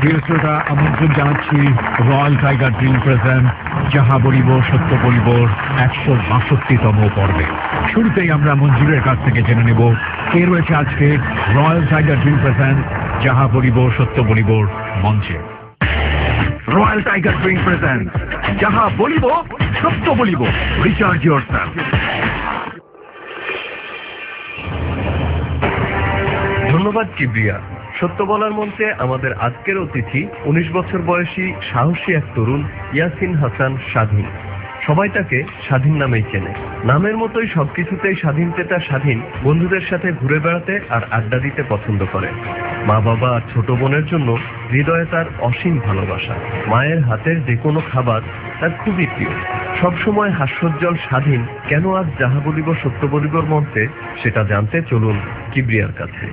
প্রিয় শ্রোতা, আমন্ত্রণ জানাচ্ছি রয়্যাল টাইগার ড্রিঙ্ক প্রেজেন্ট যাহা বলিব সত্য বলিবর ১৬২তম পর্বে। শুরুতেই আমরা মঞ্জুরের কাছ থেকে জেনে নেব কে রয়েছে আজকে রয়্যাল টাইগার ড্রিঙ্ক প্রেজেন্ট যাহা বলিব সত্য বলিবর মঞ্চে। রয়্যাল টাইগার ড্রিঙ্ক প্রেজেন্ট যাহা বলিব সত্য বলিব, রিচার্জ ইয়োরসেলফ। ধন্যবাদ কিবরিয়া। সত্য বলার মঞ্চে আমাদের আজকের অতিথি ১৯ বছর বয়সী সাহসী এক তরুণ ইয়াসিন হাসান স্বাধীন। সবাই তাকে স্বাধীন নামেই চেনে। নামের মতোই সবকিছুতেই স্বাধীন চেতা স্বাধীন বন্ধুদের সাথে ঘুরে বেড়াতে আর আড্ডা দিতে পছন্দ করে। মা বাবা আর ছোট বোনের জন্য হৃদয়ে তার অসীম ভালোবাসা। মায়ের হাতের যে কোনো খাবার তার খুবই প্রিয়। সবসময় হাস্যোজ্জ্বল স্বাধীন কেন আজ যাহা বলিব সত্য বলিবর মঞ্চে, সেটা জানতে চলুন কিবরিয়ার কাছে।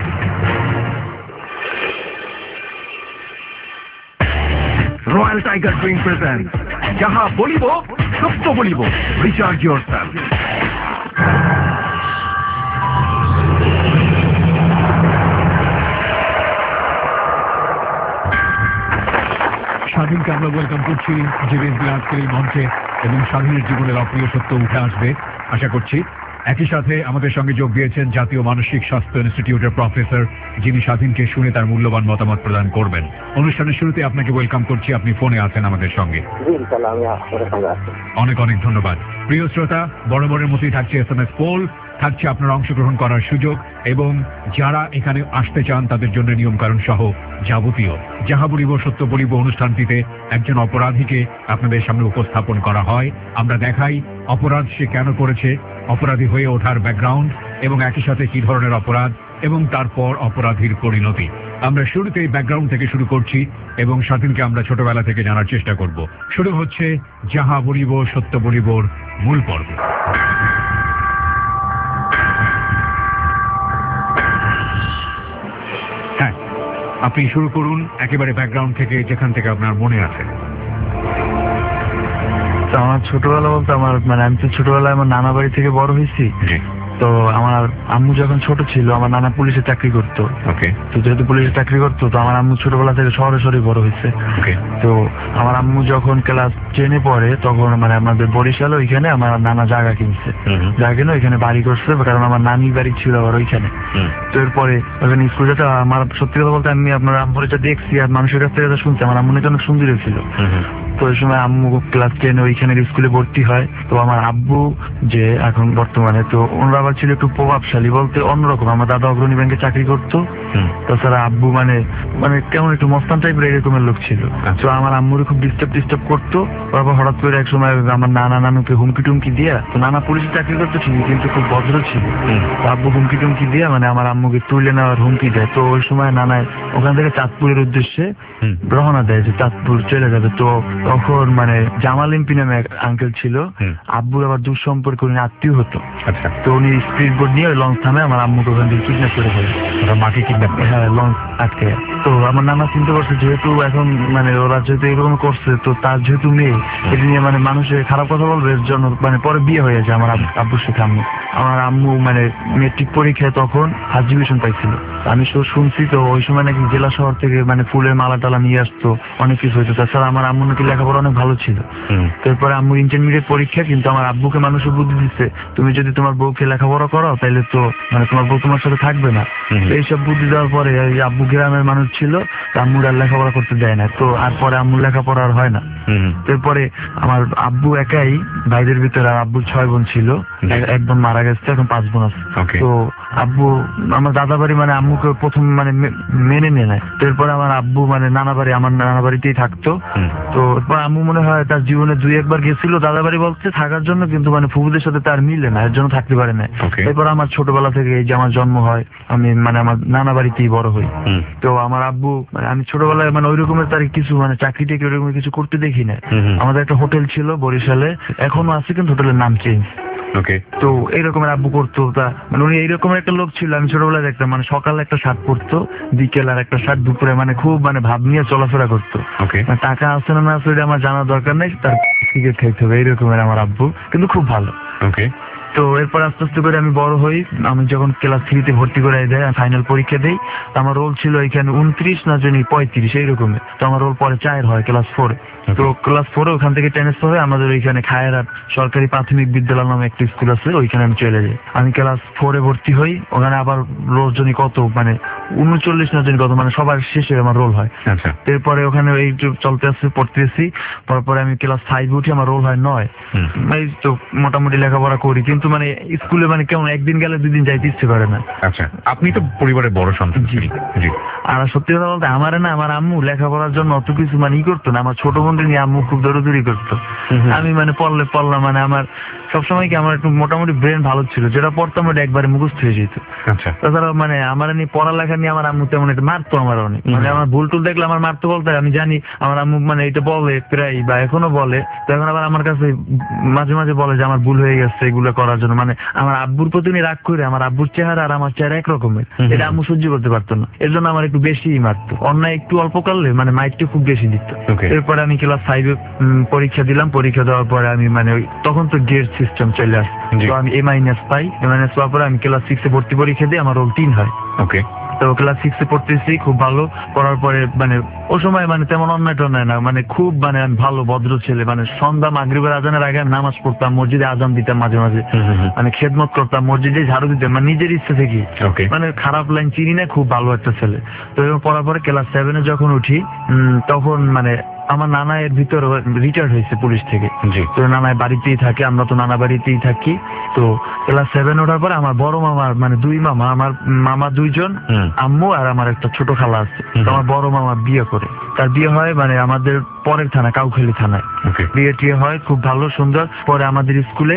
রয়্যাল টাইগার ড্রিঙ্ক প্রেজেন্ট যাহা বলিব সত্য বলিব, রিচার্জ ইয়োরসেলফ। স্বাধীনকে আমরা ওয়েলকাম করছি জীবনকে আজকের এই মঞ্চে, এবং স্বাধীনের জীবনের অপ্রিয় সত্য উঠে আসবে আশা করছি। একই সাথে আমাদের সঙ্গে যোগ দিয়েছেন জাতীয় মানসিক স্বাস্থ্য ইনস্টিটিউটের প্রফেসর, যিনি স্বাধীনকে শুনে তার মূল্যবান মতামত প্রদান করবেন। অনুষ্ঠানের শুরুতে আপনাকে ওয়েলকাম করছি, আপনি ফোনে আছেন আমাদের সঙ্গে। অনেক অনেক ধন্যবাদ। প্রিয় শ্রোতা, বরাবরের মতোই থাকছে SMS পোল, থাকছে আপনার অংশগ্রহণ করার সুযোগ, এবং যারা এখানে আসতে চান তাদের জন্য নিয়ম কারণ সহ যাবতীয় যাহা বলিব সত্য বলিব অনুষ্ঠানটিতে একজন অপরাধীকে আপনাদের সামনে উপস্থাপন করা হয়। আমরা দেখাই অপরাধ সে কেন করেছে, অপরাধী হয়ে ওঠার ব্যাকগ্রাউন্ড, এবং একই সাথে কি ধরনের অপরাধ, এবং তারপর অপরাধীর পরিণতি। আমরা শুরুতেই ব্যাকগ্রাউন্ড থেকে শুরু করছি, এবং স্বাধীনকে আমরা ছোটবেলা থেকে জানার চেষ্টা করব। শুরু হচ্ছে যাহা বলিব সত্য বলিবর মূল পর্ব। হ্যাঁ, আপনি শুরু করুন একেবারে ব্যাকগ্রাউন্ড থেকে, যেখান থেকে আপনার মনে আছে। আমার ছোটবেলা বলতে আমি তো ছোটবেলায় আমার নানা বাড়ি থেকে বড় হয়েছি। তো আমার আম্মু যখন ছোট ছিল, আমার নানা পুলিশে চাকরি করতো। তো যেহেতু পুলিশে চাকরি করতো, তো আমার আম্মু ছোটবেলা থেকে শহরে শহরে বড় হয়েছে। তো আমার আম্মু যখন ক্লাস 10-এ পড়ে, তখন আমাদের বরিশালে ওইখানে আমার নানা জায়গা কিনছে। জায়গা কিনে ওইখানে বাড়ি করছে, কারণ আমার নানির বাড়ি ছিল আবার ওইখানে। তো এরপরে ওখানে স্কুল যেতে আমার সত্যি কথা বলতে আমি আপনার আম্মুর যা দেখছি আর মানুষের কাছ থেকে শুনছি, আমার আম্মু নাকি অনেক সুন্দরী ছিল। তো ওই সময় আম্মু ক্লাস 10 ওইখানে স্কুলে ভর্তি হয়। তো আমার আব্বু যে এখন বর্তমানে, তো ওনারা আবার ছিল একটু প্রভাবশালী বলতে অন্যরকম। আমার দাদা অগ্রণী ব্যাংকে চাকরি করতো। তাছাড়া আব্বু মানে কেমন একটু মস্তান টাইপের এরকমের লোক ছিল। তো আমার আম্মুর খুব ডিস্টার্ব করতো। তারপর হঠাৎ করে এক সময় আমার নানা নানুকে হুমকি টুমকি দিয়া, তো নানা পুলিশে চাকরি করতো ঠিকই, কিন্তু খুব ভদ্র ছিল। তো আব্বু হুমকি টুমকি দিয়া আমার আম্মুকে তুলে নেওয়ার হুমকি দেয়। তো ওই সময় নানায় ওখান থেকে চাঁদপুরের উদ্দেশ্যে রওনা দেয় যে চাঁদপুর চলে যাবে। তো তখন জামাল এমপি নামে এক আঙ্কেল ছিল, আব্বুর আবার দুঃসম্পর্ক উনি আত্মীয় হতো। তো উনি স্পিড বোর্ড নিয়ে লঞ্চ থামে আমার আম্মুকে ওখান থেকে কিডন্যাপ করে ফেলে। মাকে কিডন্যাপ? হ্যাঁ, লঞ্চ আটকে। তো আমার নানা চিন্তা করছে যেহেতু এখন ওরা যেহেতু এরকম করছে, তো তার যেহেতু মেয়ে, এটা নিয়ে মানুষের খারাপ কথা বলবে, এর জন্য পরে বিয়ে হয়ে যায় আমার আব্বুর সাথে আম্মু। আমার আম্মু মেট্রিক পরীক্ষায় তখন ফার্স্ট ডিভিশন পাইছিল। আমি শুনছি তো ওই সময় নাকি জেলা শহর থেকে ফুলের মালা টালা নিয়ে আসতো, অনেক কিছু হইতো। তাছাড়া আমার আম্মু নাকি লেখাপড়া অনেক ভালো ছিল। তারপরে আম্মুর ইন্টারমিডিয়েট পরীক্ষা, কিন্তু আমার আব্বুকে মানুষে বুদ্ধি দিচ্ছে, তুমি যদি তোমার বউকে লেখাপড়া করো তাহলে তো তোমার বউ তোমার সাথে থাকবে না। এইসব বুদ্ধি দেওয়ার পরে আব্বু গ্রামের মানুষ ছিল, আম্মুর আর লেখাপড়া করতে দেয় না। তো আর পরে আম্মুর লেখাপড়া আর হয় না। তারপরে আমার আব্বু একাই ভাইদের ভিতরে, আর আব্বুর 6 বোন ছিল, এক বোন মারা গেছে, এখন 5 বোন আছে। তো আব্বু আমার দাদা বাড়ি আম্মুকে প্রথম মেনে নিয়ে নেয়। এরপরে আমার আব্বু নানা বাড়ি, আমার নানা বাড়িতেই থাকতো। তো এরপর আম্মু মনে হয় তার জীবনে 2-1 বার গেছিল দাদা বাড়ি বলতে থাকার জন্য, কিন্তু ফুফুদের সাথে তার মিলে না, এর জন্য থাকতে পারে না। এরপর আমার ছোটবেলা থেকে এই যে আমার জন্ম হয়, আমি আমার নানা বাড়িতেই বড় হই। তো আমার আব্বু আমি ছোটবেলায় ওই রকমের তার কিছু চাকরি থেকে ওই রকম কিছু করতে দেখি না। আমাদের একটা হোটেল ছিল বরিশালে, এখনো আছে, কিন্তু হোটেলের নাম চেঞ্জ। তো এইরকমের আব্বু করতো। তা উনি এইরকমের একটা লোক ছিল, আমি ছোটবেলায় দেখতাম সকালে একটা শার্ট পরতো, বিকেল আর একটা শার্ট, দুপুরে খুব ভাব নিয়ে চলাফেরা করতো। টাকা আছে না না আছে আমার জানার দরকার নেই, তার সিগারেট খাইতে হবে, এইরকমের আমার আব্বু, কিন্তু খুব ভালো। তো এরপর আস্তে আস্তে করে আমি বড় হই। আমি যখন ক্লাস 3-তে ভর্তি করে দেয়, ফাইনাল পরীক্ষা দেই। তো আমার রোল ছিল এখানে 29 না জানি 35 এইরকম। তো আমার রোল পরে 4 হয় ক্লাস 4-এ। তো ক্লাস 4-এ ওখান থেকে ট্রান্সফার হয়ে আমাদের ওইখানে খায়রাট সরকারি প্রাথমিক বিদ্যালয় নামে একটা স্কুল আছে, ওইখানে আমি চলে যাই। আমি ক্লাস 4-এ ভর্তি হই। ওখানে আবার রোল জনই কত মানে 39 না জানি কত, মানে সবার শেষে আমার রোল হয়। আচ্ছা। এরপরে ওখানে এই চলতে আসছে, পড়তেছি। তারপরে আমি ক্লাস 5 উঠি, আমার রোল হয় 9। এই তো মোটামুটি লেখাপড়া করি, কিন্তু মানে স্কুলে মানে কেমন একদিন গেলে 2 দিন যাইতে ইচ্ছে করে না। আচ্ছা, আপনি তো পরিবারের বড় সন্তান। জি। জি। আর সত্যি কথা বলতে আমার আম্মু লেখাপড়ার জন্য অত কিছু মানে করতো না। আমার ছোট বোনকে নিয়ে আম্মু খুব দৌড়াদৌড়ি করতো। আমি মানে পড়লাম মানে আমার সবসময় কি আমার একটু মোটামুটি ব্রেন ভালো ছিল, যেটা পড়তাম ওটা একবারে মুখস্থ হয়ে যেত। আচ্ছা। তাছাড়া মানে আমার নিয়ে পড়ালেখা নিয়ে আমার আম্মু তেমন একটা মারতো আমার অনেক, মানে আমার ভুল টুল দেখলে আমার মারতো বলতে আমি জানি আমার আম্মু মানে এটা বলে প্রায় বা এখনো বলে। তো এখন আবার আমার কাছে মাঝে মাঝে বলে যে আমার ভুল হয়ে গেছে এগুলো করার জন্য। মানে আমার আব্বুর প্রতি উনি রাগ করে, আমার আব্বুর চেহারা আর আমার চেহারা একরকমের, এটা আম্মু সহ্য করতে পারতো না। এর জন্য আমার একটু বেশি মারতো, অন্যায় একটু অল্প করলে মানে মাইটটা খুব বেশি দিত। এরপরে আমি ক্লাস 5-এ পরীক্ষা দিলাম। পরীক্ষা দেওয়ার পরে আমি মানে তখন তো গ্রেড সিস্টেম চলে আসে, তো আমি A- পাই। A- পাওয়ার পরে আমি ক্লাস 6-এ ভর্তি পরীক্ষা দিই, আমার রোল 3 হয়। ওকে। তো ক্লাস 6-এ পড়তেছি, খুব ভালো পড়ার পরে মানে ও সময় মানে তেমন অন্যায় টন্যায় না, মানে খুব মানে আমি ভালো ভদ্র ছেলে। মানে সন্ধ্যা মাগরিবের আজানের আগে আমি নামাজ পড়তাম, মসজিদে আজান দিতাম মাঝে মাঝে, মানে খেদমত করতাম, মসজিদে ঝাড়ু দিতাম, মানে নিজের ইচ্ছে থেকে। মানে খারাপ লাইন চিনি না, খুব ভালো একটা ছেলে। তো এরকম পড়ার পরে ক্লাস 7-এ যখন উঠি তখন মানে আমার নানা এর ভিতরে রিটায়ার্ড হয়েছে পুলিশ থেকে। তো নানা বাড়িতেই থাকে, আমরা তো নানা বাড়িতেই থাকি। তো ক্লাস 7 ওঠার পরে আমার বড় মামার মানে 2 মামা, আমার মামা 2 জন, আম্মু আর আমার একটা ছোট খালা আছে। তো আমার বড় মামা বিয়ে করে, তার বিয়ে হয় মানে আমাদের পরের থানা, কাউখালী থানায় বিয়ে টিয়ে হয়, খুব ভালো সুন্দর। পরে আমাদের স্কুলে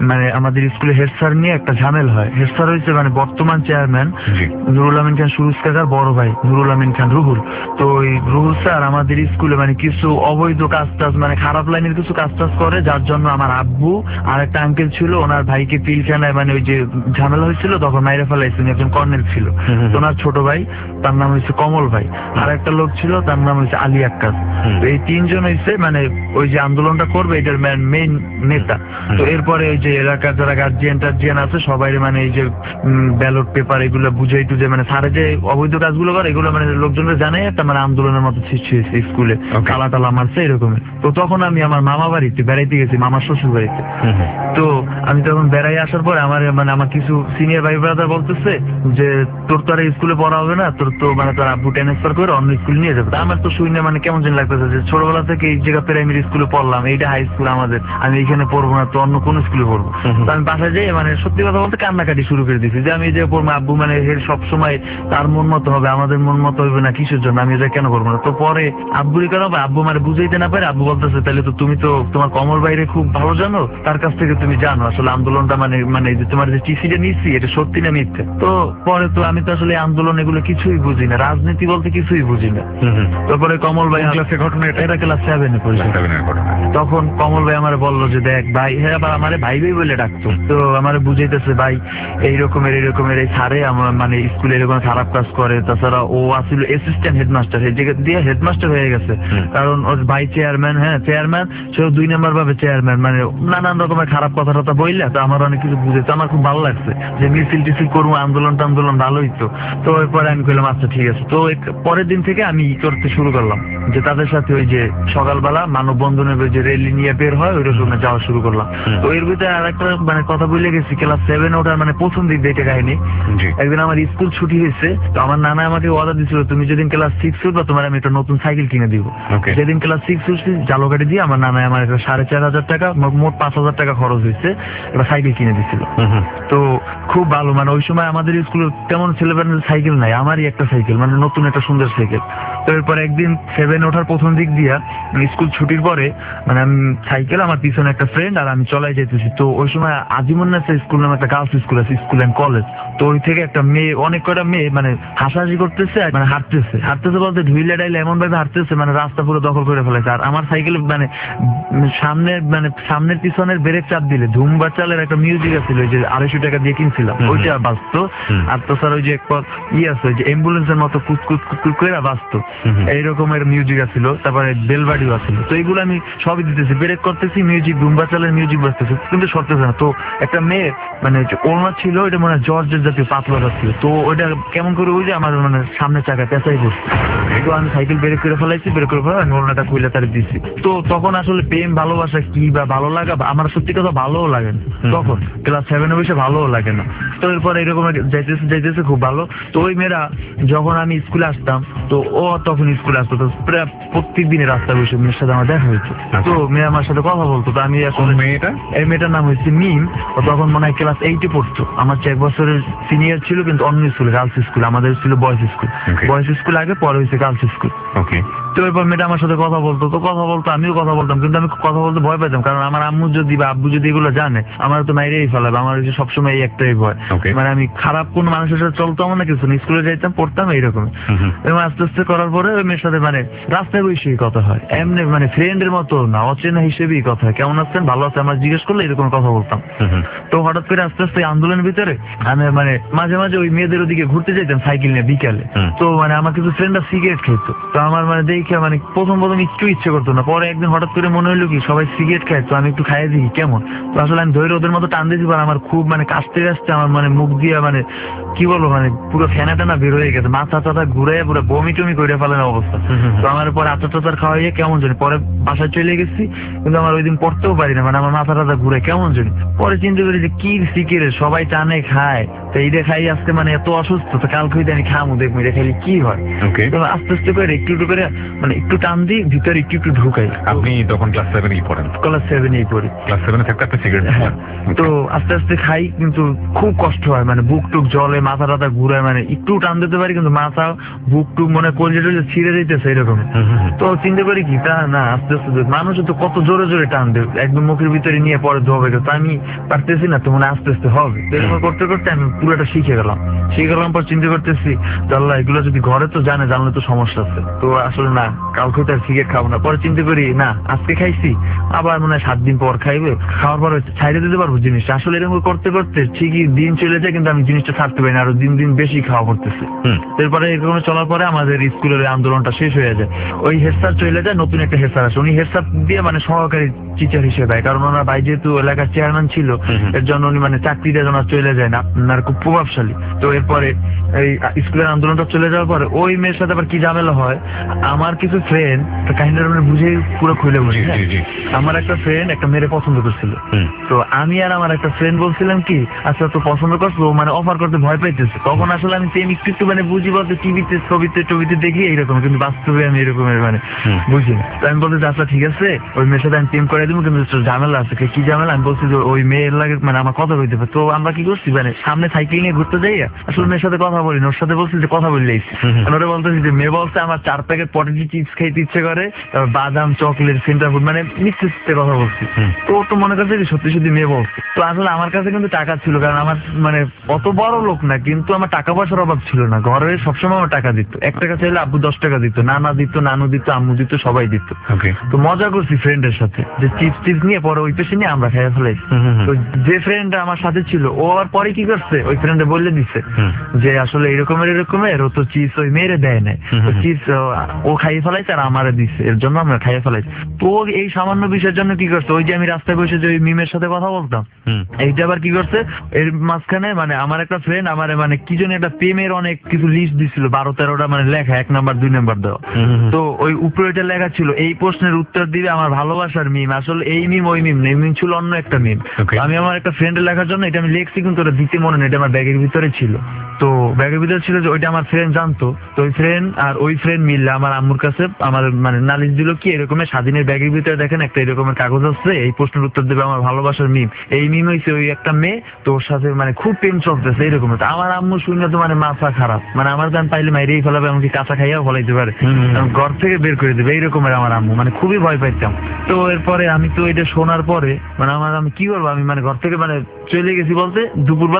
হেড স্যার নিয়ে একটা ঝামেল হয়। হেড স্যার হয়েছে মানে বর্তমান চেয়ারম্যান নুরুল আমিন খান সুরুজ কাকার বড় ভাই নুরুল আমিন খান রুহুল। তো ওই রুহুল স্যার আমাদের স্কুলে মানে কিছু অবৈধ কাজ টাজ মানে খারাপ লাইনের কিছু কাজ টাজ করে, যার জন্য আমার আব্বু আর একটা আঙ্কেল ছিল, ওনার ভাইকে পিলখানায় মানে ওই যে ঝামেলা হয়েছিল তখন মাইরে ফেলাইছে। একজন কর্নেল ছিল, ওনার ছোট ভাই, তার নাম হচ্ছে কমল ভাই। আর একটা লোক ছিল, তার নাম হচ্ছে আলী আক্কাস। তো এই 3 জন হয়েছে মানে ওই যে আন্দোলনটা করবে এটার মেইন নেতা। তো এরপরে ওই যে এলাকার যারা গার্জিয়ান আছে সবাই মানে এই যে ব্যালট পেপার এগুলো বুঝাই টুঝে মানে স্যারে যে অবৈধ কাজগুলো করে এগুলো মানে লোকজনরা জানে, একটা মানে আন্দোলনের মতো সৃষ্টি হয়েছে স্কুলে, তালা টালা মারছে এরকমের। তো তখন আমি আমার মামা বাড়িতে বেড়াইতে গেছি, মামার শ্বশুর বাড়িতে। তো আমি তখন বেড়াই আসার পরে আমার কিছু সিনিয়র ভাই ব্রাদার বলতেছে যে তোর তো আর স্কুলে পড়া হবে না, তোর তো মানে তোর আব্বু ট্রান্সফার করে অন্য স্কুল নিয়ে যাবে। আমার তো শুনে মানে কেমন যেন লাগতেছে যে ছোটবেলা থেকে এই জায়গা প্রাইমারি স্কুলে পড়লাম, এইটা হাই স্কুল আমাদের, আমি এখানে পড়বো না, তো অন্য কোন স্কুলে পড়বো। তো আমি বাসায় যাই মানে সত্যি কথা বলতে কান্নাকাটি শুরু করে দিচ্ছি যে আমি এই যে পড়বো, আব্বু মানে সব সময় তার মন মতো হবে, আমাদের মন মতো হবে না, কিসের জন্য আমি এটা কেন করবো না। তো পরে আব্বুরই কেন আব্বু মানে বুঝাইতে না পারে, আব্বু বলতেছে তাহলে তো তুমি তো তোমার কমল বাইরে খুব ভালো জানো, তার কাছ থেকে তুমি জানো আসলে আন্দোলনটা মানে যে তোমার যে টিসিটা নিচ্ছি এটা সত্যি না মিথ্যে। তো পরে তো আমি তো আসলে আন্দোলন এগুলো কিছুই বুঝি না, রাজনীতি বলতে কিছুই বুঝি না। তারপরে কমল ভাই ঘটনা, এটা ক্লাস 7-এ পড়েছে। তখন কমল ভাই আমার বললো যে দেখ ভাই, হ্যাঁ আবার আমার ভাই ভাই বলে ডাকতো। তো আমার বুঝাইতেছে ভাই এই স্যারে আমার মানে স্কুলে এরকম খারাপ কাজ করে। তাছাড়া ও আসলে অ্যাসিস্ট্যান্ট হেডমাস্টার, এই জায়গা দিয়ে হেডমাস্টার হয়ে গেছে, কারণ ওর ভাই চেয়ারম্যান, চেয়ারম্যান, সেও 2 নম্বর ভাবে চেয়ারম্যান, মানে নানান রকমের খারাপ কথা টথা বললে। তো আমার অনেক কিছু বুঝেছে, আমার খুব ভালো লাগছে যে মিছিল টিছিল করবো, আন্দোলন ভালোই তো। তো এরপরে আমি কইলাম আচ্ছা ঠিক আছে। তো পরের দিন থেকে আমি করতে শুরু করলাম যে তাদের সাথে ওই যে সকালবেলা মানববন্ধনের যে রেলি নিয়ে বের হয় ওই রকম যাওয়া শুরু করলাম। তো এর ভিতরে আর একটা মানে কথা বলে গেছি, ক্লাস 7 ওঠার মানে প্রথম দিক দিয়ে কাহিনী। একদিন আমার স্কুল ছুটি হয়েছে, তো আমার নানা আমাকে ওয়াদা দিয়েছিল তুমি যেদিন ক্লাস 6 উঠবা তোমার আমি একটা নতুন সাইকেল কিনে দিব। যেদিন ক্লাস 6 উঠছি জালগাড়ি দিয়ে আমার নানা আমার একটা 4,500 টাকা, মোট 5,000 টাকা খরচ হয়েছে, একটা সাইকেল কিনে দিছিল। তো খুব ভালো, মানে ওই সময় আমাদের স্কুলে তেমন ছেলেবেলার সাইকেল নাই, আমারই একটা সাইকেল, মানে নতুন একটা সুন্দর সাইকেল। তো এরপর একদিন 7 ওঠার প্রথম দিক দিয়া স্কুল ছুটির পরে মানে আমি সাইকেল, আমার পিছনে একটা ফ্রেন্ড আর আমি চলাই যেতেছি। তো ওই সময় আজিমুন্নাসা স্কুল নামে একটা গার্লস স্কুল আছে, স্কুল অ্যান্ড কলেজ। তো ওই থেকে একটা মেয়ে, অনেক কটা মেয়ে মানে হাসাহাসি করতেছে, মানে হাঁটতেছে বলতে ঢুইলে ডাইলে এমন ভাবে হাঁটতেছে মানে রাস্তা পুরো দখল করে ফেলেছে। আর আমার সাইকেল মানে সামনের পিছনের ব্রেক চাপ দিলে ধুমবার চালের একটা মিউজিক আছিল, ওই যে 250 টাকা দিয়ে কিনছিলাম, ওইটা বাজতো। আর তো স্যার ওই যে আছে ওই যে অ্যাম্বুলেন্সের মতো কুচকুচ করে বাজতো। এই রকমের মিউজিক আছিল, তারপরে বেলবাড়িও আছিল। তো এইগুলো আমি সবই দিতেছি, ব্রেক করতেছি, মিউজিক ডুম্বা চালের মিউজিক বাজতেছে, কিন্তু সরতেছে না। তো একটা মেয়ে মানে ওড়না ছিল, ওইটা মানে জর্জের জাতীয় পাতলা ছিল, তো ওইটা কেমন করে ওই যে আমার মানে সামনে চাকা পেঁচাই পড়ছে। তো আমি সাইকেল ব্রেক করে ফেলাইছি, ব্রেক করে ফেলা আমি ওড়নাটা খুলে তার দিচ্ছি। তো তখন আসলে প্রেম ভালোবাসা কি বা ভালো লাগা আমার সত্যি কথা ভালোও লাগে না, তখন ক্লাস 7-এ বসে ভালোও লাগে না। তো এরপর এরকম যাইতেছে যাইতেছে খুব ভালো। তো ওই মেয়েরা যখন আমি স্কুলে আসতাম, তো ও তখন স্কুলে আসতো, তো প্রায় প্রত্যেক দিনে রাস্তায় বসে মেয়ের সাথে আমার দেখা হয়েছে। তো মেয়ে আমার সাথে কথা বলতো। তো আমি এখন মেয়েটা, এই মেয়েটার নাম হচ্ছে মিম। ও তখন মনে হয় ক্লাস 8-এ পড়তো, আমার চেয়ে 1 বছরের সিনিয়র ছিল, কিন্তু অন্য স্কুলে, গার্লস স্কুল। আমাদের ছিল বয়েজ স্কুল, বয়েজ স্কুল আগে, পরে হয়েছে গার্লস স্কুল। ওকে। তো এরপর মেয়েটা আমার সাথে কথা বলতো, তো কথা বলতো, আমিও কথা বলতাম, কিন্তু আমি কথা বলতে ভয় পেতাম, কারণ আমার আম্মু যদি বা আব্বু যদি এগুলো জানে আমার তো মাইরেই ফেলাবে। আমার হচ্ছে সবসময় এই একটাই ভয়, মানে আমি খারাপ কোন মানুষের সাথে চলতাম না কিছু না, স্কুলে যাইতাম, পড়তাম এইরকম। এবং আস্তে আস্তে করার পরে ওই মেয়ের সাথে মানে রাস্তায় বসেই কথা হয়, এমনি মানে ফ্রেন্ডের মতো না, অচেনা হিসেবেই কথা হয়, কেমন আছেন, ভালো আছে, আমরা জিজ্ঞেস করলে এরকম কথা বলতাম। তো হঠাৎ করে আস্তে আস্তে আন্দোলনের ভিতরে আমি মানে মাঝে মাঝে ওই মেয়েদের ওদিকে ঘুরতে যেতাম সাইকেল নিয়ে বিকালে। তো মানে আমার কিছু ফ্রেন্ডরা সিগারেট খেত, তো আমার মানে দেখে মানে প্রথম একটু ইচ্ছে করতো না। পরে একদিন হঠাৎ করে মনে হলো কি সবাই সিগারেট খায়, তো আমি একটু খাইয়ে দিই কেমন। তো আসলে আমি ধৈর্য ওদের মতো টান দিয়েছি, আমার খুব মানে কাশতে কাশতে আমার মানে মুখ দিয়ে মানে কি বলবো মানে পুরো ফেনা টানা বের হয়ে গেছে, মাথা টাথা ঘুরে পুরো বমি টমি করে ফেলেন অবস্থা। তো আমার পরে আচার টাচার খাওয়াইয়ে কেমন জানি পরে বাসায় চলে গেছি, কিন্তু আমার ওই দিন পড়তেও পারি না, মানে আমার মাথা টাথা ঘুরে কেমন জানি। পরে চিন্তা করি যে কি সিগারেট সবাই টানে খায়, তো এইটা খাই আজকে মানে এত অসুস্থ, তো কালকে আমি খামু দেখবো এটা খাইলে কি হয়। তো আস্তে আস্তে করে একটু একটু করে মানে একটু টান দিই, ভিতরে একটু একটু ঢুকাই। আপনি তখন ক্লাস 7-এই পড়েন? ক্লাস 7-এই পড়ি। ক্লাস 7-এ থাকতে আপনি সিগারেট? হ্যাঁ। তো আস্তে আস্তে খাই, কিন্তু খুব কষ্ট হয়, মানে বুক টুক জলে, মাথা টাথা ঘুরায়, মানে একটু টান দিতে পারি কিন্তু মাথা বুক টুক মনে কলজে টলজে ছিঁড়ে দিতেছে এরকম। তো চিন্তা করি কি তা না, আস্তে আস্তে মানুষ তো কত জোরে জোরে টান দেবে, একদম মুখের ভিতরে নিয়ে পরে ধোবে, তো আমি পারতেছি না, তো মনে আস্তে আস্তে হবে। এরকম করতে করতে আমি পুরোটা শিখে গেলাম পর চিন্তা করতেছি আল্লাহ এগুলো যদি ঘরে তো জানলে তো সমস্যা আছে, তো আসলে না কালকে তো আর সিগারেট খাবো না। পরে চিন্তা করি না আজকে খাইছি, আবার মনে হয় 7 দিন পর খাইবে, খাওয়ার পর ছাইড়ে দিতে পারবো জিনিসটা। আসলে এরকম করতে করতে ঠিকই দিন চলে যায়, কিন্তু আমি জিনিসটা ছাড়তে পারি না, আরো দিন দিন বেশি খাওয়া করতেছি। এরপরে এরকম চলার পরে আমাদের স্কুলের আন্দোলনটা শেষ হয়ে যায়, ওই হেড স্যার চলে যায়, নতুন একটা হেড স্যার আসে, উনি হেড স্যার দিয়ে মানে সহকারী টিচার হিসেবে দেয়, কারণ ওনার ভাই যেহেতু এলাকার চেয়ারম্যান ছিল, এর জন্য উনি মানে চাকরিটা যেন চলে যায় না, আপনার খুব প্রভাবশালী। তো এরপরে এই স্কুলের আন্দোলনটা চলে যাওয়ার পরে ওই মেয়ের সাথে আবার কি ঝামেলা হয়, আমার কিছু ফ্রেন্ড কাহিনীটা মানে বুঝে পুরো খুলে বুঝি। আমার একটা ফ্রেন্ড একটা মেয়ের পছন্দ করছিল, তো আমি আর আমার একটা ফ্রেন্ড বলছিলাম কি আচ্ছা তো পছন্দ করছো, মানে অফার করতে ভয় পাইতেছে। তখন আসলে আমি প্রেম একটু একটু মানে বুঝি বলতে টিভিতে ছবিতে দেখি এইরকম, কিন্তু বাস্তবে আমি এরকমের মানে বুঝি না। তো আমি বলতে আচ্ছা ঠিক আছে ওই মেয়ের সাথে আমি প্রেম করে দিব, কিন্তু ঝামেলা আছে। কি ঝামেলা? আমি বলছি যে ওই মেয়ের লাগে মানে আমার কথা বলতে পারে। তো আমরা কি করছি মানে সামনে সাইকেল নিয়ে ঘুরতে যাই, আসলে মেয়ের সাথে কথা বলি না, ওর সাথে বলছি যে কথা বললেই। ওরা বলতেছি যে মেয়ে বলছে আমার 4 প্যাকেট পটেটো চিপস খাইতে ইচ্ছে করে, বাদাম চকলেট সেন্টার ফুড, মানে মিথ্যে কথা বলছি। তো ও তো মনে করছে যে সত্যি সত্যি মেয়ে বলছে। তো আসলে আমার কাছে কিন্তু টাকা ছিল, কারণ আমার মানে অত বড় লোক না, কিন্তু আমার টাকা পয়সার অভাব ছিল না, ঘরে সবসময় আমার টাকা দিত। 1 টাকা চাইলে আব্বু 10 টাকা দিত, নানা দিত, নানু দিত, আম্মু দিত, সবাই দিত। তো মজা করছি ফ্রেন্ডের সাথে যে চিপস নিয়ে পরে ওই পেশে নিয়ে আমরা খাইয়া ফেলাইছি। তো যে ফ্রেন্ড আমার সাথে ছিল ও আর পরে কি করছে, ওই ফ্রেন্ডে বলে দিচ্ছে যে আসলে এরকমের ও তো চিপস ওই মেয়েরে দেয় নাই, চিপস ও খাইয়ে ফেলাইছে আর আমারে দিচ্ছে, এর জন্য আমরা খাইয়ে ফেলাইছি। তো এই সামান্য বিষয়ের জন্য কি করছে, ওই যে আমি রাস্তায় বসে যে ওই মিমের সাথে কথা বলতাম, এইটা আবার কি করছে এর মাঝখানে মানে আমার একটা ফ্রেন্ড আমারে মানে কি জন্য একটা প্রেমের অনেক কিছু লিস্ট দিছিল, 12-13টা মানে লেখা, 1 নাম্বার 2 নাম্বার দেওয়া। তো ওই উপরে এটা লেখা ছিল এই প্রশ্নের উত্তর দিবে আমার ভালোবাসার মিম। আসলে এই মিম ওই মিম নেই, মিম ছিল অন্য একটা মিম। আমি আমার একটা ফ্রেন্ডের লেখার জন্য এটা আমি লিখছি, কিন্তু ওটা দিতে মনে নেই, এটা আমার ব্যাগের ভিতরে ছিল। তো ব্যাগের ভিতরে ছিল যে ওইটা আমার ফ্রেন্ড জানতো। তো ওই ফ্রেন্ড আর ওই ফ্রেন্ড মিললে আমার আম্মুর কাছে আমার মানে নালিশ দিল কি এরকমের স্বাধীনের ব্যাগের ভিতরে দেখেন একটা এরকমের কাগজ আছে, এই প্রশ্নের উত্তর দেবে আমার ভালোবাসার মিম। এই মিম হয়েছে ওই একটা মেয়ে, তোর সাথে মানে খুব প্রেম চলতেছে এরকম। আমার আম্মু শুনে তো মানে মাথা খারাপ, মানে আমার গান পাইলে মাইরেই ফেলাবে, এমনকি কাঁচা খাইয়াও ফলাইতে পারে, ঘর থেকে বের করে দেবে এইরকমের আমার আম্মু, মানে খুবই ভয় পাইতাম। তো এরপরে আমি তো এটা শোনার পরে মানে আমি কি করবো, আমি মানে ঘর থেকে মানে চলে গেছি বলতে দুপুরবেলা আমি বেরোই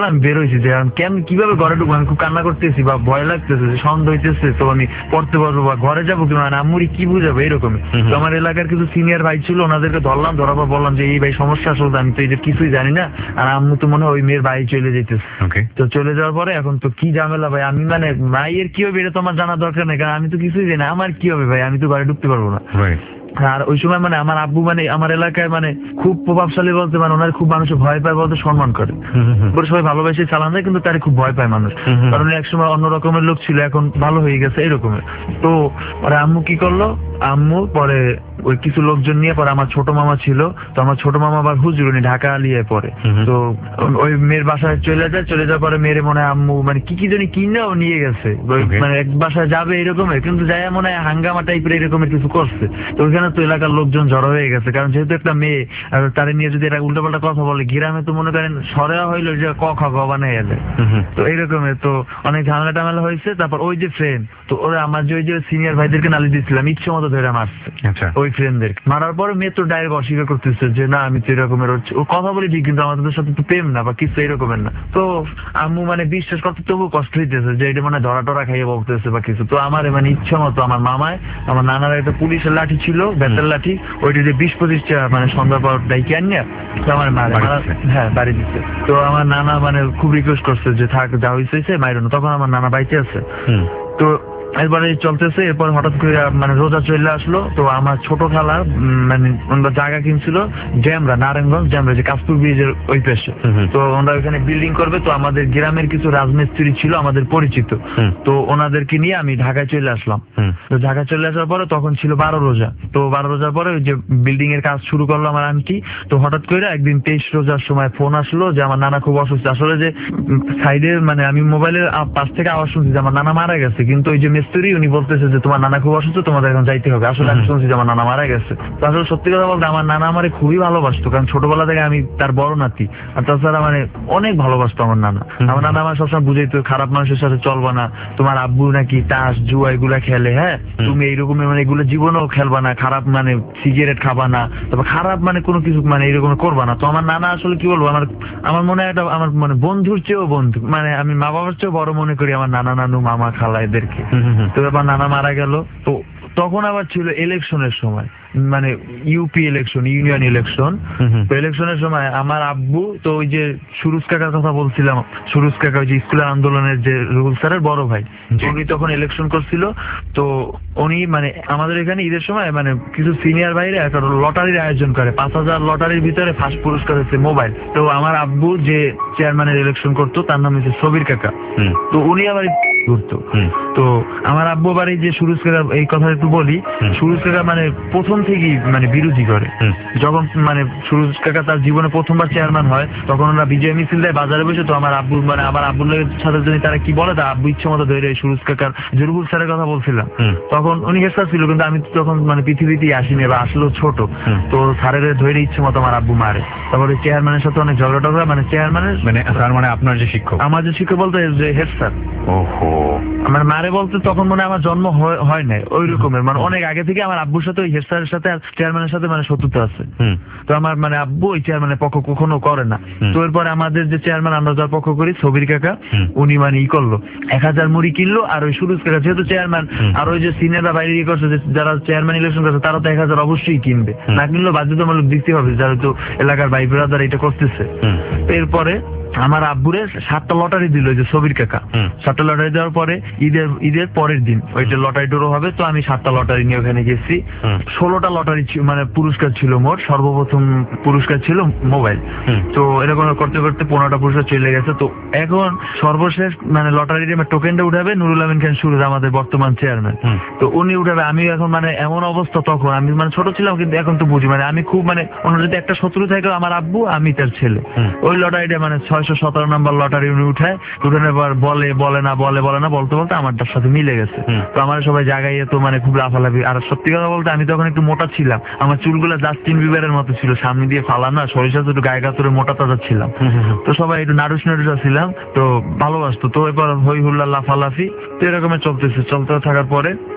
হয়েছি যে কেন কিভাবে ঘরে ঢুকবো, আমি খুব কান্না করতেছি বা ভয় লাগতেছে, যে সন্দেহ হইতেছে, তো আমি পড়তে পারবো বা ঘরে যাবো কি, মানে আম্মুরি কি বুঝাবে এরকমই। তো আমার এলাকার কিছু সিনিয়র ভাই ছিল, ওনাদেরকে ধরলাম, ধরার পর বললাম যে এই ভাই সমস্যা আসলে আমি তো এটা কিছুই জানি না, আর আম্মু তো মনে হয় ওই মেয়ের বাড়ি চলে যেতেছে। তো চলে যাওয়ার পরে এখন তো কি ঝামেলা ভাই, আমি মানে মায়ের কি হবে এটা তো আমার জানা দরকার নেই, কারণ আমি তো কিছুই জানি না, আমার কি হবে ভাই, আমি তো ঘরে ঢুকতে পারবো না। আর ওই সময় মানে আমার আব্বু মানে আমার এলাকায় মানে খুব প্রভাবশালী বলতে, মানে ওনার খুব মানুষ ভয় পায় বলতে, সম্মান করে, সবাই ভালোবেসে চালান দেয়, কিন্তু তার খুব ভয় পায় মানুষ, কারণ একসময় অন্য রকমের লোক ছিল, এখন ভালো হয়ে গেছে এরকমের। তো পরে আম্মু কি করলো, আম্মু পরে ওই কিছু লোকজন নিয়ে, পরে আমার ছোট মামা ছিল, তো আমার ছোট মামা আবার হুজুর, উনি ঢাকা আলিয়ে পরে, তো ওই মেয়ের বাসায় চলে যায়, চলে যাওয়ার পরে মেয়ের মনে হয় আম্মু মানে কি জানি কিনেও নিয়ে গেছে, মানে এক বাসায় যাবে এরকমের, কিন্তু যাই মনে হয় হাঙ্গামা টাইপের এরকমের কিছু করছে। তো ওইখানে তো এলাকার লোকজন জড়ো হয়ে গেছে, কারণ যেহেতু একটা মেয়ে, আর তারে নিয়ে যদি এরা উল্টোপাল্টা কথা বলে, গ্রামে তো মনে করেন সরেয়া হইলো যে ক খ গ বানাই এলে, তো এইরকমের তো অনেক ঝামেলা টামেলা হয়েছে। তারপর ওই যে ফ্রেন্ড, তো ওরা আমার যে ওই যে সিনিয়র ভাইদেরকে নালি দিচ্ছিলাম, ইচ্ছে মতো ধরে মারছে ওই ফ্রেন্ডদের, মারার পরে মেয়ে তো ডাইরেক্ট অস্বীকার করতেছে যে না আমি তো এরকমের, ও কথা বলি ঠিক, কিন্তু আমাদের সাথে তো প্রেম না বা কিছু এরকমের না। তো আম্মু মানে বিশ্বাস করতে তবু কষ্ট হইতেছে যে এটা মানে ধরা টরা খাইয়ে বলতেছে বা কিছু। তো আমার মানে ইচ্ছা মতো আমার মামায়, আমার নানার একটা পুলিশের লাঠি ছিল, বেতের লাঠি, ওইটা যে 20-25টা মানে সন্ধ্যার পর ডাইকে আনিয়া তো আমার হ্যাঁ বাড়ি দিচ্ছে। তো আমার নানা মানে খুব রিকোয়েস্ট করছে যে থাক, যা হয়েছে মাইরো না, তখন আমার নানা বাইতে আছে। তো এরপরে চলতেছে, এরপর হঠাৎ করে মানে রোজা চলে আসলো, তো আমার ছোট খালা মানে ওনারা জায়গা কিনছিল জ্যামরা, নারায়ণগঞ্জ জ্যামরা, যে কাশপুর ব্রিজের ওই পাশে, তো ওনারা ওখানে বিল্ডিং করবে। তো আমাদের গ্রামের কিছু রাজমিস্ত্রি ছিল আমাদের পরিচিত, তো ওনাদেরকে নিয়ে আমি ঢাকায় চলে আসলাম। তো ঢাকায় চলে আসার পরে তখন ছিল 12 রোজা, তো 12 রোজার পরে ওই যে বিল্ডিং এর কাজ শুরু করলো আমার আন্টি। তো হঠাৎ করে একদিন 23 রোজার সময় ফোন আসলো যে আমার নানা খুব অসুস্থ। আসলে যে সাইডে মানে আমি মোবাইলের পাশ থেকে আওয়াজ শুনছি যে আমার নানা মারা গেছে, কিন্তু ওই যে মিস্ত্রি উনি বলতেছে যে তোমার নানা খুব অসুস্থ, তোমাদের এখন যাইতে হবে। আসলে আমি শুনছি যে আমার নানা মারা গেছে। তো আসলে সত্যি কথা বলতে আমার নানা আমারে খুবই ভালোবাসতো, কারণ ছোটবেলা থেকে আমি তার বড় নাতি, আর তাছাড়া মানে অনেক ভালোবাসতো আমার নানা। আমার নানা আমার সবসময় বুঝাইতো খারাপ মানুষের সাথে চলবা না, তোমার আব্বু নাকি তাস জুয়া এগুলা খেলে, হ্যাঁ তুমি এইরকমের মানে এগুলো জীবনেও খেলবা না, খারাপ মানে সিগারেট খাবা না, তারপর খারাপ মানে কোনো কিছু মানে এইরকম করবা না। তো আমার নানা আসলে কি বলবো, আমার মনে হয় একটা আমার মানে বন্ধুর চেয়েও বন্ধু, মানে আমি মা বাবার চেয়েও বড় মনে করি আমার নানা নানু মামা খালা এদেরকে। তো এবার নানা মারা গেল, তো তখন আবার ছিল ইলেকশনের সময়, মানে ইউপি ইলেকশন, ইউনিয়ন ইলেকশন। তো ইলেকশনের সময় আমার আব্বু, তো ওই যে সুরুজ কাকার কথা বলছিলাম, সুরুজ কাকা ওই যে স্কুলের আন্দোলনের যে রুহুল স্যারের বড় ভাই, উনি তখন ইলেকশন করছিল। তো উনি মানে আমাদের এখানে ঈদের সময় মানে কিছু সিনিয়র ভাইরা একটা লটারির আয়োজন করে, 5000 লটারির ভিতরে ফার্স্ট পুরস্কার হচ্ছে মোবাইল। তো আমার আব্বু যে চেয়ারম্যানের ইলেকশন করতো তার নাম হচ্ছে সবির কাকা, তো উনি আবার ঘুরতো। তো আমার আব্বু বাড়ি যে সুরুজ কাকা, এই কথা একটু বলি, সুরুজ কাকা মানে প্রথম থেকেই মানে বিরোধী করে। যখন মানে সুরুজ কাকা তার জীবনে প্রথমবার চেয়ারম্যান হয়, তখন ওরা বিজয় মিছিল দেয় বাজারে বসে। তো আমার আব্বু মানে আমার আব্বুর সাথে যদি তারা কি বলে, তা আব্বু ইচ্ছে মতো ধরে সুরুজ কাকার জরুল স্যারের কথা বলছিলাম, তখন উনি হেসার ছিল, কিন্তু আমি তখন মানে পৃথিবীতেই আসিনি বা আসলেও ছোট। তো স্যারের ধরে ইচ্ছে মতো আমার আব্বু মারে। তারপরে চেয়ারম্যানের সাথে অনেক ঝগড়া টগড়া, মানে চেয়ারম্যানের মানে তার মানে আপনার যে শিক্ষক, আমার যে শিক্ষক বলতে যে হেড স্যার, ওহো আমার মারে বলতে তখন মনে আমার জন্ম হয় নাই ওই রকমের, মানে অনেক আগে থেকে আমার আব্বুর সাথে ওই হেড স্যারের সাথে আর চেয়ারম্যানের সাথে মানে শত্রুতা আছে। তো আমার মানে আব্বু ওই চেয়ারম্যানের পক্ষ কখনো করে না। তো এরপরে আমাদের যে চেয়ারম্যান, আমরা যার পক্ষ করি সবির কাকা, উনি মানে ই করলো 1000 মুড়ি কিনলো, আর ওই সুরুজ কাকা যেহেতু চেয়ারম্যান, আর ওই যে সিনিয়ররা বাইরে ই করছে, যারা চেয়ারম্যান ইলেকশন করছে তারা তো 1000 অবশ্যই কিনবে, না কিনলেও বাধ্যতামূলক দিতে হবে, যারা তো এলাকার ভাই ব্রাদার এটা করতেছে। এরপরে আমার আব্বুরে 7টা লটারি দিল যে সবির কাকা। 7টা লটারি দেওয়ার পরে ঈদের পরের দিন ওইটা লটারি ড্র হবে। তো আমি 7টা লটারি নিয়ে ওখানে গেছি। 16টা লটারি মানে পুরস্কার ছিল মোট। সর্বপ্রথম পুরস্কার ছিল মোবাইল। তো এরকম করতে করতে 15টা পুরস্কার চলে গেছে। তো এখন সর্বশেষ মানে লটারির টোকেনটা উঠাবে নুরুল আমিন খান সুরুজ, আমাদের বর্তমান চেয়ারম্যান। তো উনি উঠাবে। আমি এখন মানে এমন অবস্থা, তখন আমি মানে ছোট ছিলাম, কিন্তু এখন তো বুঝি, মানে আমি খুব মানে অন্য যদি একটা শত্রু থাকে আমার আব্বু, আমি তার ছেলে। ওই লটারিটা মানে 617 নাম্বার লটারি উনি উঠায়, উঠানোর পর বলে না বলতে বলতে আমারটার সাথে মিলে গেছে। তো আমার সবাই জায়গায় তো মানে খুব লাফালাফি। আর সত্যি কথা বলতে আমি তখন একটু মোটা ছিলাম, আমার চুলগুলো জাস্টিন বিবারের মতো ছিল, সামনে দিয়ে ফালানো, সরিষা একটু গায়ে গাতরে মোটা তাজা ছিলাম। তো সবাই একটু নাড়ুস ছিলাম, তো ভালোবাসতো। তো এরপর হই হুল্লা লাফালাফি, তো এরকমের চলতে থাকার পরে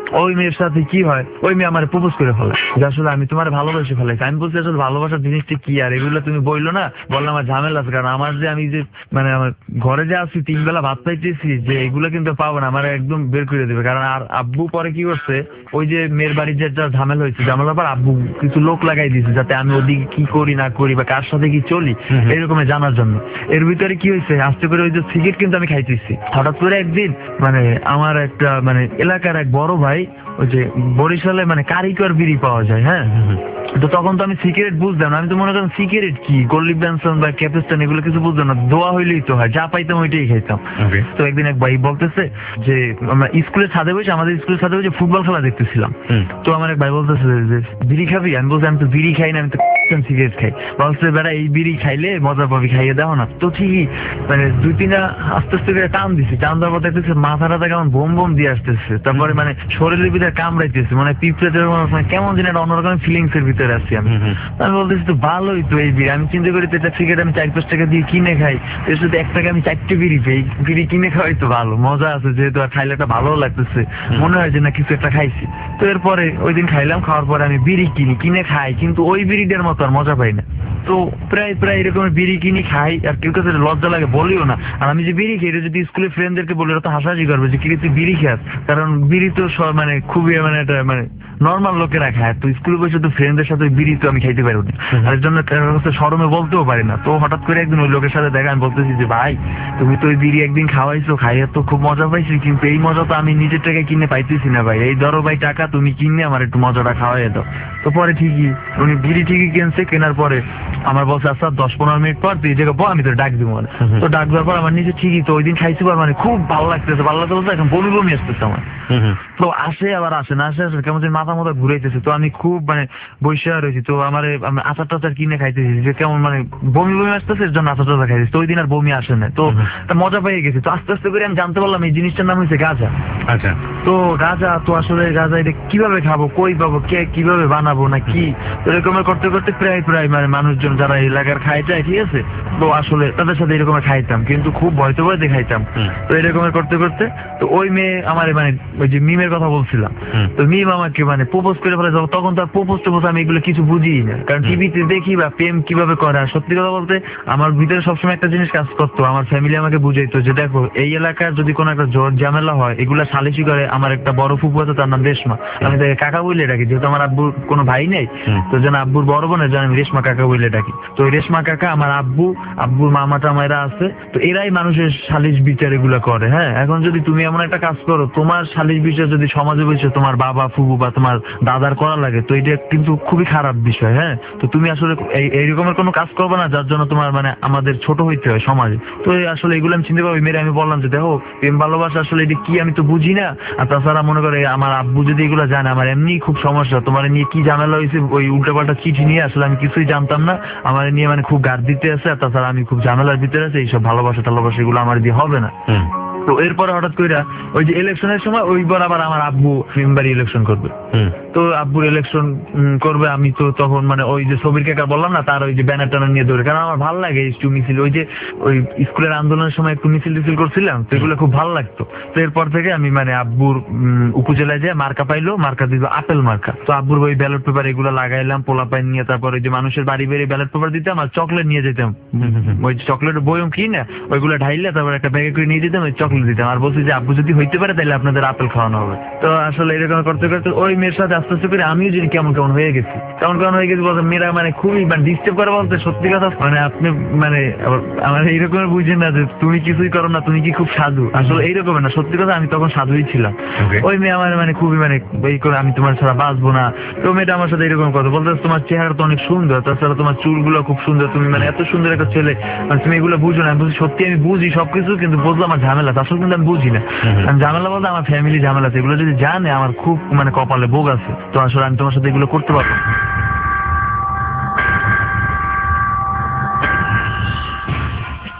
ওই মেয়ের সাথে কি হয়, ওই মেয়ে আমার প্রপোজ করে ফেলে যে আসলে আমি তোমার ভালোবাসে ফেলাইছি। আমি বলছি আসলে ভালোবাসার জিনিসটা কি, আর এগুলো তুমি বললো না, বললাম আমার ঝামেলা আছে, কারণ আমার যে আমি যে মানে আমার ঘরে যে আছি 3 বেলা ভাত পাইতেছি, যে এগুলো কিন্তু পাবো না, আমার একদম বের করে দেবে। কারণ আর আব্বু পরে কি করছে, ওই যে মেয়ের বাড়ির যে ঝামেলা হয়েছে, ঝামেলার পর আব্বু কিছু লোক লাগাই দিয়েছে যাতে আমি ওদিকে কি করি না করি বা কার সাথে কি চলি এরকম জানার জন্য। এর ভিতরে কি হয়েছে, আস্তে করে ওই যে সিগারেট কিন্তু আমি খাইতেছি। হঠাৎ করে একদিন মানে আমার একটা মানে এলাকার এক বড় ভাই, ওই যে বরিশালে মানে কারিগর বিড়ি পাওয়া যায়, হ্যাঁ, তো তখন তো আমি সিগারেট বুঝতাম না, আমি তো মনে করেন সিগারেট কি গল্লি বেনসন বা ক্যাপিস্টান এগুলো কিছু বুঝতাম না, দোয়া হইলেই তো হয়, যা পাইতাম ওইটাই খাইতাম। তো একদিন এক ভাই বলতেছে যে আমরা স্কুলের ছাদে বসে, আমাদের স্কুলের ছাদে বসে ফুটবল খেলা দেখতেছিলাম। তো আমার এক ভাই বলতেছে যে বিড়ি খাবি, আমি বলছি আমি তো বিড়ি খাই না, আমি তো সিগারেট খাই। বলছে বেড়া এই বিড়ি খাইলে মজা পাবি, খাইয়ে দাও না। তো ঠিকই মানে 2-3টা আস্তে আস্তে করে টান দিছি, টান দেওয়ার পর দেখতেছে মাথা টাথা কেমন বোম বোম দিয়ে আসতেছে, তারপরে মানে শরীরের ভিতরে কামড়াইতেছে, মানে পিঁপড়ে কেমন যেন একটা অন্যরকম ফিলিংস এর ভিতরে আসছি আমি। আমি বলতেছি তো ভালোই তো এই বিড়ি, আমি চিন্তা করি তো এটা সিগারেট আমি 4-5 টাকা দিয়ে কিনে খাই, এর সাথে 1 টাকা আমি 4টে বিড়ি পাই, বিড়ি কিনে খাওয়াই তো ভালো, মজা আছে, যেহেতু আর খাইলে একটা ভালো লাগতেছে, মনে হয় যে না কিছু একটা খাইছি। তো এরপরে ওই দিন খাইলাম, খাওয়ার পরে আমি বিড়ি কিনে খাই, কিন্তু ওই বিড়িটার মতো আর মজা পাই না। তো প্রায় এরকম বিড়ি কিনি খাই, আর কেউ কাছে লজ্জা লাগে বলিও না। আর আমি যে বিড়ি খাই এটা যদি স্কুলের ফ্রেন্ডদেরকে বলি ওরা তো হাসাহাসি করবে যে কি তুই বিড়ি খাস, কারণ বিড়ি তো মানে খুবই মানে এটা মানে নর্মাল লোকেরা খায়, তো স্কুলে বসে তো ফ্রেন্ডদের সাথে বিড়ি তো আমি খাইতে পারি না, আর এর জন্য শরমে বলতেও পারি না। তো হঠাৎ করে একদিন ওই লোকের সাথে দেখা, আমি বলতেছি যে ভাই তুমি তো ওই বিড়ি একদিন খাওয়াইছো, খাইয়ে তো খুব মজা পাইছি, কিন্তু এই মজা তো আমি নিজের টাকা কিনে পাইতেছি না ভাই, এই ধরো ভাই টাকা তুমি কিনে আমার একটু মজাটা খাওয়াই দাও। তো পরে ঠিকই উনি বিড়ি ঠিকই কিনছে, কেনার পরে আমার বলছে আচ্ছা 10-15 মিনিট পর তুই এই জায়গায় আমি তো ডাক দিব মানে। তো ডাক দেওয়ার পর আমার নিজে ঠিকই তো ওই দিন খাইছি, মানে খুব ভালো লাগতেছে, ভালো লাগতে বলতে এখন বমি বমি আসতেছে আমার। তো আসে আবার আসে না, আসে কেমন যেন মাথা মাথা ঘুরাইতেছে। তো আমি খুব মানে বসে রয়েছি, তো আমার আচার টাচার কিনে খাইতেছি, যে কেমন মানে বমি বমি আসতেছে, এর জন্য আচার টাচার খাইতেছি। তো ওই দিন আর বমি আসে না, তো মজা পেয়ে গেছি। তো আস্তে আস্তে করে আমি জানতে পারলাম এই জিনিসটার নাম হচ্ছে গাঁজা। আচ্ছা, তো গাঁজা তো আসলে গাঁজা এটা কিভাবে খাবো, কই পাবো, কে কিভাবে বানাবো না কি, তো এরকম করতে করতে প্রায় মানে মানুষজন যারা এলাকার খাই যায়, ঠিক আছে, তো আসলে তাদের সাথে এরকম খাইতাম, কিন্তু খুব ভয়তে ভয়তে খাইতাম। তো এরকম করতে করতে তো ওই মেয়ে আমার মানে ওই যে মিমের কথা বলছিলাম, তো মিম আমাকে মানে প্রপোজ করে ফেলে, তখন তো আর প্রপোজ আমি এগুলো কিছু বুঝিই না, কারণ টিভিতে দেখি বা প্রেম কিভাবে করে। আর সত্যি কথা বলতে আমার ভিতরে সবসময় একটা জিনিস কাজ করতো, আমার ফ্যামিলি আমাকে বুঝাইতো যে দেখো এই এলাকার যদি কোনো একটা ঝড় ঝামেলা হয় এগুলা সালিশি করে। আমার একটা বড় ফুপু আছে, তার নাম রেশমা, আমি তাকে কাকা বলে ডাকি, যেহেতু আমার আব্বুর কোনো ভাই নেই, তো যেন আব্বুর বড় বোনের যেন আমি রেশমা কাকা বলে ডাকি। তো ওই রেশমা কাকা আমার আব্বুর মামা টামাইরা আছে, তো এরাই মানুষের সালিশ বিচার এগুলো করে। হ্যাঁ, এখন যদি তুমি এমন একটা কাজ করো, তোমার সালিশ বিচার যদি সমাজে বসে তোমার বাবা ফুপু বা তোমার দাদার করা লাগে, তো এটা কিন্তু খুবই খারাপ বিষয়। হ্যাঁ, তো তুমি আসলে এই রকমের কোনো কাজ করবে না যার জন্য তোমার মানে আমাদের ছোট হইতে হয় সমাজে। তো আসলে এগুলো আমি চিন্তা পাবো মেরে, আমি বললাম যে দেখো প্রেম ভালোবাসা আসলে এটা কি আমি তো বুঝি না, আর তাছাড়া মনে করে আমার আব্বু যদি এগুলো জানে আমার এমনি খুব সমস্যা, তোমার নিয়ে কি ঝামেলা হয়েছে ওই উল্টাপাল্টা চিঠি নিয়ে, আসলে আমি কিছুই জানতাম না, আমার নিয়ে মানে খুব গার্ড দিতে আছে, আর তাছাড়া আমি খুব ঝামেলার ভিতরে আছে, এইসব ভালোবাসা টালোবাসা এগুলো আমার দিয়ে হবে না। তো এরপরে হঠাৎ করে ওই যে ইলেকশনের সময় ওইবার আবার আমার আব্বু মেম্বারই ইলেকশন করবে। তো আব্বুর ইলেকশন করবে, আমি তো তখন মানে ওই যে সবির কাকা বললাম না, তার ওই যে ব্যানার টানার নিয়ে দৌড়ে, কারণ আমার ভালো লাগে একটু মিছিল, ওই যে ওই স্কুলের আন্দোলনের সময় একটু মিছিল টিছিল করছিলাম, তো এগুলো খুব ভালো লাগতো। তো এরপর থেকে আমি মানে আব্বুর উপজেলায় যে মার্কা পাইলো, মার্কা দিল আপেল মার্কা, তো আব্বুর ওই ব্যালট পেপার এগুলো লাগাইলাম, পোলা পাইন নিয়ে, তারপর ওই যে মানুষের বাড়ি বেরিয়ে ব্যালট পেপার দিতাম, আর চকলেট নিয়ে যেতাম, ওই চকলেটের বয়ম কিনে ওইগুলো ঢাইলে তারপর একটা ব্যাগে করে নিয়ে যেতাম, ওই চকলেট দিতাম, আর বলছি যে আব্বু যদি হইতে পারে তাহলে আপনাদের আপেল খাওয়ানো হবে। তো আসলে এরকম করতে করতে ওই মেয়ের সাথে আস্তে আস্তে করে আমিও যদি কেমন হয়ে গেছি, কেমন হয়ে গেছি বলতে মেয়েরা মানে খুবই মানে ডিস্টার্ব করে, বলতে সত্যি কথা মানে আপনি মানে আমার এইরকম বুঝেন না যে তুমি কিছুই করো না, তুমি কি খুব সাধু, আসলে এইরকম না, সত্যি কথা আমি তখন সাধুই ছিলাম। ওই মেয়ে আমার মানে খুবই মানে এই করে আমি তোমার ছাড়া বাঁচবো না। তো মেয়েটা আমার সাথে এরকম কথা বলতে, তোমার চেহারা তো অনেক সুন্দর, তাছাড়া তোমার চুলগুলো খুব সুন্দর, তুমি মানে এত সুন্দর একটা ছেলে, মানে তুমি এগুলো বুঝো না। আমি বলছি সত্যি আমি বুঝি সবকিছু, কিন্তু বুঝলো আমার ঝামেলা, আসলে কিন্তু আমি বুঝি না। ঝামেলা বলতে আমার ফ্যামিলি ঝামেলা আছে, এগুলো যদি জানে আমার খুব মানে কপালে ভোগ আছে, তো আসলে আমি তোমার সাথে এগুলো করতে পারবো।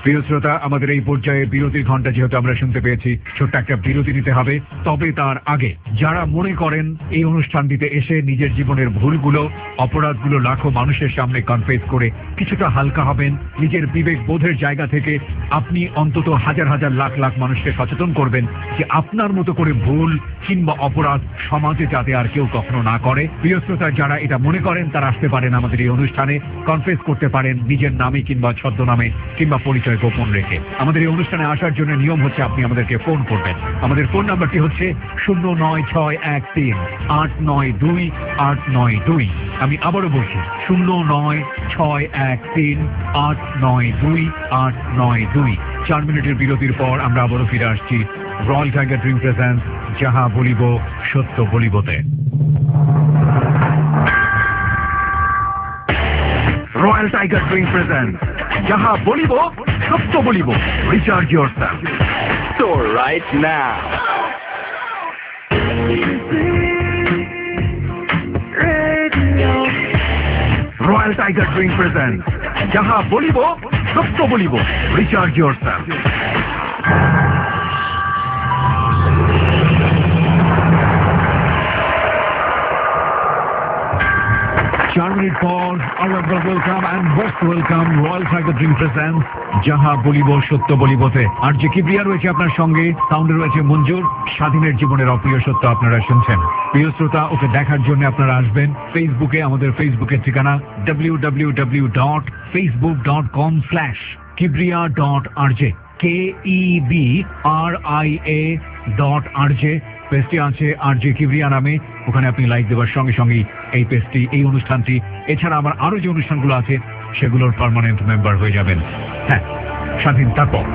প্রিয় শ্রোতা, আমাদের এই পর্যায়ে বিরতির ঘন্টা যেহেতু আমরা শুনতে পেয়েছি, ছোট্ট একটা বিরতি নিতে হবে। তবে তার আগে যারা মনে করেন এই অনুষ্ঠানটিতে এসে নিজের জীবনের ভুলগুলো, অপরাধগুলো লাখো মানুষের সামনে কনফেস করে কিছুটা হালকা হবেন, নিজের বিবেক বোধের জায়গা থেকে আপনি অন্তত হাজার হাজার লাখ লাখ মানুষকে সচেতন করবেন যে আপনার মতো করে ভুল কিংবা অপরাধ সমাজে যাতে আর কেউ কখনো না করে। প্রিয় শ্রোতা, যারা এটা মনে করেন তারা আসতে পারেন আমাদের এই অনুষ্ঠানে, কনফেস করতে পারেন নিজের নামে কিংবা ছদ্মনামে কিংবা পরিচয় গোপন রেখে। আমাদের এই অনুষ্ঠানে আসার জন্য নিয়ম হচ্ছে আপনি আমাদেরকে ফোন করবেন। আমাদের ফোন নাম্বারটি হচ্ছে 09613892892। আমি আবারও বলছি 09613892892। 4 মিনিটের বিরতির পর আমরা আবারও ফিরে আসছি রয়্যাল টাইগার ড্রিঙ্ক প্রেজেন্স যাহা বলিব সত্য বলিবতে। রয়্যাল টাইগার ড্রিঙ্ক প্রেজেন্স যাহা বলিব সত্য বলিব। Recharge yourself. So right now. Royal Tiger drink presence যাহা বলিব সত্য বলিব। Recharge yourself. 4 মিনিট পর welcome and most welcome Royal Tiger drink presence যাহা বলিব সত্য বলিবতে। আর যে কিবরিয়া রয়েছে আপনার সঙ্গে, সাউন্ডে রয়েছে মঞ্জুর। স্বাধীনের জীবনের অপ্রিয় সত্য আপনারা শুনছেন। প্রিয় শ্রোতা, ওকে দেখার জন্য আপনারা আসবেন ফেসবুকে। আমাদের ফেসবুকের ঠিকানা www.facebook.com/kibriya.rj KEBRIA.RJ। পেজটি আছে RJ কিবরিয়া নামে। ওখানে আপনি লাইক দেওয়ার সঙ্গে সঙ্গেই এই পেজটি, এই অনুষ্ঠানটি, এছাড়া আমার আরো যে অনুষ্ঠানগুলো আছে সেগুলোর পার্মানেন্ট মেম্বার হয়ে যাবেন। হ্যাঁ, স্বাধীন।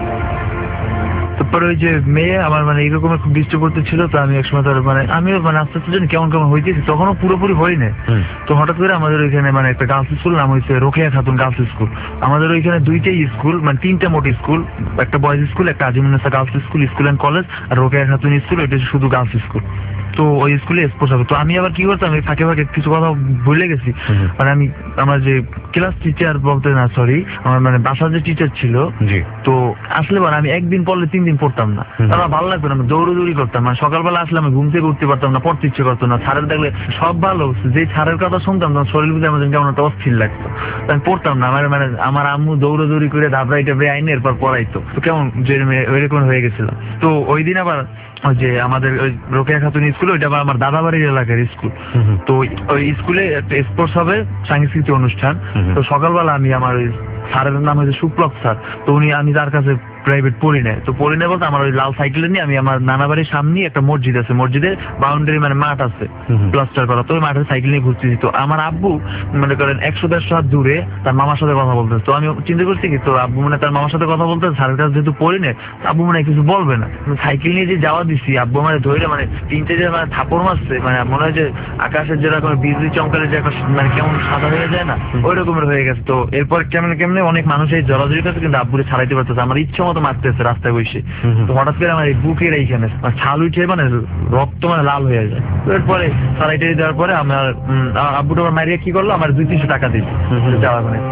তারপরে ওই যে মেয়ে আমার মানে এইরকম খুব ডিস্টার্ব করতে ছিল, তো আমি একসময় তার মানে আমিও মানে আস্তে আস্তে জানি কেমন কেমন হইতেছি, তখনও পুরোপুরি হয়নি। তো হঠাৎ করে আমাদের ওইখানে মানে একটা গার্লস স্কুল নাম হয়েছে রোকেয়া খাতুন গার্লস স্কুল। আমাদের ওইখানে দুইটাই স্কুল, মানে তিনটা মোট স্কুল, একটা বয়েজ স্কুল, একটা Azimunnesa girls school, school and college, আর রোকেয়া খাতুন স্কুল, এটা শুধু গার্লস স্কুল। তো ওই স্কুলে স্পোর্টস হবে। তো আমি আবার কি করতাম, আমি ফাঁকে ফাঁকে কিছু কথা ভুলে গেছি। মানে আমি আমার যে ক্লাস টিচার বলতে না, সরি, আমার মানে বাসার যে টিচার ছিল, তো আসলে মানে আমি একদিন পড়লে 3 দিন পড়তাম না। আমার ভালো লাগতো না, আমি দৌড়ি করতাম। মানে সকালবেলা আসলে আমি ঘুম থেকে উঠতে পারতাম না, পড়তে ইচ্ছে করতো না। স্যারের দেখলে সব ভালো, যে স্যারের কথা শুনতাম তখন শরীর বুঝে আমার কেমন একটা অস্থির লাগতো, আমি পড়তাম না। আমার মানে আমার আম্মু দৌড়ি করে ধাবড়াই টাবড়াই আইনে এরপর পড়াইতো। তো কেমন যে ওইরকম হয়ে গেছিল। তো ওই দিন আবার যে আমাদের ওই রোকেয়া খাতুন স্কুল, ওইটা আবার আমার দাদা বাড়ির এলাকার স্কুল। তো ওই স্কুলে একটা স্পোর্টস হবে, সাংস্কৃতিক অনুষ্ঠান। তো সকালবেলা আমি আমার ওই স্যারের নাম হচ্ছে সুপ্লক স্যার। তো আমি তার কাছে প্রাইভেট পড়ি না। তো পড়ি না বলতে আমার ওই লাল সাইকেলে নিয়ে আমি আমার নানা বাড়ির সামনে একটা মসজিদ আছে, মসজিদের বাউন্ডারি মানে মাঠ আছে প্লাস্টার করা, তো ওই মাঠে সাইকেল নিয়ে ঘুরতেছি। তো আমার আব্বু মনে করেন 100-150 হাত দূরে তার মামার সাথে কথা বলতেছে। তো আমি চিন্তা করছি কি, তো আব্বু মানে তার মামার সাথে কথা বলতে, স্যারের কাছে যেহেতু পড়ি না, আব্বু মানে কিছু বলবে না। সাইকেল নিয়ে যে যাওয়া দিচ্ছি, আব্বু মানে ধরে মানে 3-4 মানে থাপড় মারছে, মানে মনে হয় যে আকাশের যেরকম বিজলি চমকালে যে মানে কেমন সাদা হয়ে যায় না, ওই রকমের হয়ে গেছে। তো এরপর কেমনে অনেক মানুষ এই জড়াজড়ি করছে, কিন্তু আব্বুরে ছাড়াইতে পারতেছে, আমার ইচ্ছে মতো মারতেছে রাস্তায় বসে। তো হঠাৎ করে আমার এই বুকের এইখানে ছাল উঠে মানে রক্ত মানে লাল হয়ে যায়। তো এরপরে ছাড়াইটে দেওয়ার পরে আমার আব্বুটা আমার মারিয়ে কি করলো, আমার 200-300 টাকা দিচ্ছে যাওয়ার মানে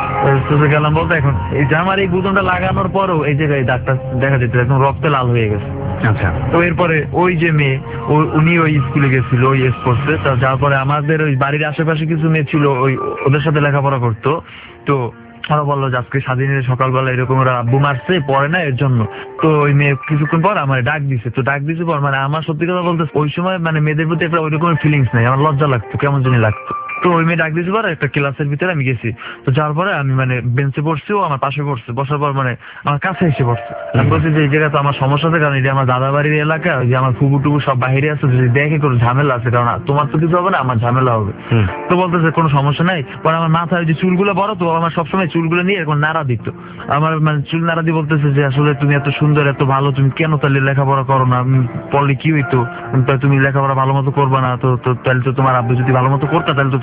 গেলাম বলতে। এখন এই যে আমার এই বুদনটা লাগানোর পরও এই জায়গায় ডাক্তার দেখা যেত একদম রক্ত লাল হয়ে গেছে। আচ্ছা। তো এরপরে ওই যে মেয়ে উনি ওই স্কুলে গেছিল ওই স্পোর্টসে, যাওয়ার পরে আমাদের ওই বাড়ির আশেপাশে কিছু মেয়ে ছিল, ওদের সাথে লেখাপড়া করতো। তো ওরা বললো যে আজকে স্বাধীনের সকালবেলা এরকম ওরা আব্বু মারছে, পড়ে না এর জন্য। তো ওই মেয়ে কিছুক্ষণ পর আমার ডাক দিছে। তো ডাক দিছে পর মানে আমার সত্যি কথা বলতে ওই সময় মানে মেয়েদের প্রতি একটা ওই রকমের ফিলিংস নেই, আমার লজ্জা লাগতো, কেমন জানি লাগতো। তো ওই মেয়ে ডাক দিয়েছে পরে একটা ক্লাসের ভিতরে আমি গেছি। তো যাওয়ার পরে আমি মানে বেঞ্চে পড়ছি, ও আমার পাশে পড়ছে, বসার পর মানে আমার কাছে এসে পড়ছে। আমি বলছি যে এই জায়গা তো আমার সমস্যা আছে, কারণ এটা আমার দাদা বাড়ির এলাকা, ওই যে আমার ফুবু টুবু সব বাইরে আছে, যদি দেখে কোনো ঝামেলা আছে, কারণ তোমার তো কিছু হবে না, আমার ঝামেলা হবে। তো বলতেছে কোনো সমস্যা নাই। পরে আমার মাথায় যে চুলগুলো বড়, তো আমার সবসময় চুলগুলো নিয়ে এরকম নাড়া দিত। আমার মানে চুল নাড়া দিয়ে বলতেছে যে আসলে তুমি এত সুন্দর এত ভালো, তুমি কেন তাহলে লেখাপড়া করো না, পড়লে কি হইতো, তুমি লেখাপড়া ভালো মতো করবা না, তো তাহলে তো তোমার আব্বু যদি ভালো মতো করতো তাহলে তো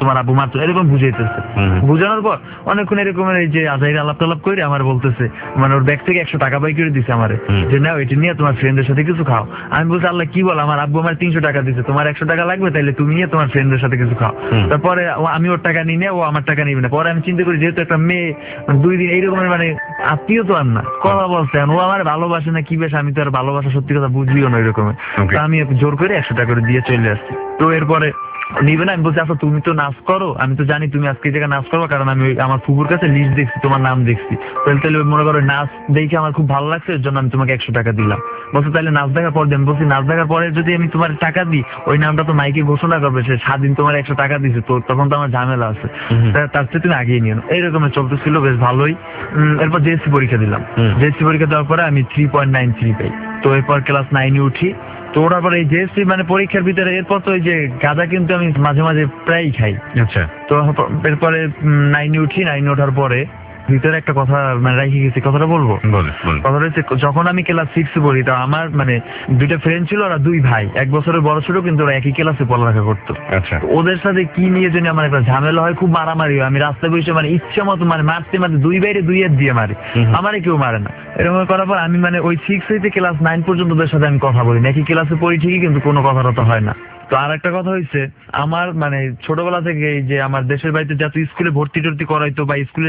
তোমার আব্বু মারতো, এরকম বুঝাইতেছে। বুঝানোর পর অনেকক্ষণ এরকম এই যে আজাইর আলাপ টালাপ করে আমার বলতেছে, মানে ওর ব্যাগ থেকে 100 টাকা বাই করে দিছে আমারে, যে নাও এটা নিয়ে তোমার ফ্রেন্ডের সাথে কিছু খাও। আমি বলছি আল্লাহ কি বল, আমার আব্বু আমার 300 টাকা দিছে, তোমার 100 টাকা লাগবে, তাইলে তুমি নিয়ে তোমার ফ্রেন্ডের সাথে কিছু খাও। তারপরে আমি ওর টাকা নিয়ে ও আমার টাকা নিবে না। পরে আমি চিন্তা করি যেহেতু একটা মেয়ে 2 দিন এইরকমের মানে আত্মীয় তো আর না, কথা বলছে ও আমার ভালোবাসে না কি বেশ, আমি তো আর ভালোবাসা সত্যি কথা বুঝিও না এরকমের। তো আমি জোর করে 100 টাকা করে দিয়ে চলে আসছি। তো এরপরে নিবে না, আমি বলছি আচ্ছা তুমি তো নাচ করো, আমি তো জানি তুমি আজকে এই জায়গায় নাচ করো, কারণ আমি আমার ফুপুর কাছে লিস্ট দেখছি, তোমার নাম দেখছি, তাহলে মনে করো নাচ দেখে আমার খুব ভালো লাগছে, এর জন্য আমি তোমাকে 100 টাকা দিলাম। বলছে তাহলে নাচ দেখার পর দিন। বলছি নাচ দেখার পরে যদি আমি তোমার টাকা দিই, ওই নামটা তো মাইকে ঘোষণা করবে সে স্বাধীন তোমার 100 টাকা দিছে, তো তখন তো আমার ঝামেলা আছে, তার চেয়ে তুমি আগিয়ে নিও। এইরকমের চলতেছিল বেশ ভালোই। এরপর জেএসসি পরীক্ষা দিলাম। জেএসসি পরীক্ষা দেওয়ার পরে আমি 3.93 পাই। তো এরপর ক্লাস 9-এ উঠি। তো ওঠার পরে এই জেএসসি মানে পরীক্ষার ভিতরে এরপর তো ওই যে গাঁজা কিন্তু আমি মাঝে মাঝে প্রায়ই খাই। আচ্ছা। তো এরপরে 9-এ উঠি। 9-এ ওঠার পরে ভিতরে একটা কথা মানে রেখে গেছি, কথাটা বলবো। কথাটা হচ্ছে যখন আমি ক্লাস 6 পড়ি, তো আমার মানে 2টা ফ্রেন্ড ছিল, ওরা 2 ভাই, 1 বছরের বড় ছিল, কিন্তু ওরা একই ক্লাসে পড়ালেখা করতো। আচ্ছা। ওদের সাথে কি নিয়ে জানি আমার একটা ঝামেলা হয়, খুব মারামারি হয়। আমি রাস্তায় বসে মানে ইচ্ছা মতো মানে মারতে মারতে 2 বাইরে 2 হাত দিয়ে মারি, আমারে কেউ মারে না। এরকম করার পর আমি মানে ওই 6 হইতে ক্লাস 9 পর্যন্ত ওদের সাথে আমি কথা বলি না, একই ক্লাসে পড়ি ঠিকই, কিন্তু কোনো কথা টথা হয় না। তো আর একটা কথা হয়েছে, আমার মানে ছোটবেলা থেকে এই যে আমার দেশের বাড়িতে যত স্কুলে ভর্তি টর্তি করাইতো বা স্কুলে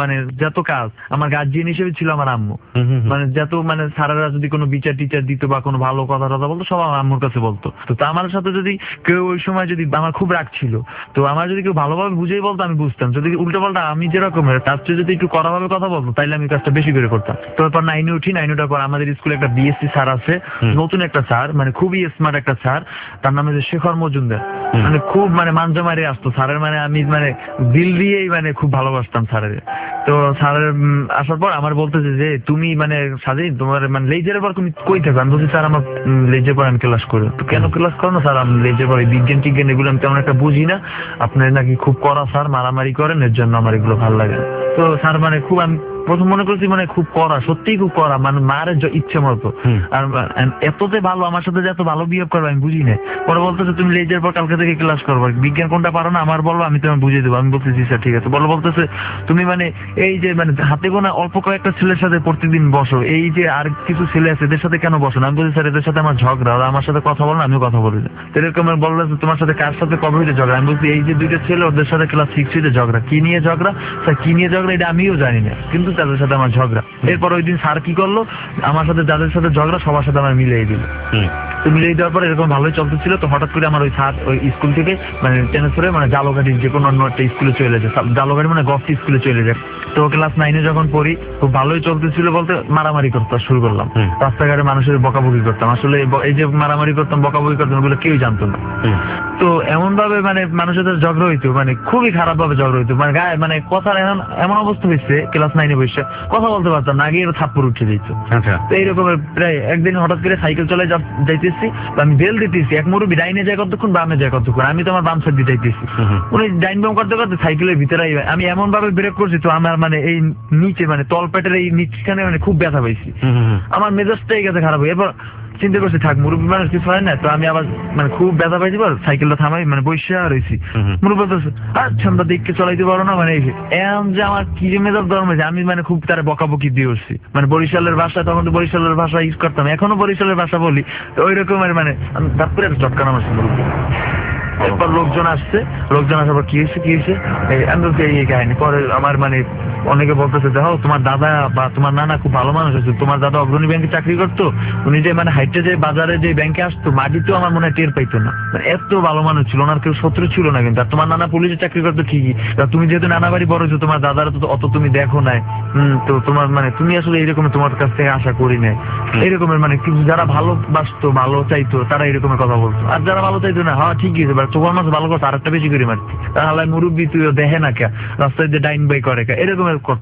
যত কাজ, আমার গার্জিয়ান হিসেবে ছিল আমার আম্মু। মানে যত মানে স্যারেরা যদি কোনো বিচার টিচার দিত বা কোনো ভালো কথা টথা বলতো, সব আমার আম্মুর কাছে বলতো। তো আমার সাথে যদি কেউ ওই সময় যদি আমার খুব রাগ ছিল, তো আমার যদি কেউ ভালোভাবে বুঝেই বলতো আমি বুঝতাম, যদি উল্টো পাল্টা আমি যেরকমের তার চেয়ে যদি একটু কড়াভাবে কথা বলতো, তাইলে আমি কাজটা বেশি করে করতাম। তো এরপর 9-এ উঠি। 9-এ ওঠার পর আমাদের স্কুলে একটা বিএসসি স্যার আছে, নতুন একটা স্যার, মানে খুবই স্মার্ট একটা স্যার, তার নাম হচ্ছে শেখর মজুমদার। মানে খুব মানে মানজা মারি আসতো স্যারের, মানে আমি মানে দিল দিয়েই মানে খুব ভালোবাসতাম স্যারের। তো স্যারের আসার পর আমার বলতেছে যে তুমি মানে স্বাধীন তোমার মানে লেজের পর তুমি কই থাকো। আমি বলছি স্যার আমার লেজের পর আমি ক্লাস করি। তো কেন ক্লাস করো না? স্যার আমি লেজের পর বিজ্ঞান টিজ্ঞান এগুলো আমি তেমন একটা বুঝি না, আপনি নাকি খুব কড়া স্যার, মারামারি করেন, এর জন্য আমার এগুলো ভালো লাগে। তো স্যার মানে খুব, আমি প্রথম মনে করছি মানে খুব কড়া, সত্যিই খুব কড়া, মানে মারের ইচ্ছে মতো। আর এততে ভালো, আমার সাথে যে এত ভালো বিহেভ করবে আমি বুঝি না। পরে বলতেছে তুমি লেজের পর কালকে থেকে ক্লাস করবো, বিজ্ঞান কোনটা পারো না আমার বলবো, আমি তোমার বুঝিয়ে দেবো। আমি বলতেছি স্যার ঠিক আছে। বলতেছে তুমি মানে এই যে মানে হাতে গোনা অল্প কয়েকটা ছেলের সাথে প্রতিদিন বসো, এই যে আর কিছু ছেলে আছে এদের সাথে কেন বসো না? আমি বলছি স্যার এদের সাথে আমার ঝগড়া, ওরা আমার সাথে কথা বলো না, আমিও কথা বলি না। এরকম বলতেছে তোমার সাথে কার সাথে কবে হইতে ঝগড়া? আমি বলছি এই যে 2টা ছেলে ওদের সাথে ক্লাস 6 ঝগড়া। কি নিয়ে ঝগড়া স্যার? কি নিয়ে ঝগড়া এটা আমিও জানি না, কিন্তু তাদের সাথে আমার ঝগড়া। এরপর ওই দিন স্যার কি করলো, আমার সাথে যাদের সাথে ঝগড়া সবার সাথে আমার মিলিয়ে দিল। তো মিলিয়ে দেওয়ার পর এরকম ভালোই চলতেছিল। তো হঠাৎ করে আমার ওই স্যার ওই স্কুল থেকে মানে ট্রান্সফারে মানে জালগাড়ির যে কোনো অন্য একটা স্কুলে চলে যায়, জালগাড়ি মানে গভর্নমেন্ট স্কুলে চলে যায়। তো ক্লাস 9-এ যখন পড়ি, খুব ভালোই চলতেছিল, বলতে মারামারি করতে শুরু করলাম, রাস্তাঘাটে মানুষের বকাবকি করতাম। আসলে এই যে মারামারি করতাম, বকাবকি করতাম, ওগুলো কেউই জানতো না। তো এমন ভাবে মানে মানুষের সাথে ঝগড়া হইতো, মানে খুবই খারাপ ভাবে ঝগড়া হইতো, মানে গায়ে মানে কথা এমন অবস্থা হয়েছে ক্লাস 9-এ বসে কথা বলতে পারতাম না, আগে থাপ্পড় উঠে দিত। তো এইরকম প্রায় একদিন হঠাৎ করে সাইকেল চলে যাইতেছি, আমি বেল দিতেছি, এক মুরব্বী ডাইনে যায় কতক্ষণ, বামে যায় কতক্ষণ, আমি তো আমার বাম সাইড দিয়ে যাইতেছি, উনি ডাইন বাম করতে করতে সাইকেলের ভিতরে আমি এমন ভাবে ব্রেক করছি, তো আমার মানে এই নিচে মানে তলপেটের এই নিচখানে মানে খুব ব্যথা পাইছি, আমার মেজাজটাই গেছে খারাপ হয়ে। এরপর চিন্তা করছি থাক মুরব্বী মানুষ কিছু হয় না, তো আমি আবার মানে খুব ব্যথা পাইছি, সাইকেলটা থামাই মানে বসে রয়েছি। মুরব্বী বলতেছে আচ্ছা আমরা দেখতে চলাইতে পারো না, মানে এমন যে আমার কি যে মেজাজ গরম হয়েছে, আমি মানে খুব তারা বকাবকি দিয়ে উঠছি, মানে বরিশালের ভাষা, তখন তো বরিশালের ভাষা ইউজ করতাম, এখনো বরিশালের ভাষা বলি, তো ওই রকমের মানে আমি তারপরে চটকানো আমার মুরব্বী। এরপর লোকজন আসছে, লোকজন আসার পর কি হয়েছে এই কাহিনী। পরে আমার মানে অনেকে বলতেছে দেখো তোমার দাদা বা তোমার নানা খুব ভালো মানুষ আছে, তোমার দাদা অগ্রণী ব্যাংকে চাকরি করতো, উনি যে মানে হাইটে যে বাজারে যে ব্যাংকে আসতো মাটিতেও আমার মনে হয় টের পাইতো না, মানে এত ভালো মানুষ ছিল, ওনার কেউ শত্রু ছিল না। কিন্তু আর তোমার নানা পুলিশে চাকরি করতো ঠিকই, তুমি যেহেতু নানা বাড়ি বড় হয়েছো, তোমার দাদারা তো অত তুমি দেখো নাই, তো তোমার মানে তুমি আসলে এইরকম তোমার কাছ থেকে আশা করি নাই, এরকমের মানে যারা ভালোবাসতো ভালো চাইতো তারা এরকমের কথা বলতো, আর যারা ভালো চাইতো না হ্যাঁ ঠিকই আছে তোমার মাছ ভালো করতো, আর একটা বেশি করে মারতো, তাহলে মুরব্বী তুইও দেখে না কে রাস্তায় যে ডাইন বাই করে এরকমের করতো।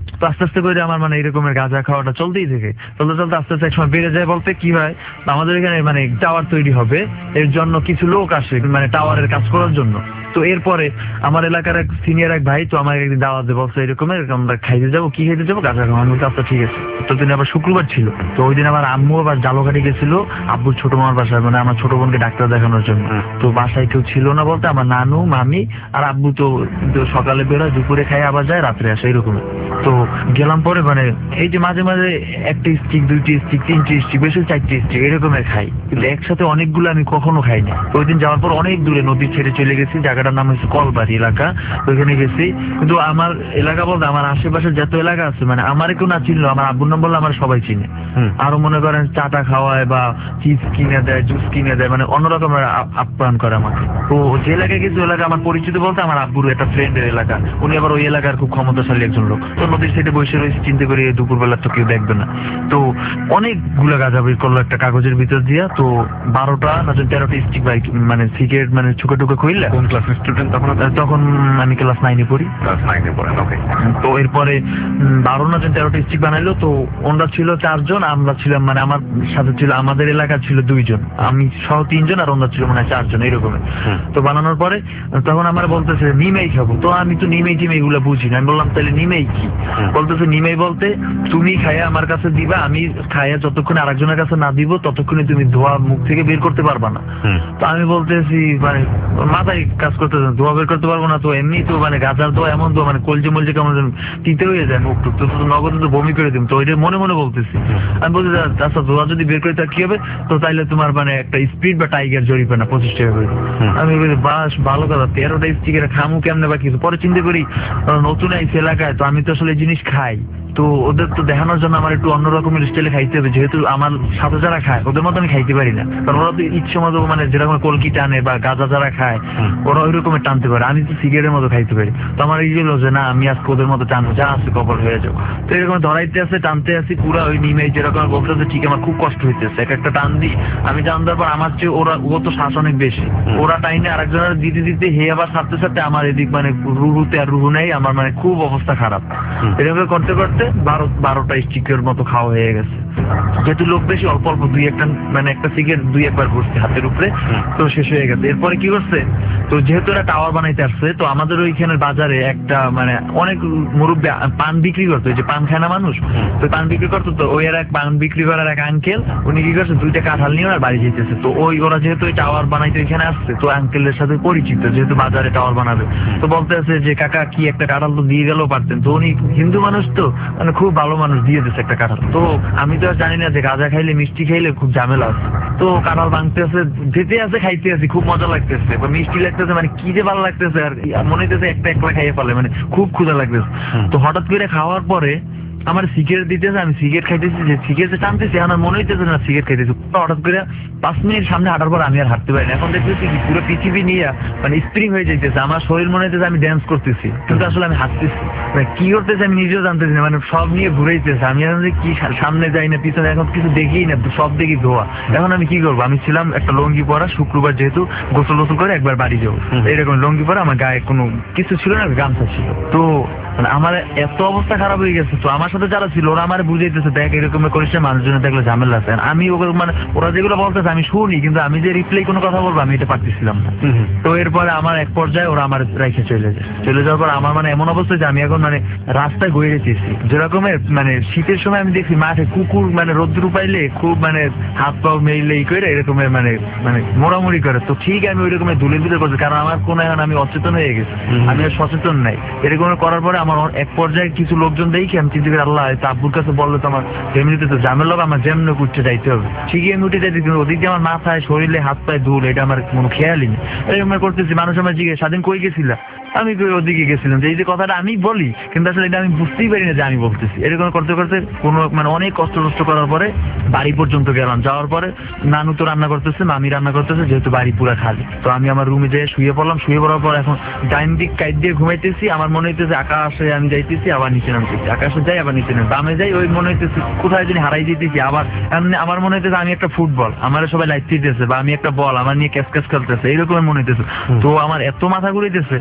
তো আস্তে আস্তে করে আমার মানে এরকমের গাঁজা খাওয়াটা চলতেই থাকে, চলতে চলতে আস্তে আস্তে একসময় বেড়ে যায়। বলতে কি হয়, আমাদের এখানে মানে টাওয়ার তৈরি হবে, এর জন্য কিছু লোক আসে মানে টাওয়ারের কাজ করার জন্য। তো এরপরে আমার এলাকার এক সিনিয়র এক ভাই তো আমার একদিন দাওয়াত দিয়ে বলছে এরকম আমরা খাইতে যাবো, কি খাইতে যাবো, গাঁজা খাওয়া। আমি বলছি আচ্ছা ঠিক আছে। তো দিন আবার শুক্রবার ছিল, তো ওই দিন আমার আম্মু আবার জালুঘাটে গেছিল আব্বুর ছোট মামার বাসায়, মানে আমার ছোট বোনকে ডাক্তার দেখানোর জন্য। তো বাসায় কেউ ছিল না বলতে আমার নানু মামি আর আব্বু তো সকালে বেরোয়, দুপুরে খাই আবার যায়, রাত্রে আসে এরকম। তো গেলাম পরে মানে এই যে মাঝে মাঝে একটা স্টিক, দুইটি স্টিক, তিনটি স্টিক, বেশি 4টি স্টিক এরকমের খাই, কিন্তু একসাথে অনেকগুলো আমি কখনো খাই না। ওই দিন যাওয়ার পর অনেক দূরে নদীর ছেড়ে চলে গেছি, জায়গাটার নাম হচ্ছে কলবাড়ি এলাকা, ওইখানে গেছি। কিন্তু আমার এলাকা বলতে আমার আশেপাশে যত এলাকা আছে মানে আমার কেউ না চিনলো, আমার আব্বুর নাম বললে আমার সবাই চিনে। আরো মনে করেন চাটা খাওয়ায় বা চিপস কিনে দেয়, জুস কিনে দেয়, মানে অন্যরকম আপ্যায়ন করে আমাকে। তো যে এলাকায় গেছি ওই এলাকা আমার পরিচিত বলতে আমার আব্বুর একটা ফ্রেন্ডের এলাকা, উনি আবার ওই এলাকার খুব ক্ষমতাশালী একজন লোক। তো নদীর সাইডে বসে রয়েছে, চিন্তা করি দুপুরবেলা তো কেউ দেখবে না। তো অনেকগুলো গাঁজা বের করলো একটা কাগজের ভিতর দিয়া। তো 12টা না 13টা স্টিক বাইক মানে সিগারেট মানে চুকে টুকে খুললে। কোন ক্লাসের স্টুডেন্ট তখন? তখন আমি ক্লাস 9-এ পড়ি। ক্লাস 9-এ পড়েন, ওকে। তো এরপরে 12 না 13টা স্টিক বানাইলো। তো ওনারা ছিল 4 জন, আমরা ছিলাম মানে আমার সাথে ছিল আমাদের এলাকার ছিল 2 জন, আমি সহ 3 জন, আর ওনারা ছিল মানে 4 জন এরকম। তো বানানোর পরে তখন আমার বলতেছে নিমেই খাবো। তো আমি তো নিমেই টিমে এগুলো বুঝি না। আমি বললাম তাহলে নিমেই কি? বলতেছে নিমেই বলতে তুমি খাইয়া আমার কাছে দিবা, আমি খাইয়া যতক্ষণে আরেকজনের কাছে না দিব ততক্ষণে তুমি ধোয়া মুখ থেকে বের করতে পারবা না। তো আমি বলতেছি মানে মাথায় কাজ করতেছে, ধোয়া বের করতে পারবো না। তো এমনি তো মানে গাজার ধোয়া এমন ধোয়া মানে কলজে মলজে কেমন তিতে হয়ে যায় মুখ টুক, তো নগদ তো বমি করে দিম। তো ওইটা মনে মনে বলতেছি। আমি বলছি আচ্ছা ধোয়া যদি বের করে তা কি হবে? তো তাইলে তোমার মানে একটা স্পিড বা টাইগার জরিপানা 25 টাকা করে। আমি বলি বাস ভালো কথা, 13টা স্টিকের খামু কেমনে বা কিছু। পরে চিন্তা করি নতুন এই এলাকায় তো আমি তো আসলে জিনিস খাই, তো ওদের তো দেখানোর জন্য আমার একটু অন্য রকমের স্টাইলে খাইতে হবে, যেহেতু আমার সাথে যারা খায় ওদের মতো আমি খাইতে পারি না। কারণ ওরা তো ইচ্ছে মতো মানে যেরকম কলকি টানে বা গাঁজা যারা খায় ওরা ওই রকমের টানতে পারে, আমি তো সিগারেটের মতো খাইতে পারি। তো আমার এই হলো যে না আমি আজকে ওদের মতো টানবো, যা আছে কপাল হয়ে যাবো। তো এরকম ধরাইতে আছে, টানতে আসি পুরা ওই নিমে যেরকম বলতেছে ঠিক আমার খুব কষ্ট হইতেছে। একটা টান দিই আমি, টান দেওয়ার পর আমার চেয়ে ও তো শ্বাস অনেক বেশি, ওরা টাইনে আরেকজনের দিতে দিতে হে আবার সাথে সাথে আমার এদিক মানে রুহুতে আর রুহু নেই, আমার মানে খুব অবস্থা খারাপ। এরকম করতে করতে 12টা স্টিকের মতো খাওয়া হয়ে গেছে। যেহেতু লোক বেশি, অল্প অল্প 2-1টা মানে একটা সিগারেট 2-1 ঘুরছে হাতের উপরে, তো শেষ হয়ে গেছে। এরপরে কি করছে, তো যেহেতু এরা টাওয়ার বানাইতে আসছে, তো আমাদের ওইখানের বাজারে একটা মানে অনেক মুরব্বী পান বিক্রি করতো, ওই যে পান খায় না মানুষ, তো পান বিক্রি করতো। তো ওই আর এক পান বিক্রি করার এক আঙ্কেল, উনি কি করছে 2টা কাঁঠাল নিয়ে আর বাড়ি যেতেছে। তো ওরা যেহেতু ওই টাওয়ার বানাইতে এখানে আসছে, তো আঙ্কেলের সাথে পরিচিত, যেহেতু বাজারে টাওয়ার বানাবে, তো বলতে আছে যে কাকা কি একটা কাঁঠাল তো দিয়ে গেলেও পারতেন। তো উনি হিন্দু মানুষ তো মানে খুব ভালো মানুষ, দিয়ে দিচ্ছে একটা কাঁঠাল। তো আমি তো আর জানি না যে গাঁজা খাইলে মিষ্টি খাইলে খুব ঝামেলা আছে। তো কাঁঠাল ভাঙতে আছে, যেতে আছে, খাইতে আছি, খুব মজা লাগতেছে বা মিষ্টি লাগতেছে, মানে কি যে ভালো লাগতেছে আর মনে হইতেছে একটা একলা খাইয়ে ফেলে, মানে খুব ক্ষুধা লাগতেছে। তো হঠাৎ করে খাওয়ার পরে আমার সিগারেট দিতেছে, আমি সিগারেট খাইতেছি, যে সিগারেট টানতেছি আমার মনে হইতেছে না সিগারেট খাইতেছি। হঠাৎ করে 5 মিনিট সামনে হাঁটার পর আমি আর হাঁটতে পারি না। এখন দেখতেছি কি পুরো পৃথিবী নিয়ে মানে স্প্রিং হয়ে যাইতেছে, আমার শরীর মনে হইতেছে আমি ড্যান্স করতেছি, কিন্তু আসলে আমি হাঁটতেছি, মানে কি করতেছি আমি নিজেও জানতেছি না, মানে সব নিয়ে ঘুরাইতেছে। আমি এখন কি সামনে যাই না পিছনে, এখন কিছু দেখি না, সব দেখি ধোয়া। এখন আমি কি করবো? আমি ছিলাম একটা লঙ্গি পরা, শুক্রবার যেহেতু গোসল করে একবার বাড়ি যাবো, এরকম লঙ্গি পরা, আমার গায়ে কোনো কিছু ছিল না, গামছা ছিল। তো মানে আমার এত অবস্থা খারাপ হয়ে গেছে। তো আমার সাথে যারা ছিল ওরা আমার বুঝাইতেছে দেখ এরকম করিস না, মানুষজনে দেখলে ঝামেলা আছে। আমি মানে ওরা যেগুলো বলতেছে আমি শুনি, কিন্তু আমি যে রিপ্লাই কোনো কথা বলবো আমি এটা পারতেছিলাম না। তো এরপরে আমার এক পর্যায়ে ওরা আমার রেখে চলে যায়। চলে যাওয়ার পর আমার মানে এমন অবস্থা যে আমি এখন মানে রাস্তায় গড়ে যেতেছি, যেরকমের মানে শীতের সময় আমি দেখছি মাঠে কুকুর মানে রোদ্দুর পাইলে খুব মানে হাত পাও মেইলে করে এরকমের মানে মানে মোড়ামুড়ি করে। তো ঠিক আমি ওই রকমের ধুলে ধুলে করছি, কারণ আমার কোনো এখন আমি অচেতন হয়ে গেছি, আমি আর সচেতন নাই। এরকম করার পরে আমার এক পর্যায়ে কিছু লোকজন দেখি আমি চিন্তা করি আল্লাহ আব্বুর কাছে বললে তো আমার ফ্যামিলিতে তো ঝামেলা হবে, আমার যেমন উঠতে যাইতে হবে। ঠিকই আমি উঠে যাইতে, কিন্তু ওদিকে আমার মাথায় শরীরে হাত পায়ে ধুল, এটা আমার কোনো খেয়ালই নেই। এরকম করতেছি, মানুষ আমার জিজ্ঞেস স্বাধীন কই গেছিলা, আমি ওদিকে গেছিলাম, যে এই যে কথাটা আমি বলি কিন্তু আসলে এটা আমি বুঝতেই পারি না যে আমি বলতেছি। এরকম করতে করতে কোনো মানে অনেক কষ্ট করার পরে বাড়ি পর্যন্ত গেলাম। যাওয়ার পরে নানু তো রান্না করতেছে, মামি রান্না করতেছে, যেহেতু বাড়ি পুরা খালি। তো আমি আমার রুমে যেয়ে শুয়ে পড়লাম। শুয়ে পড়ার পর এখন ডাইন দিক কাইট দিয়ে ঘুমাইতেছি, আমার মনে হইতেছে আকাশে আমি যাইতেছি, আবার নিচে নামতেছি, আকাশে যাই আবার নিচে নাম, বামে যাই, ওই মনে হইতেছি কোথায় যিনি হারাই দিতেছি। আবার আমার মনে হইতেছে আমি একটা ফুটবল, আমার সবাই লাইট দিতেছে, বা আমি একটা বল আমার নিয়ে ক্যাচ খেলতেছে, এইরকম মনে হইতেছে। তো আমার এত মাথা ঘুরাইতেছে, আমি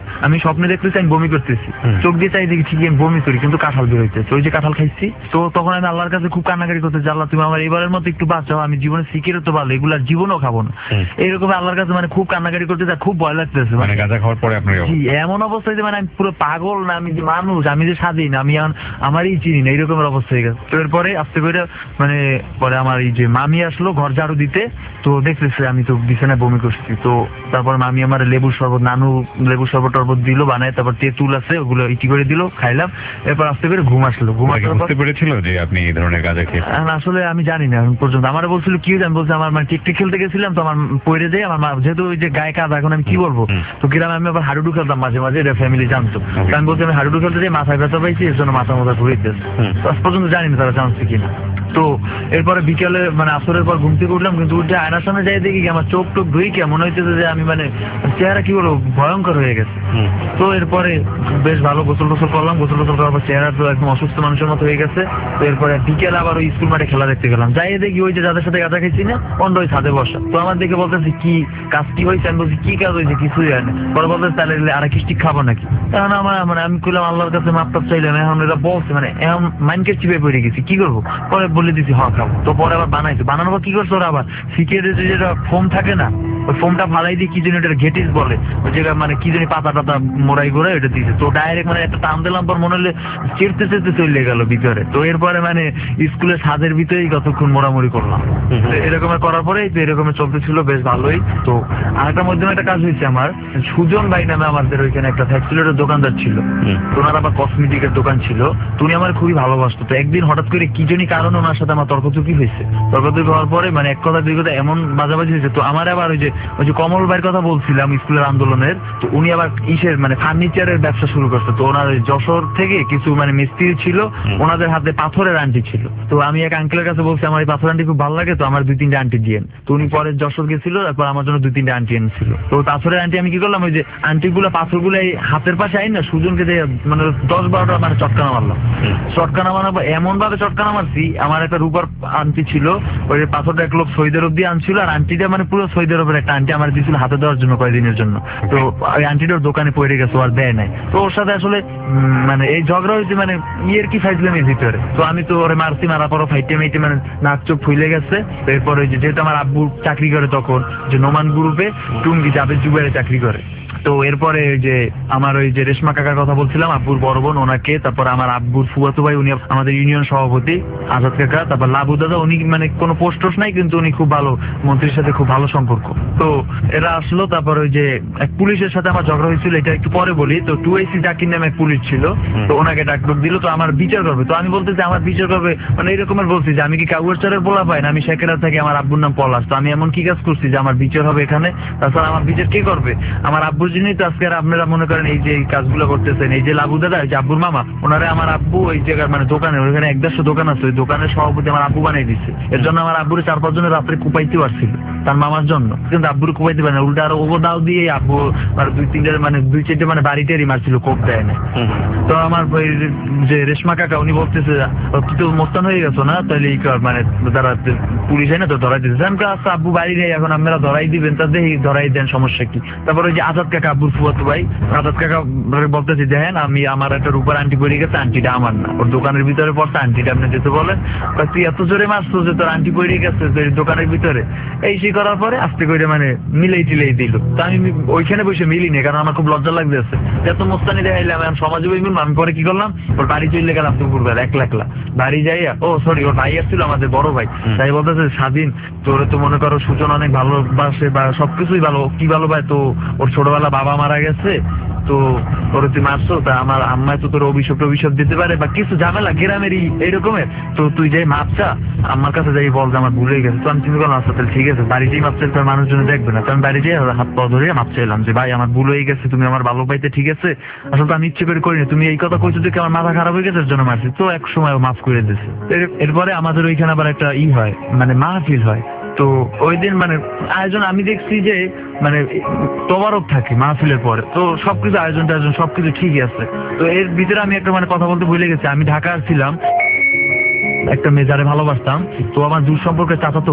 স্বপ্নে দেখতেছি আমি বমি করতেছি, চোখ দিয়ে চাই দেখি ঠিকই আমি বমি করি, কিন্তু কাঁঠাল বের হইতেছে, ওই যে কাঁঠাল খাইছি। তো তখন আমি আল্লাহর কাছে খুব কান্নাকাটি করতেছি, আল্লাহ তুমি আমার এবারের মতো একটু বাঁচাও, আমি জীবনে শিখেরও তো ভালো, এগুলার জীবনও খাবো না। এইরকম আল্লাহর কাছে মানে খুব কান্নাকাটি করতেছে, খুব ভয় লাগতেছে। মানে গাঁজা খাওয়ার পরে আপনার জি, এমন অবস্থায় যে মানে আমি পুরো পাগল না, আমি যে মানুষ, আমি যে স্বাধীন, আমি আমারই চিনি না, এইরকমের অবস্থা হয়ে গেছে। তো এরপরে আস্তে করে মানে পরে আমার এই যে মামি আসলো ঘর ঝাড়ু দিতে, তো দেখতেছে আমি তো বিছানায় বমি করছি। তো তারপর মামি আমার লেবুর শরবত, নানু লেবুর শরবত টরবত দিল বানায়, তারপর তেঁতুল আছে ওগুলো ইটি করে দিল, খাইলাম। এরপর আস্তে করে ঘুম আসলো। ঘুম আসার পর বুঝতে পেরেছিল যে আপনি এই ধরনের গাঁজা খেয়েছেন? আসলে আমি জানি না এখন পর্যন্ত। আমার বলছিল কি আমি বলছি আমার মানে টিকটিক খেলতে গেছিলাম, তো আমার পড়ে যায় আমার যেহেতু ওই যে গায়ে কাদা, এখন আমি কি বলবো। তো গ্রামে আমি আবার হাডুডু খেলতাম মাঝে মাঝে, এটা ফ্যামিলি জানতো। তো আমি বলছি আমি হাডুডু খেলতে যাই, মাথায় ব্যথা পাইছি, এর জন্য মাথা ঘুরেছে। আজ পর্যন্ত জানি না তারা জানছে কিনা। তো এরপরে বিকেলে মানে আসরের পর ঘুম থেকে উঠলাম, কিন্তু উঠে আয়নার সামনে যাই দেখি আমার চোখ টোক ধুই কে মনে হইতেছে যে আমি মানে চেহারা কি বলবো ভয়ঙ্কর হয়ে গেছে। তো এরপরে বেশ ভালো গোসল টোসল করলাম, গোসল টোসল করার পর চেহারা তো একদম অসুস্থ মানুষের মতো হয়ে গেছে। তো এরপরে বিকেলে আবার ওই স্কুল মাঠে খেলা দেখতে গেলাম, যাই দেখি ওই যে যাদের সাথে গাঁজা খাইছি না অন্য ওই ছাদে বসা। তো আমার দেখে বলতেছি কি কাজ কি হয়েছে, আমি বলছি কি কাজ হয়েছে, কিছুই হয় না। পরে বলতেছে তাহলে আর কি স্টিক খাবো নাকি। তখন আমার মানে আমি করলাম আল্লাহর কাছে মাপ টাপ চাইলাম, এখন এরা বলছে মানে এখন মাইন্ডকে চিপে পড়ে গেছি, কি করবো। পরে বলে দিছি খাবো। তো পরে আবার বানাইছে, বানানোর পর কি করছো ওরা আবার সিগারেটের যেটা ফোম থাকে না, ওই ফোমটা ফালাই দিয়ে কি যেন এটা ঘেটিস বলে, ওই জায়গা মানে কি জানি পাতা টাতা মোড়াই করে ওটা দিয়েছে। তো ডাইরেক্ট মানে একটা টান দিলাম, পর মনে হলে চেরতে চেরতে চলে গেল ভিতরে। তো এরপরে মানে স্কুলের ছাদের ভিতরেই কতক্ষণ মোড়ামুড়ি করলাম। এরকমের করার পরেই তো এরকমের চলতেছিল বেশ ভালোই। তো আরেকটা মধ্যে একটা কাজ হয়েছে আমার, সুজন ভাই নামে আমাদের ওইখানে একটা ফ্যাক্টরির দোকানদার ছিল, তো ওনার আবার কসমেটিকের দোকান ছিল। তো উনি আমার খুবই ভালোবাসতো। তো একদিন হঠাৎ করে কি জানি কারণে ওনার সাথে আমার তর্কতুকি হয়েছে। তর্কতুকি হওয়ার পরে মানে এক কথা দুই কথা এমন বাজাবাজি হয়েছে। তো আমার আবার ওই যে কমল ভাইয়ের কথা বলছিলাম স্কুলের আন্দোলনের, তো উনি আবার ইসের মানে ফার্নিচারের ব্যবসা শুরু করছে। তো ওনার যশোর থেকে কিছু মানে মিস্ত্রি ছিল, ওনাদের হাতে পাথরের আন্টি ছিল। তো আমি এক আঙ্কেলের কাছে বলছি আমার এই পাথর আন্টি খুব ভালো লাগে, তো আমার 2-3টা আন্টি দিয়েন। তো উনি পরে যশোর গেছিল, তারপর আমার জন্য 2-3টা আন্টি এনেছিল। তো পাথরের আন্টি আমি কি করলাম, ওই যে আন্টিগুলো পাথরগুলো এই হাতের পাশে আইন না সুজনকে দিয়ে মানে 10-12টা মানে চটকানা মারলাম। চটকানা মারাবো এমন ভাবে চটকানা মারছি, আমার একটা রূপার আন্টি ছিল, ওই পাথরটা এক লোক সৌদি আরব দিয়ে আনছিল, আর আন্টিটা মানে পুরো সৌদি আরবের একটা আন্টি আমার দিয়েছিল হাতে দেওয়ার জন্য কয়েকদিনের জন্য। তো ওই আন্টিটার দোকানে পড়ে গেছে, আর দেয় নাই। তো ওর সাথে আসলে মানে এই ঝগড়া হয়েছে মানে ইয়ের কি ফাইজলাম এর ভিতরে। তো আমি তো ওরে মারছি, মারা পরও ফাইটে মেটে মানে নাক চোখ ফুলে গেছে। এরপর ওই যেহেতু আমার আব্বু চাকরি করে তখন যে নোমান গ্রুপে টুঙ্গি যাবে জুবাইরে চাকরি করে। তো এরপরে যে আমার ওই যে রেশমা কাকার কথা বলছিলাম, আব্বুর বড় বোন, ওনাকে, তারপর আমার আব্বুর ফুয়াতো ভাই, উনি আমাদের ইউনিয়ন সভাপতি আজাদ কাকা, তারপর লাবু দাদা, উনি মানে কোনো পোস্ট টোস্ট নাই, কিন্তু উনি খুব ভালো, মন্ত্রীর সাথে খুব ভালো সম্পর্ক। তো এরা আসলো। তারপর ওই যে এক পুলিশের সাথে আমার ঝগড়া হয়েছিল, এটা একটু পরে বলি। তো 2AC জাকির নামে এক পুলিশ ছিল, তো ওনাকে ডাকডুক দিল, তো আমার বিচার করবে। তো আমি বলতেছি আমার বিচার করবে মানে এরকমের বলছি যে আমি কি কাউয়ার চরের বলা পাই না, আমি সেকেরা থাকি, আমার আব্বুর নাম পলাশ। তো আমি এমন কি কাজ করছি যে আমার বিচার হবে এখানে? তাছাড়া আমার বিচার কে করবে? আমার আব্বুর জন্যই তো আজকে আপনারা মনে করেন এই যে এই কাজগুলো করতেছেন। এই যে লাবু দাদা, এই যে আব্বুর মামা, ওনারা আমার আব্বু ওই জায়গার মানে দোকানে, ওইখানে 1-1.5 দোকান আছে, ওই দোকানের সভাপতি আমার আব্বু বানিয়ে দিচ্ছে। এর জন্য আমার আব্বুর 4-5 জনের রাত্রে কুপাইতে পারছিল তার মামার জন্য, কিন্তু আব্বুর কুপাইতে পারে না, উল্টা আরো ওগো দাও দিয়ে আব্বু আর 2-3টা মানে 2-4টে মানে বাড়িতেই মারছিল, কোপ দেয় না। তো আমার ওই যে রেশমা কাকা, উনি বলতেছে তুই তো মোস্তান হয়ে গেছো না, তাহলে এই কর মানে তারা পুলিশ হয় না তো ধরাই দিতেছে। আমি আচ্ছা আব্বু বাড়ি নেই, এখন আপনারা ধরাই দিবেন, তা দেখি ধরাই দেন, সমস্যা কি। তারপর ওই যে আজাদ কাকা, আব্বুর ফুয়াতো ভাই, আজাদ কাকা বলতেছি দেখেন আমি আমার একটা রূপার আন্টি পড়ে গেছে, আন্টিটা আমার না, ওর দোকানের ভিতরে পড়ছে, আন্টিটা আপনি যেতে বলেন। তুই এত জোরে মারছো যে তোর আন্টি পড়ে গেছে দোকানের ভিতরে, এই সেই করার পরে আস্তে করে মানে মিলেই টিলেই দিল। তো আমি ওইখানে বসে মিলি না, কারণ আমার খুব লজ্জা লাগতেছে, এত মোস্তানি দেখাইলাম, আমি সমাজে বই মিলবো। আমি পরে কি করলাম, ওর বাড়ি চলে গেলাম দুপুরবেলা একলা একলা। বাড়ি যাইয়া সরি ওর ভাই আসছিল, আমাদের বড় ভাই, তাই বলতেছে স্বাধীন তোরে তো মনে করো সুজন অনেক ভালোবাসে বা সবকিছুই ভালো, কি ভালো ভাই, তো ওর ছোটবেলা বাবা মারা গেছে, তো ওর তুই মারছো, তা আমার আম্মায় তো তোর অভিশাপ দিতে পারে বা কিছু ঝামেলা গ্রামেরই এইরকমের, তো তুই যাই মাপ চা, আমার কাছে যাই বল যে আমার ভুলে গেছে। তো আমি চিন্তা করলাম আচ্ছা তাহলে ঠিক আছে, বাড়িতেই মাপ চাইলে তোর মানুষজন দেখবে না। তো আমি বাড়ি যাই হাত পা ধরে মাপ চাইলাম যে ভাই আমার ভুল হয়ে গেছে, তুমি আমার ভালো পাইতে ঠিক আছে, আসলে তো আমি ইচ্ছে করে করিনি, তুমি এই কথা কইছো দেখে আমার মাথা খারাপ হয়ে গেছে, এর জন্য মারছি। তো এক সময় মাফ করে দিছে। এরপরে আমাদের ওইখানে আবার একটা হয় মানে মাহফিল হয়। তো ওই দিন মানে আয়োজন আমি দেখছি যে মানে তবারক থাকে মাহফিলের পরে, তো সবকিছু আয়োজন সবকিছু ঠিকই আছে। তো এর ভিতরে আমি একটা মানে কথা বলতে ভুলে গেছি, আমি ঢাকা ছিলাম, একটা মেয়ে যারে ভালোবাসতাম, তো আমার দূর সম্পর্কে চাচাতো বোন।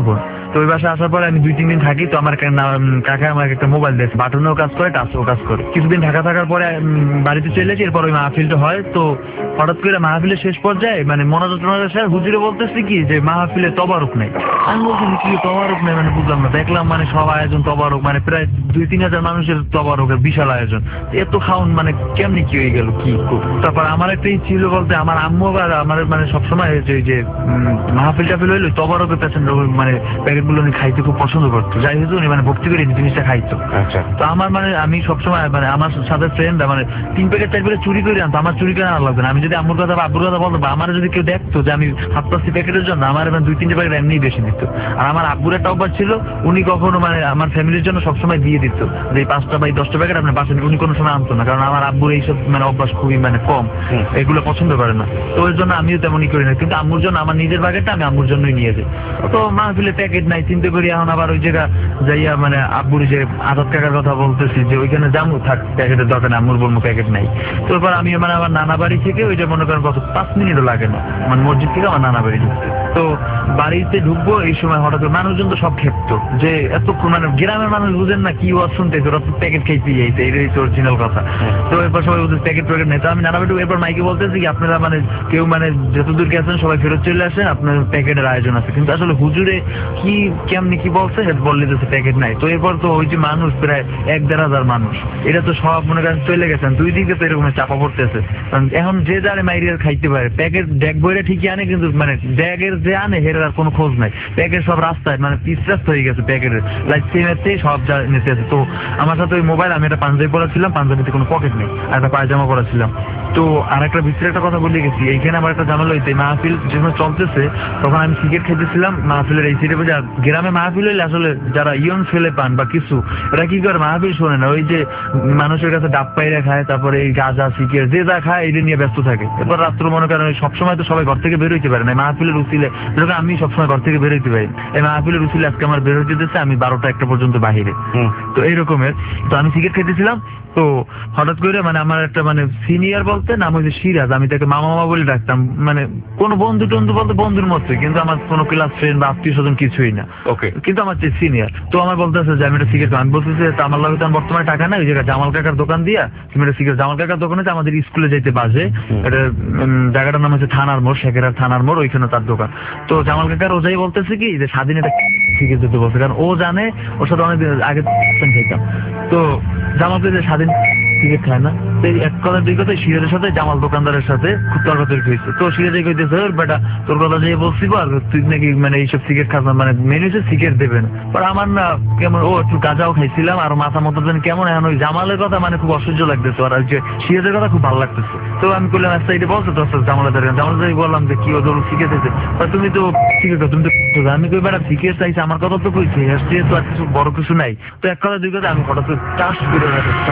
তো ওই বাসায় আসার পরে আমি 2-3 দিন থাকি। তো আমার কাকা আমাকে একটা মোবাইল দিয়েছে, বাটনেও কাজ করে টাচও কাজ করে। কিছুদিন ঢাকা থাকার পরে বাড়িতে চলে এসেছি। এরপর ওই মাহফিলটা হয়। তো হঠাৎ করে মাহফিলের শেষ পর্যায়ে মানে মনোযোগ স্যার হুজুরে বলতেছে কি যে মাহফিলে তবারক নেই। আমি বলছি কি তবারক নেই, মানে বুঝলাম না। দেখলাম মানে সব আয়োজন তবারক, মানে প্রায় 2-3 হাজার মানুষের তবারকের বিশাল আয়োজন। এত খাউন মানে কেমনি কি হয়ে গেল কি। তারপর আমার একটা ছিল বলতে আমার আম্মু আর আমার মানে সবসময় যে মাহফিল টাফিল হইলো তবারকের পেছনে মানে প্যাকেট গুলো উনি খাইতে খুব পছন্দ করতো। যাই হোক উনি মানে ভক্তি করে জিনিসটা খাইতো। আচ্ছা, তো আমার মানে আমি সবসময় মানে আমার সাথে ফ্রেন্ড মানে 3 প্যাকেট 4 প্যাকেট চুরি করে আনতো। আমার চুরি করে আনা লাগবে না। আমি যদি আম্মুর কথা বা আব্বুর কথা বলতো, আমার যদি কেউ দেখতো যে আমি হাত পাচ্ছি প্যাকেটের জন্য, আমার মানে 2-3 প্যাকেট এমনি বেশি দিত। আর আমার আব্বুর একটা অভ্যাস ছিল, উনি কখনো মানে আমার ফ্যামিলির জন্য সবসময় দিয়ে দিত যে 5টা বা 10টা প্যাকেট আপনার বাসায়। উনি কোনো সময় আনতো না, কারণ আমার আব্বুর এইসব মানে অভ্যাস খুবই মানে কম, এগুলো পছন্দ করে না। তো ওই জন্য আমিও তেমনই করি না। কিন্তু আম্মুর জন্য আমার নিজের প্যাকেটটা আমি আম্মুর জন্যই নিয়ে যাই। তো মাহফিলে প্যাকেট নাই চিন্তা করি, এখন আবার ওই জায়গা যাইয়া মানে আব্বুর যে আজাদ কাকার কথা বলতেছি যে ওইখানে যাবো, থাক প্যাকেটের দরকার নেই, আম্মুর বলবো প্যাকেট নাই। তো এবার আমি মানে আমার নানা বাড়ি থেকে ওইটা মনে করেন কত 5 মিনিটও লাগে না, মানে মসজিদ থেকে আমার নানা বাড়ি ঢুকতে। তো বাড়িতে ঢুকবো এই সময় হঠাৎ করে মানুষজন তো সব খেপতো যে এত মানে গ্রামের মানুষ বুঝেন না কি ওয়াজ শুনতেছে, ওরা তো প্যাকেট খেয়েছি যাইতে, এটাই তো অরিজিনাল কথা। তো এরপর সবাই বলতে প্যাকেট নেই। তো আমি নানা বাড়ি এরপর মাইকে বলতেছি কি আপনারা মানে কেউ মানে যতদূর গেছেন সবাই ফেরত চলে আসেন, আপনার প্যাকেটের আয়োজন আছে। কিন্তু আসলে হুজুরে কি কেমনি কি বলছে বললে তো প্যাকেট নাই। তো এরপর তো ওই যে মানুষ প্রায় 1-1.5 হাজার মানুষ, এটা তো সব মনে করেন চলে গেছেন। 2 দিকে তো এরকম চাপা পড়তেছে। এখন যে যারে মাইরিয়ার খাইতে পারে প্যাকেট ড্যাগ বইরে ঠিকই আনে, কিন্তু মানে ড্যাগের যে আনে হের আর কোনো খোঁজ নাই। প্যাকেট সব রাস্তায় মানে পিছরাস্ত হয়ে গেছে প্যাকেটের, লাইক সিমের সব যা নিতে আছে। তো আমার সাথে ওই মোবাইল, আমি একটা পাঞ্জাবি পরাছিলাম, পাঞ্জাবিতে কোনো পকেট নেই, আর একটা পায়জামা পরাছিলাম। তো আর একটা ভিতরে একটা কথা বলে গেছি, এইখানে আমার একটা ঝামেলা হইতে, মাহফিল যখন চলতেছে তখন আমি সিগারেট খেতেছিলাম মাহফিলের এই সিটে বসে। গ্রামে মাহফিল হইলে আসলে যারা ইয়ং ছেলে পান বা কিছু, এরা কি করে মাহফিল শোনে না, ওই যে মানুষের কাছে ডাব পাইরা খায়, তারপরে এই গাঁজা সিগারেট যে যা খায় এটা নিয়ে ব্যস্ত থাকে। এরপর রাত্র মনে করেন সবসময় তো সবাই ঘর থেকে বের হইতে পারে না, মাহফিলের উচিলে যেরকম আমি সবসময় ঘর থেকে বের হইতে পারি। এই মাহফিলের উচিলে আজকে আমার বের হইতে দিচ্ছে, আমি 12টা-1টা পর্যন্ত বাহিরে। তো এইরকমের তো আমি সিগারেট খেতেছিলাম। তো হঠাৎ করে মানে আমার একটা মানে সিনিয়র বলতে নাম হচ্ছে সিরাজ, আমি তাকে মামা মামা বলে ডাকতাম, মানে কোনো বন্ধু টন্ধু বলতে বন্ধুর মতোই, কিন্তু আমার কোনো ক্লাস ফ্রেন্ড বা আত্মীয় স্বজন কিছুই না। ওকে, কিন্তু আমার সিনিয়র। তো আমার বলতেছে যে আমি একটা সিগারেট, আমি বলতেছি আমার লাগে তো বর্তমানে টাকা নাই, ওই জায়গায় জামাল কাকার দোকান দিয়া তুমি একটা সিগারেট। জামাল কাকার দোকানে আমাদের স্কুলে যাইতে বাজে, এটা জায়গাটার নাম হচ্ছে থানার মোড়, শেখেরার থানার মোড়, ওইখানে তার দোকান। তো জামাল কাকার ওজাই বলতেছে কি যে স্বাধীন এটা সিগারেট দিতে বলছে, কারণ ও জানে ওর সাথে অনেক আগে খাইতাম। তো জামালকে যে স্বাধীন সিগারেট খায় না, এক কথা 2 কথা সিরাজের সাথে জামাল দোকানদারের সাথে খুব তর্কাতর্কি হয়েছে। তো সিরাজে কইতেছে বেটা তোর কথা যে বলছি আর তুই নাকি মানে এইসব সিগারেট খাস না, মানে মেনু হচ্ছে সিগারেট দেবেন। পর আমার না কেমন ও একটু গাঁজাও খাইছিলাম আর মাথা মতো যেন কেমন, এখন ওই জামালের কথা মানে খুব অসহ্য লাগতেছে, আর যে সিরাজের কথা খুব ভালো লাগতেছে। তো আমি বললাম আচ্ছা এটা বলছো তো জামালের দরকার। জামাল বললাম যে কি ওদের সিগারেট দিতে, তুমি তো সিগারেট তুমি তো। আমি কই বেটা সিগারেট চাইছি, আমার কথা তো কইছি, এর তো আর কিছু বড় কিছু নাই। তো এক কথা 2 কথা আমি হঠাৎ টাচ করে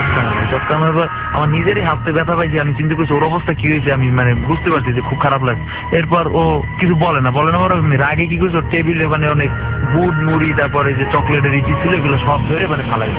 চটকানোর পর আমার নিজেরই হাতে ব্যথা পাইছি। আমি চিন্তা করছি ওর অবস্থা কি হয়েছে, আমি মানে বুঝতে পারছি যে খুব খারাপ লাগে। এরপর ও কিছু বলে না রাগে কি করছে, টেবিলে মানে অনেক বুট মুড়ি তারপরে যে চকলেটের ইটি ছিল এগুলো সব ধরে মানে ফালাই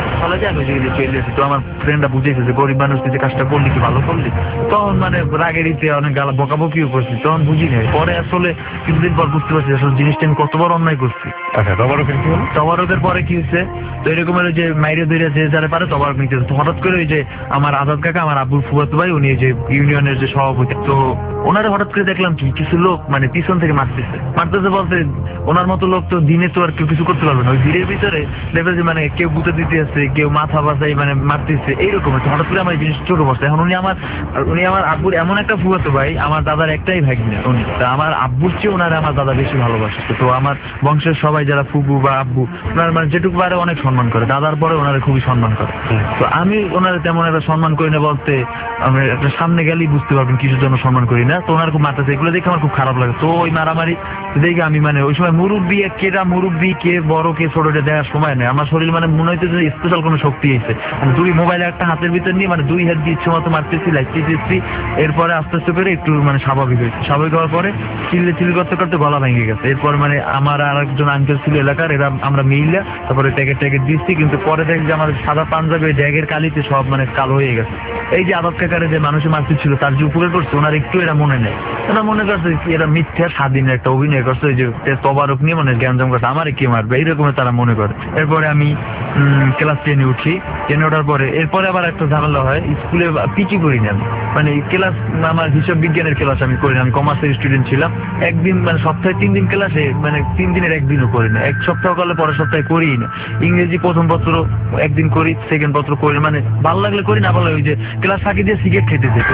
আমি চলে এসেছি। তো আমার ফ্রেন্ডরা বুঝেছে যে গরিব মানুষ যে কাজটা করলি কি ভালো করলি। তখন মানে রাগের ইতে অনেক গালা বকাবকিও করছি, তখন বুঝি নাই। পরে আসলে কিছুদিন পর বুঝতে পারছি আসলে জিনিসটা আমি কত বড় অন্যায় করছি। আচ্ছা, তবারকের কি হলো? তবারকের পরে কি হচ্ছে, তো এরকমের যে মাইরে ধরে যে যারা পারে তবারক নিতে। তো হঠাৎ করে ওই যে আমার আজাদ কাকা, আমার আব্বুর ফুফাতো ভাই, উনি যে ইউনিয়নের যে সভাপতি, তো ওনারা হঠাৎ করে দেখলাম কি কিছু লোক মানে পিছন থেকে মারতেছে বলতে ওনার মতো লোক তো দিনে তো আর কেউ কিছু করতে পারবে না। ওই ভিড়ের ভিতরে দেখবে যে মানে কেউ বুতে দিতে আসছে, কেউ মাথা বাসাই মানে মারতেছে, এইরকম হঠাৎ করে আমার জিনিস চোখে বসছে। এখন উনি আমার আব্বুর এমন একটা ফুফাতো ভাই, আমার দাদার একটাই ভাগ্নে উনি। তা আমার আব্বুর চেয়ে ওনারা আমার দাদা বেশি ভালোবাসে। তো আমার বংশের সবাই যারা ফুবু বা আব্বু ওনার মানে যেটুকু পারে অনেক সম্মান করে, দাদার পরে ওনারা খুবই সম্মান করে। তো আমি ওনারা তেমন একটা সম্মান করি না বলতে, আমি একটা সামনে গেলেই বুঝতে পারবেন কিছুর জন্য সম্মান করি না। তো ওনার খুব মারতেছে, এগুলো দেখে আমার খুব খারাপ লাগে। তো ওই মারামারি দেখে আমি মানে ওই সময় মুরব্বী কেরা মুরব্বী কে বড় কে ছোট এটা দেখার সময় নেই। আমার শরীর মানে মনে হইতেছে স্পেশাল কোনো শক্তি এসে, মানে 2 মোবাইল একটা হাতের ভিতর নিয়ে মানে 2 হাত দিয়ে ইচ্ছে মতো মারতেছি, লাগতেছি। এরপরে আস্তে আস্তে করে একটু মানে স্বাভাবিক হয়েছে। স্বাভাবিক হওয়ার পরে চিল্লি করতে করতে গলা ভেঙে গেছে। এরপর মানে আমার আর একজন আঙ্কেল ছিল এলাকার, এরা আমরা মিললে তারপরে প্যাকেট দিচ্ছি, কিন্তু পরে দেখি যে আমার সাদা পাঞ্জাবি ড্যাগের কালিতে সব মানে কালো হয়ে গেছে। এই যে আদত কাকারে যে মানুষের মারতে ছিল তার যে উপকার করছে ওনার একটু এরা মনে নেই। ওরা মনে করছে কি এরা মিথ্যা স্বাধীনের একটা অভিনয় করছে, ওই যে তবারক নিয়ে মানে গ্যাঞ্জাম করছে, আমারে কি মারবে এইরকম তারা মনে করে। এরপরে আমি ক্লাস 10-এ উঠি। 10-এ ওঠার পরে এরপরে আবার একটা ঝামেলা হয়, স্কুলে পিটি করি না আমি, মানে ক্লাস আমার হিসাব বিজ্ঞানের ক্লাস আমি করি না, আমি কমার্সের স্টুডেন্ট ছিলাম। একদিন মানে সপ্তাহে 3 দিন ক্লাসে, মানে 3 দিনের একদিনও করি না, এক সপ্তাহ করলে পরের সপ্তাহে করি না। ইংরেজি প্রথম পত্র একদিন করি, সেকেন্ড পত্র করি, মানে ভালো লাগলে করি, না ভালো ওই যে ক্লাস ফাঁকি দিয়ে সিগারেট খেতে যেত।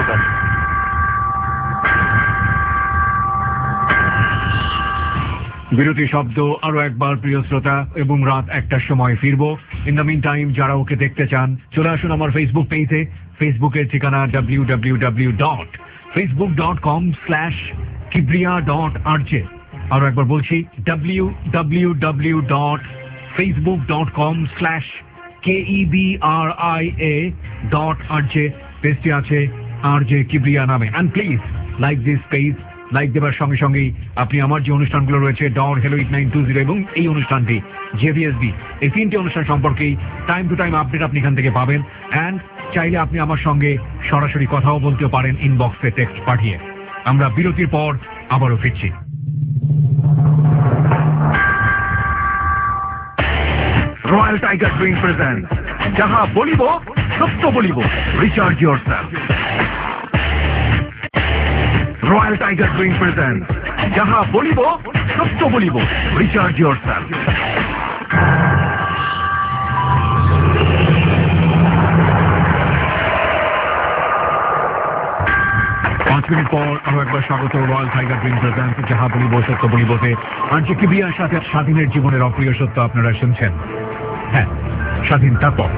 বিরতি শব্দ আরো একবার প্রিয় শ্রোতা, এবং রাত 1টার সময় ফিরবো। ইন দ্য মিন টাইম যারা ওকে দেখতে চান চলে আসুন আমার ফেসবুক পেজে। ফেসবুকের ঠিকানা www.facebook.com/kibriya.rj। আরো একবার বলছি www.facebook.com/KEBRIA.RJ। পেজটি আছে RJ কিবরিয়া নামে। And please like this page. Like দেবার সঙ্গে সঙ্গেই আপনি আমার যে অনুষ্ঠানগুলো রয়েছে ডর, হেলো 8920 এবং এই অনুষ্ঠানটি জেবিএসবি, এই 3টি অনুষ্ঠান সম্পর্কেই টাইম টু টাইম আপডেট আপনি এখান থেকে পাবেন। অ্যান্ড চাইলে আপনি আমার সঙ্গে সরাসরি কথাও বলতে পারেন ইনবক্সে টেক্সট পাঠিয়ে। আমরা বিরতির পর আবারও ফিরছি। রয়্যাল টাইগার ড্রিঙ্ক প্রেজেন্ট যাহা বলিব সত্য বলিব, recharge yourself. Royal Tiger drink present যাহা বলিব সত্য বলিব, রিচার্জ ইয়োরসেলফ। 5 মিনিট পর আরো একবার স্বাগত রয়্যাল টাইগার ড্রিঙ্ক প্রেজেন্ট যাহা বলিব সত্য বলিবতে। আরজে কিবরিয়ার সাথে স্বাধীনের জীবনের অপ্রিয় সত্য আপনারা শুনছেন। হ্যাঁ, স্বাধীন তারপর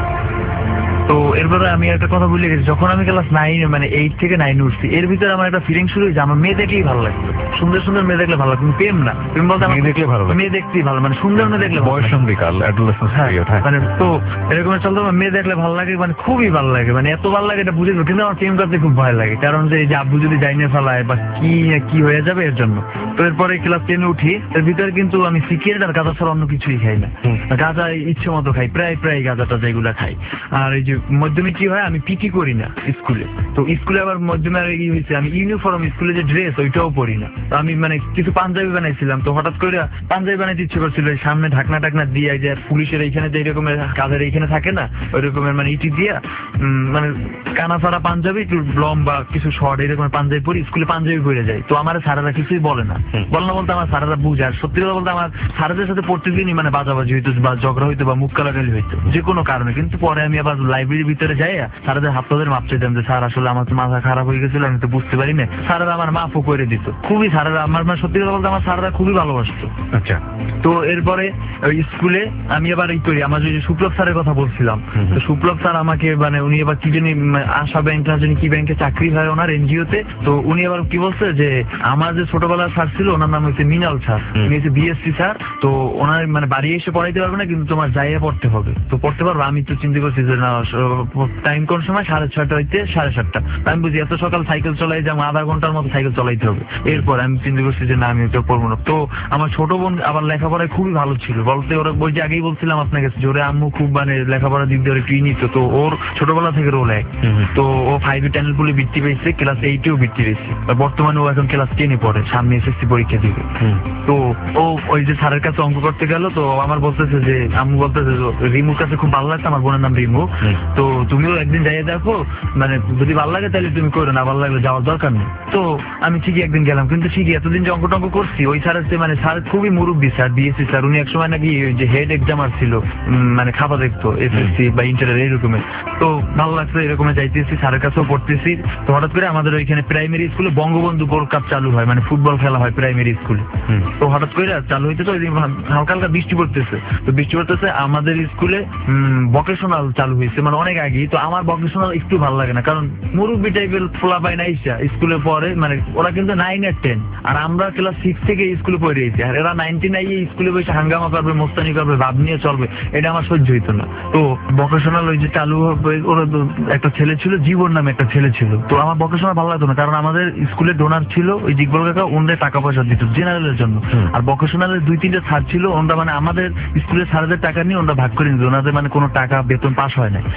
তো এরপরে আমি একটা কথা বলে গেছি, যখন আমি ক্লাস 9 মানে 8 থেকে 9 উঠছি, এর ভিতরে আমার একটা ফিলিং শুরু হয়েছে, আমার মেয়ে দেখলেই ভালো লাগতো, সুন্দর সুন্দর মেয়ে দেখলে ভালো লাগতো। প্রেম না, প্রেম বলতে আমার দেখলে ভালো লাগে, মেয়ে দেখতেই ভালো, মানে সুন্দর মেয়ে দেখলে বয়সন্ধিকাল, অ্যাডোলেসেন্স পিরিয়ড। মানে তো এরকম চলতো, আমার মেয়ে দেখলে ভালো লাগে, মানে খুবই ভালো লাগে, মানে এত ভালো লাগে এটা বুঝে। কিন্তু আমার প্রেম করতে খুব ভয় লাগে, কারণ যে এই যে আব্বু যদি যাইনে ফেলায় বা কি হয়ে যাবে এর জন্য। তো এরপরে ক্লাস 10-এ উঠি, এর ভিতরে কিন্তু আমি সিগারেট আর গাঁজা ছাড়া অন্য কিছুই খাই না। গাঁজা ইচ্ছে মতো খাই, প্রায় গাঁজাটা যেগুলা খাই। আর এই যে মাধ্যমিক কি হয়, আমি পিটি করি না স্কুলে। তো স্কুলে আবার মধ্যমে কি হয়েছে, আমি ইউনিফর্ম স্কুলে যে ড্রেস ওইটাও পরি না। তো আমি মানে কিছু পাঞ্জাবি বানাইছিলাম, তো হঠাৎ করে পাঞ্জাবি বানাইতে ইচ্ছে করছিল, সামনে ঢাকনা দিয়ে যে পুলিশের এইখানে যে রকমের কাজের এইখানে থাকে না ওই রকমের, মানে ইটি দিয়া মানে কানা ফাড়া পাঞ্জাবি, একটু লম্বা কিছু শর্ট এরকম পাঞ্জাবি পরি, স্কুলে পাঞ্জাবি পরে যাই। তো আমার স্যারেরা কিছুই বলে না, বলতে আমার স্যারেরা বুঝে। আর সত্যি কথা বলতে আমার স্যারদের সাথে প্রত্যেকদিনই মানে বাজাবাজি হইতো বা ঝগড়া হইতো বা মুখ কালাকালি হইতো যে কোনো কারণে। কিন্তু পরে আমি আবার লাইব্রেরির ভিতরে যাই, স্যারদের হাত তাদের মাপ চাইতাম যে স্যার আসলে আমার তো মাথা খারাপ হয়ে গেছিল, আমি তো বুঝতে পারি না। স্যারেরা আমার মাফও করে দিত, খুবই স্যারেরা আমার, মানে সত্যি কথা বলতে আমার স্যারেরা খুবই ভালোবাসতো। আচ্ছা, তো এরপরে ওই স্কুলে আমি আবার এই করি, আমার যে সুপ্লব স্যারের কথা বলছিলাম, তো সুপ্লব স্যার আমাকে মানে উনি আবার কি জানি আশা ব্যাংক না জানি কি ব্যাংকে চাকরি হয় ওনার এনজিওতে। তো উনি আবার কি বলছে যে আমার যে ছোটবেলার স্যার ছিল ওনার নাম হচ্ছে মিনাল স্যার, উনি হচ্ছে বিএসসি স্যার। তো ওনার মানে বাড়ি এসে পড়াইতে পারবে না, কিন্তু তোমার যাইয়া পড়তে হবে। তো পড়তে পারবো। আমি তো চিন্তা করছি যে না, টাইম কোন সময় 6:30 হইতে 7:30। আমি বুঝি এত সকাল সাইকেল চলাই যে আমার আধা ঘন্টার মতো সাইকেল চলাইতে হবে। এরপর আমি চিন্তা করছি যে না, আমি এটা পড়বো না। তো আমার ছোট বোন আবার লেখাপড়ায় খুবই ভালো ছিল, বলতে ওরা বই যে আগেই বলছিলাম আপনাকে জোরে আম্মু খুব মানে লেখাপড়ার দিক দিয়ে একটু নিত। তো ওর ছোটবেলা থেকে রোল এক। তো ও 5 টানেল পুলে বৃত্তি পেয়েছে, ক্লাস 8-এও বৃত্তি পেয়েছে। বর্তমানে ও এখন ক্লাস 10-এ পড়ে, সামনে এসএসসি পরীক্ষা দিবে। তো ও ওই যে স্যারের কাছে অঙ্ক করতে গেল, তো আমার বলতেছে যে আম্মু বলতেছে রিমুর কাছে খুব ভালো লাগতো, আমার বোনের নাম রিমু, তো তুমিও একদিন যাইয়ে দেখো, মানে যদি ভালো লাগে তাহলে তুমি করো, না ভালো লাগলে যাওয়ার দরকার নেই। তো আমি ঠিকই একদিন গেলাম, কিন্তু ঠিকই এতদিন যে অঙ্ক টঙ্ক করছি ওই স্যারের মানে স্যার খুবই মুরব্বী স্যার, বিএসসি স্যার। উনি একসময় নাকি যে হেড এক্সামার ছিল, মানে খাপা দেখতো এসএসসি বা ইন্টারের এইরকমের। তো ভালো লাগছে, এরকম যাইতেছি, স্যারের কাছেও পড়তেছি। তো হঠাৎ করে আমাদের ওইখানে প্রাইমারি স্কুলে বঙ্গবন্ধু গোল্ড কাপ চালু হয়, মানে ফুটবল খেলা হয় প্রাইমারি স্কুলে। তো হঠাৎ করে চালু হইতে, তো হালকা হালকা বৃষ্টি পড়তেছে। তো বৃষ্টি পড়তেছে আমাদের স্কুলে ভোকেশনাল চালু হয়েছে, মানে অনেক আগে। তো আমার ভোকেশনাল একটু ভালো লাগে না, কারণ মুরব্বী টাইপের ফোলা পায় না ইসা স্কুলে পড়ে, মানে ওরা কিন্তু 9 আর 10, আর আমরা ক্লাস 6 থেকে স্কুলে পড়ে গেছি। আর এরা 99 স্কুলে বসে হাঙ্গামা করবে, মোস্তানি করবে, ভাব নিয়ে চলবে, এটা আমার সহ্য হইতো না। তো ভোকেশনাল ওই যে চালু হবে, ওরা একটা ছেলে ছিল, জীবন নামে একটা ছেলে ছিল। তো আমার ভোকেশনাল ভালো লাগতো না, কারণ আমাদের স্কুলে ডোনার ছিল ওই জিকবল কাকা, ওনাদের টাকা পয়সা দিত জেনারেলের জন্য। আর ভোকেশনালের 2-3টা স্যার ছিল, ওনারা মানে আমাদের স্কুলের স্যারদের টাকা নিয়ে ওনারা ভাগ করে নিত, ওনাদের মানে কোনো টাকা বেতন পাস হয় না।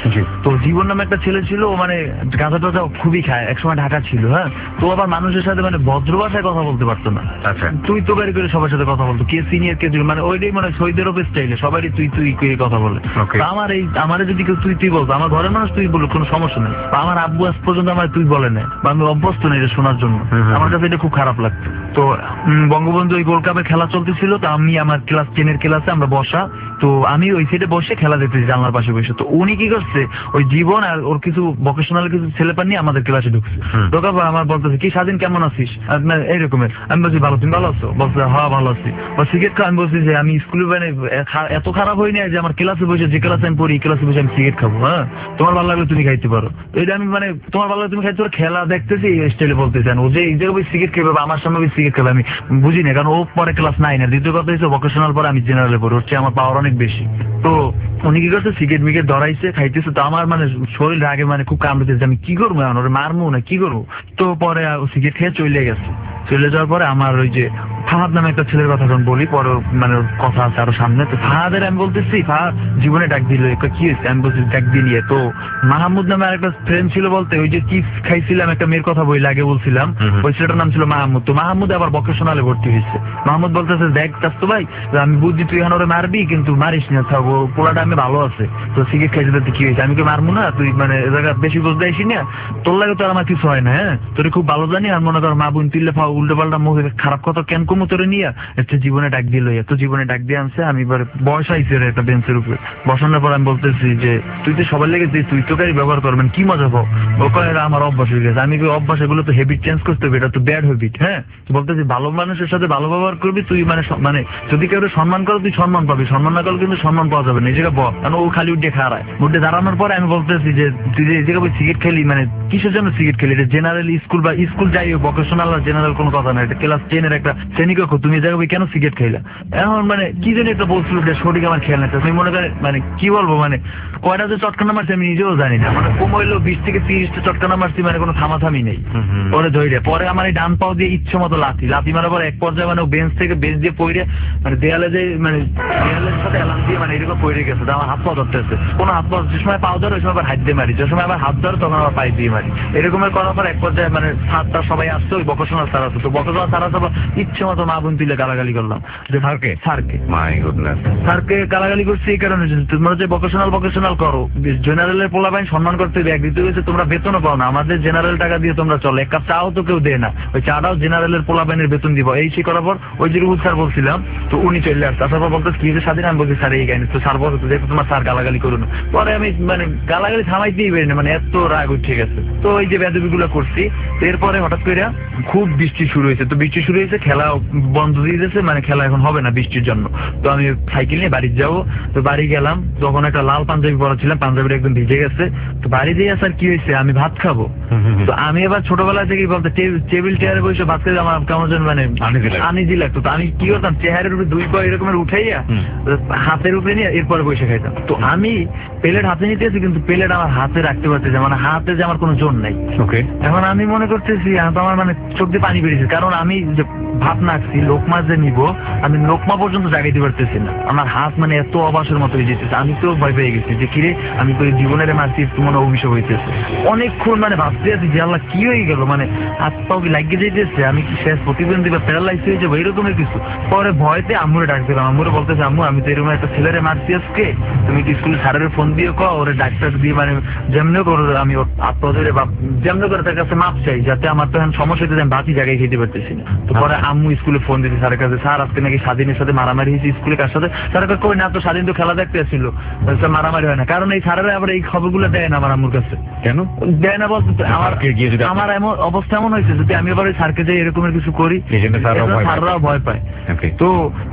তো জীবন নামে একটা ছেলে ছিল, ও মানে গাঁজা টাজা খুবই খায়, একসময় ঢাকা ছিল। হ্যাঁ, তো আবার মানুষের সাথে মানে ভদ্র ভাষায় কথা বলতে পারতো না। আচ্ছা। তুই তো বের করে সবার সাথে কথা বলতো, কে সিনিয়র কে জুনিয়র, মানে ওইটাই মানে সৌদি আরবের স্টাইলে সবারই তুই তুই করে কথা বলে। Okay. তো আমার যদি কেউ তুই তুই বলতো, আমার ঘরের মানুষ তুই বললো, কোনো সমস্যা নেই। বা আমার আব্বু আজ পর্যন্ত আমার তুই বলে না, বা আমি অভ্যস্ত নেই এটা শোনার জন্য। আমার কাছে এটা খুব খারাপ লাগতো। তো বঙ্গবন্ধু ওই গোল্ড কাপের খেলা চলতেছিল, তো আমি আমার ক্লাস 10 ক্লাসে আমরা বসা, তো আমি ওই সাইডে বসে খেলা দেখতেছি জানলার পাশে বসে। তো উনি কি করছে, ওই জীবন আর ওর কিছু ভোকেশনাল কিছু ছেলেপান নিয়ে আমাদের ক্লাসে ঢুকছে। ঢোকার পর আমার বলতেছে, কি স্বাধীন কেমন আছিস, আপনার এইরকমের। আমি বলছি ভালো, তুমি ভালো আছো? বলছে হ্যাঁ ভালো আছি। বা সিগারেট খাওয়া, আমি বলছি যে আমি স্কুলে মানে এত খারাপ হই না যে আমার ক্লাসে বসে, যে ক্লাসে আমি পড়ি ক্লাসে বসে আমি সিগারেট খাবো। হ্যাঁ, তোমার ভালো লাগলে তুমি খাইতে পারো। এটা আমি মানে তোমার ভালো লাগলে তুমি খাইতে পারো, খেলা দেখতেছি এই স্টাইলে বলতেছি। ও যে এই জায়গায় সিগারেট খেয়ে আমার সামনে সিগারেট খেলে আমি বুঝি না, কারণ ও পরে ক্লাস 9 আর দ্বিতীয় কথা হচ্ছে ভোকেশনাল পরে আমি জেনারেলে পড়ি, হচ্ছে আমার পাওয়ার অনেক বেশি। তো উনি কি করছে, সিগারেট মিগেট ধরাইছে, খাইতেছে। তো আমার মানে শরীর আগে মানে খুব কামড়েছে, আমি কি করবো এখন, ওরে মারবো না কি করবো। তো পরে সিগারেট খেয়ে চলে গেছে। চলে যাওয়ার পরে আমার ওই যে ফাহাদ নামে একটা ছেলের কথা যখন বলি, পরে মানে ওর কথা আছে আরো সামনে। তো ফাহাদের আমি বলতেছি, ফাহাদ জীবনে ডাক দিল, কি হয়েছে, আমি বলছি ডাক দিলিয়ে। তো মাহমুদ নামে আরেকটা ফ্রেন্ড ছিল, বলতে ওই যে চিপস খাইছিলাম একটা মেয়ের কথা বই লাগে বলছিলাম, ওই ছেলেটার নাম ছিল মাহমুদ। তো মাহমুদ আবার ভোকেশনালে ভর্তি হয়েছে। মাহমুদ বলতেছে, দেখ চাচ্তো ভাই, আমি বুঝছি তুই এখন ওরে মারবি, কিন্তু মারিস না, থাকবো পোলাটা আমি ভালো আছে। তো সিগারেট খাইছে তো কি হয়েছে, আমি কি মারবো না, তুই মানে জায়গা বেশি বুঝতে আইসি না, তোর লাগে তো আর আমার কিছু হয় না। হ্যাঁ, তোর খুব ভালো জানি। আর মনে কর মা বোন তিল্লে ফাও উল্টো পাল্টা মুখে খারাপ কথা কেন কমু তোরে নিয়ে, একটা জীবনে ডাক দিল, এত জীবনে ডাক দিয়ে আনছে। আমি এবার বয়স আইসি একটা বেঞ্চের উপরে বসানোর পর আমি বলতেছি যে তুই তো সবার লেগে তুই তো গাড়ি ব্যবহার করবেন, কি মজা পাও। ও কয় আমার অভ্যাস হয়ে গেছে। আমি অভ্যাস, এগুলো তো হ্যাবিট চেঞ্জ করতে হবে, এটা তো ব্যাড হ্যাবিট। হ্যাঁ, বলতেছি ভালো মানুষের সাথে ভালো ব্যবহার করবি তুই, মানে মানে যদি কেউ সম্মান করো তুই সম্মান পাবি, সম্মান না করলে কিন্তু সম্মান পাওয়া যাবে না। এই জায়গায় বল, কারণ ও খালি উঠে খাড়ায়। উঠে দাঁড়ানোর পরে আমি বলতেছি যে তুই যে এই জায়গায় সিগারেট খেলি, মানে কিসের জন্য সিগারেট খেলি, এটা জেনারেল স্কুল বা স্কুল যাই হোক, ভোকেশনাল আর জেনারেল কোনো কথা না, এটা ক্লাস 10 একটা শ্রেণীকক্ষ, তুমি এই জায়গায় কেন সিগারেট খাইলা। এখন মানে কি জানি একটা বলছিল, সঠিক আমার খেয়াল না। তুমি মনে করেন মানে কি বলবো, মানে কয়টা যে চটকানা মারছি আমি নিজেও জানি না, মানে কম হইলো 20 থেকে 30টা চটকানা মারছি, মানে কোনো থামাথামি নেই। পরে ধরে পরে আমার এই ডান পাও দিয়ে ইচ্ছে মতো লাথি মারার পর এক পর্যায়ে মানে বেঞ্চ দিয়ে পড়ে মানে দেয়ালে যে মানে দেয়ালের সাথে এলাম দিয়ে মানে এরকম পড়ে গেছে। আমার হাত পা ধরতেছে, কোনো হাত পা যে সময় পাও ধরে ওই সময় আবার হাত দিয়ে মারি, যে সময় আবার হাত ধরে তখন আবার পায়ে দিয়ে মারি। এরকমের করার পর এক পর্যায়ে মানে সাতটা সবাই আসছে, ওই ভোকেশনাল স্যার আসছে। তো ভোকেশনাল স্যার আসে ইচ্ছে মতো মা বোন তুলে গালাগালি করলাম যে স্যারকে মাই গুডনেস। স্যারকে গালাগালি করছি এই কারণে, তোমরা যে ভোকেশনাল করো, জেনারেলের পোলাপাইন সম্মান করতে হবে। একদিকে হচ্ছে তোমরা বেতনও পাও না, আমাদের জেনারেল টাকা দিয়ে তোমরা চলো, এক কাপ চাও তো কেউ দেয় না, ওই চাটাও জেনারেলের পোলাপাইনের বেতন দিব। এই সে করার পর ওই যে রুহুল স্যার বলছিলাম, তো উনি চলে আসছে। আসার পর বলতে কি হয়েছে স্বাধীন, আমি বলছি স্যার এই গাইনি। তো স্যার বলতো যেহেতু তোমার স্যার গালাগালি করুন। পরে আমি মানে গালাগালি থামাইতেই পারি না, মানে এত রাগ উঠে গেছে। তো এই যে বেদবি গুলো করছি, এরপরে হঠাৎ করে খুব বৃষ্টি শুরু হয়েছে। তো বৃষ্টি শুরু হয়েছে, খেলা বন্ধ দিয়ে দিয়েছে, মানে খেলা এখন হবে না বৃষ্টির জন্য। তো আমি সাইকেল নিয়ে বাড়ি যাবো। তো বাড়ি গেলাম, তখন একটা লাল পাঞ্জাবি পরা ছিলাম, পাঞ্জাবিটা একদম ভিজে গেছে। তো বাড়ি দিয়ে আসার কি হয়েছে, আমি ভাত খাবো। তো আমি এবার ছোটবেলা থেকে বলতে টেবিল চেয়ারে বসে ভাত খেতে আমার কেমন যেন মানে আনিজি লাগতো। তো আমি কি করতাম, চেহারের উপরে দুই পা এরকমের উঠাইয়া হাতের উপরে নিয়ে এরপরে বসে খাইতাম। তো আমি প্লেট হাতে নিতেছি, কিন্তু প্লেট আমার হাতে রাখতে পারতেছি, মানে হাতে যে আমার কোনো জোর নাই। এখন আমি মনে করতেছি আমার মানে চোখ দিয়ে পানি বেরিয়েছে, কারণ আমি যে ভাত নাকছি লোকমা যে নিব, আমি লোকমা পর্যন্ত জাগাইতে পারতেছি না। আমার হাত মানে এত অবাসের মতো হয়ে যেতেছে। আমি তো ভয় পেয়ে গেছি যে কিরে আমি তো জীবনের মারছি, একটু মনে অভিশাপ হইতেছে। অনেকক্ষণ মানে ভাবতে আছি যে আল্লাহ কি হয়ে গেল, মানে হাত পাও কি লাগিয়ে যেতেছে, আমি কি শেষ প্রতিবন্ধী বা প্যারালাইজ হয়ে যাবো এরকমের কিছু। পরে ভয়তে আম্মুরে ডাক দিলাম, আম্মুরে বলতেছে আম্মু আমি তো এরকম একটা ছেলেরে মারছি আজকে, তুমি কি স্কুলে স্যারের ফোন দিয়ে কো, ওরে ডাক্তার দিয়ে মানে যেমনি করে আমি ওর আত্মা ধরে বা যেমনি করে তার কাছে মাপ চাই, যাতে আমার তো এখন সমস্যা হইতে আমি বাকি জায়গায় খেতে পারতেছি না। তো পরে আম্মু স্কুলে ফোন দিতে স্যারের কাছে, স্যার আজকে নাকি স্বাধীনের সাথে মারামারি হয়েছে স্কুলে, কার সাথে? স্যারের কাছে কই না, তো স্বাধীন তো খেলা দেখতে আসছিল, মারামারি হয় না। কারণ এই স্যারেরা আবার এই খবরগুলো দেয় না আমার আম্মুর কাছে। কেন দেয় না বলতে, আমার এমন অবস্থা এমন হয়েছে যদি আমি আবার ওই স্যারকে যাই এরকমের কিছু করি, স্যাররাও ভয় পায়। তো